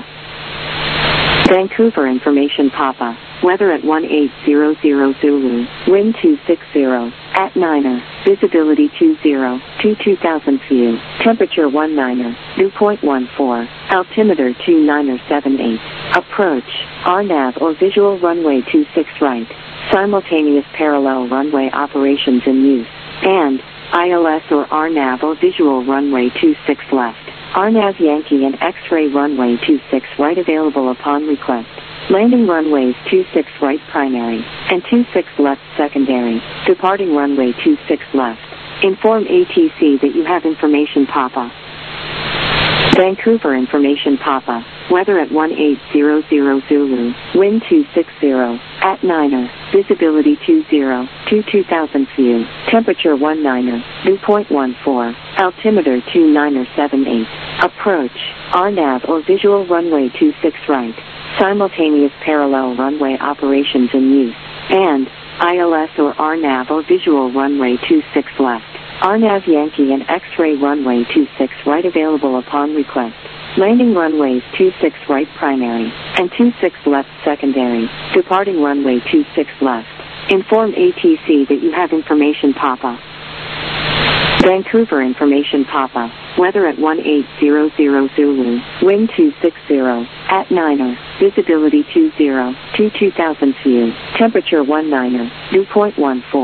Speaker 1: Vancouver information Papa, weather at one eight zero zero Zulu, wind two six zero, at Niner, visibility two zero, to two thousand view, temperature one niner, dew point one four, altimeter two niner seven eight, approach, R NAV or visual runway two six right, simultaneous parallel runway operations in use, and I L S or R NAV or visual runway two six left, R NAV Yankee and X-ray runway two six right available upon request. Landing runways two six right primary, and two six left secondary, departing runway two six left. Inform A T C that you have information Papa. Vancouver information Papa, weather at one eight zero zero Zulu, wind two six zero, at Niner, visibility two zero, to two thousand view, temperature one niner, dew point one four, altimeter two niner seven eight, approach, R NAV or visual runway two six right, simultaneous parallel runway operations in use, and I L S or R NAV or visual runway two six left, R NAV Yankee and X-ray runway two six right available upon request. Landing runways two six right primary, and two six left secondary, departing runway two six left. Inform A T C that you have information Papa. Vancouver information Papa, weather at one eight zero zero Zulu, wind two six zero, at Niner, visibility two zero, to two thousand view, temperature one niner, dew point one four,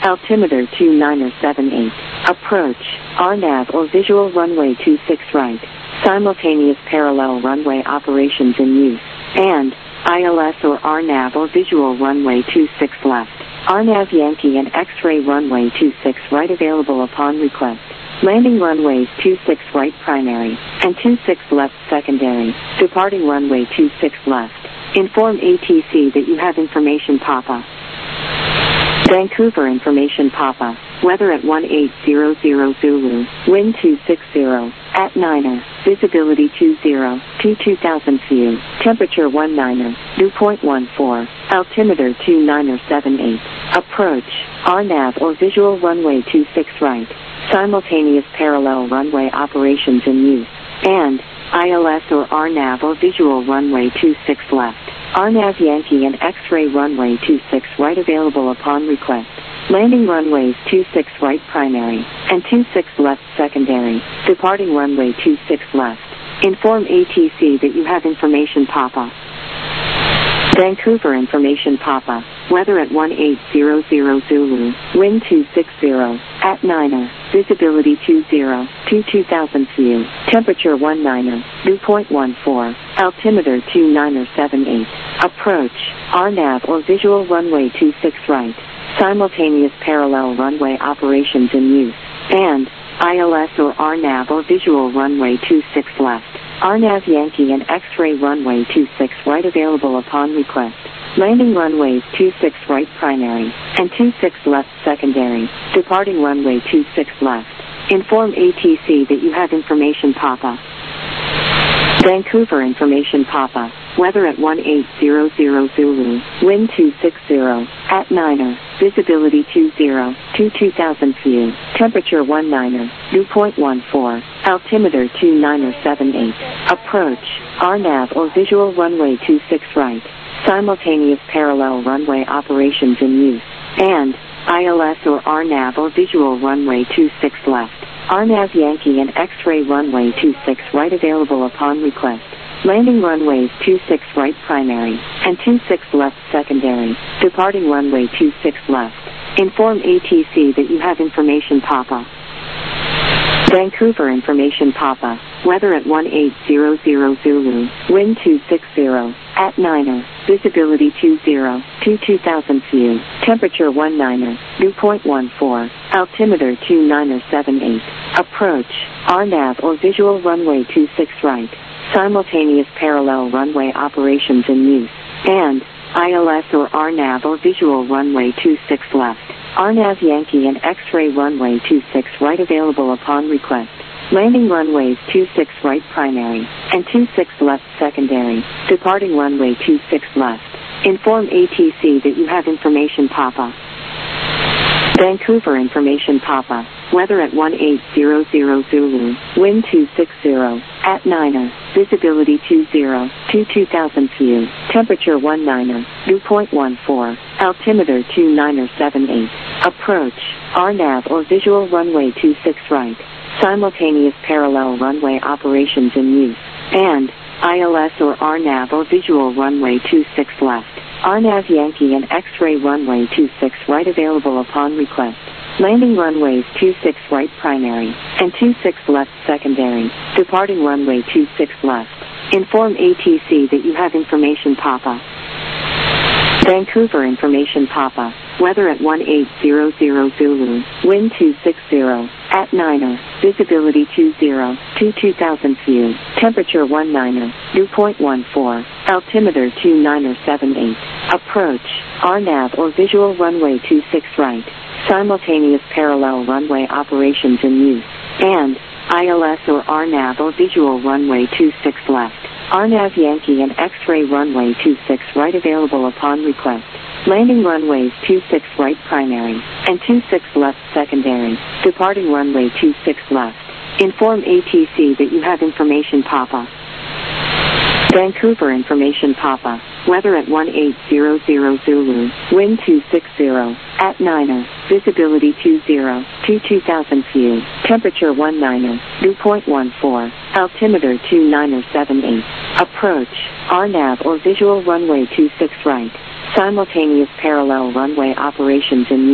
Speaker 1: altimeter two niner seven eight, approach, R NAV or visual runway two six right, simultaneous parallel runway operations in use, and I L S or R NAV or visual runway two six left, R NAV Yankee and X-ray runway two six right available upon request. Landing runways two six right primary and two six left secondary, departing runway two six left. Inform A T C that you have information Papa. Vancouver information Papa, weather at one eight zero zero Zulu, wind two six zero, at niner, visibility two zero, to two thousand view, temperature one niner, dew point one four, altimeter two niner seven eight, approach, R NAV or visual runway two six right, simultaneous parallel runway operations in use, and I L S or R NAV or visual runway two six left, R NAV Yankee and X-ray runway two six right available upon request. Landing runways two six right primary and two six left secondary, departing runway two six left. Inform A T C that you have information Papa. Vancouver information Papa, weather at one eight zero zero Zulu, wind two six zero, at niner, visibility two zero, to two thousand view, temperature one niner, dew point one four, altimeter two niner seven eight, approach, R NAV or visual runway two six right, simultaneous parallel runway operations in use, and I L S or R NAV or visual runway two six left, R NAV Yankee and X-ray runway two six right available upon request. Landing runways two six right primary and two six left secondary, departing runway two six left. Inform A T C that you have information Papa. Vancouver information Papa, weather at one eight zero zero Zulu, wind two six zero, at niner, visibility two zero, to two thousand view, temperature one niner, dew point one four, altimeter two niner seven eight, approach, R NAV or visual runway two six right, simultaneous parallel runway operations in use, and I L S or R NAV or visual runway two six left, R NAV Yankee and X-ray runway two six right available upon request. Landing runways two six right primary and two six left secondary, departing runway two six left. Inform A T C that you have information Papa. Vancouver information Papa, weather at one eight zero zero Zulu, wind two six zero, at niner, visibility two zero, to two thousand view, temperature one niner, dew point one four, altimeter two niner seven eight, approach, R NAV or visual runway two six right, simultaneous parallel runway operations in use, and I L S or R NAV or visual runway two six left, R NAV Yankee and X-ray runway two six right available upon request. Landing runways two six right primary and two six left secondary, departing runway two six left. Inform A T C that you have information Papa. Vancouver information Papa, weather at one eight zero zero Zulu, wind two six zero, at niner, visibility two zero, to two thousand view, temperature one niner, dew point one four, altimeter two niner seven eight, approach, R NAV or visual runway two six right, simultaneous parallel runway operations in use, and I L S or R NAV or visual runway two six left, R NAV Yankee and X-ray runway two six right available upon request. Landing runways two six right primary and two six left secondary, departing runway two six left. Inform A T C that you have information Papa. Vancouver information Papa, weather at one eight zero zero Zulu, wind two six zero, at niner, visibility two zero, to two thousand view, temperature one niner, dew point one four, altimeter two niner seven eight, approach, R NAV or visual runway two six right, simultaneous parallel runway operations in use, and I L S or R NAV or visual runway two six left, R NAV Yankee and X-ray runway two six right available upon request. Landing runways two six right primary and two six left secondary, departing runway two six left. Inform A T C that you have information Papa. Vancouver information Papa, weather at one eight zero zero Zulu, wind two six zero, at niner, visibility two zero, to two thousand view, temperature one niner, dew point one four, altimeter two niner seven eight, approach, R NAV or visual runway two six right, simultaneous parallel runway operations in use,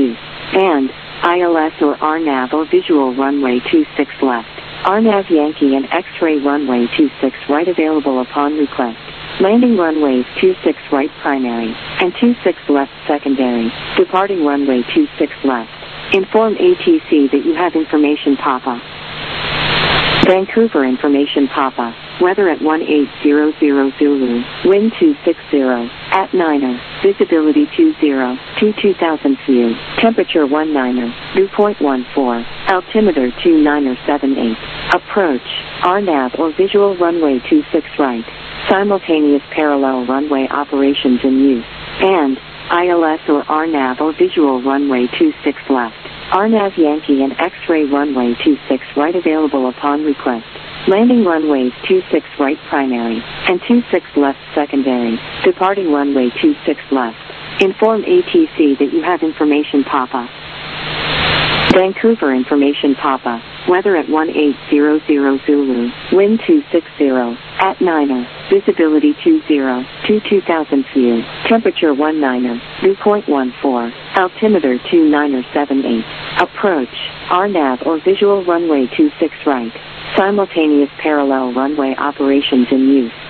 Speaker 1: and I L S or R NAV or visual runway two six left. R NAV Yankee and X-ray runway two six right available upon request. Landing runways two six right primary and two six left secondary. Departing runway two six left. Inform A T C that you have information Papa. Vancouver information Papa. Weather at one eight zero zero Zulu. Wind two six zero. At Niner. Visibility two zero. To two thousand view. Temperature one Niner. Dew point one four. Altimeter two Niner seven eight. Approach. R NAV or visual runway two six right. Simultaneous parallel runway operations in use. And I L S or R NAV or visual runway two six left. R NAV Yankee and X-ray runway two six right available upon request. Landing runways two six right primary and two six left secondary. Departing runway two six left. Inform A T C that you have information Papa. Vancouver information Papa. Weather at one eight zero zero Zulu. Wind two six zero. At Niner. Visibility two zero. To two thousand view. Temperature one Niner. Dew point one four. Altimeter two Niner seven eight. Approach. R NAV or visual runway two six right. Simultaneous parallel runway operations in use.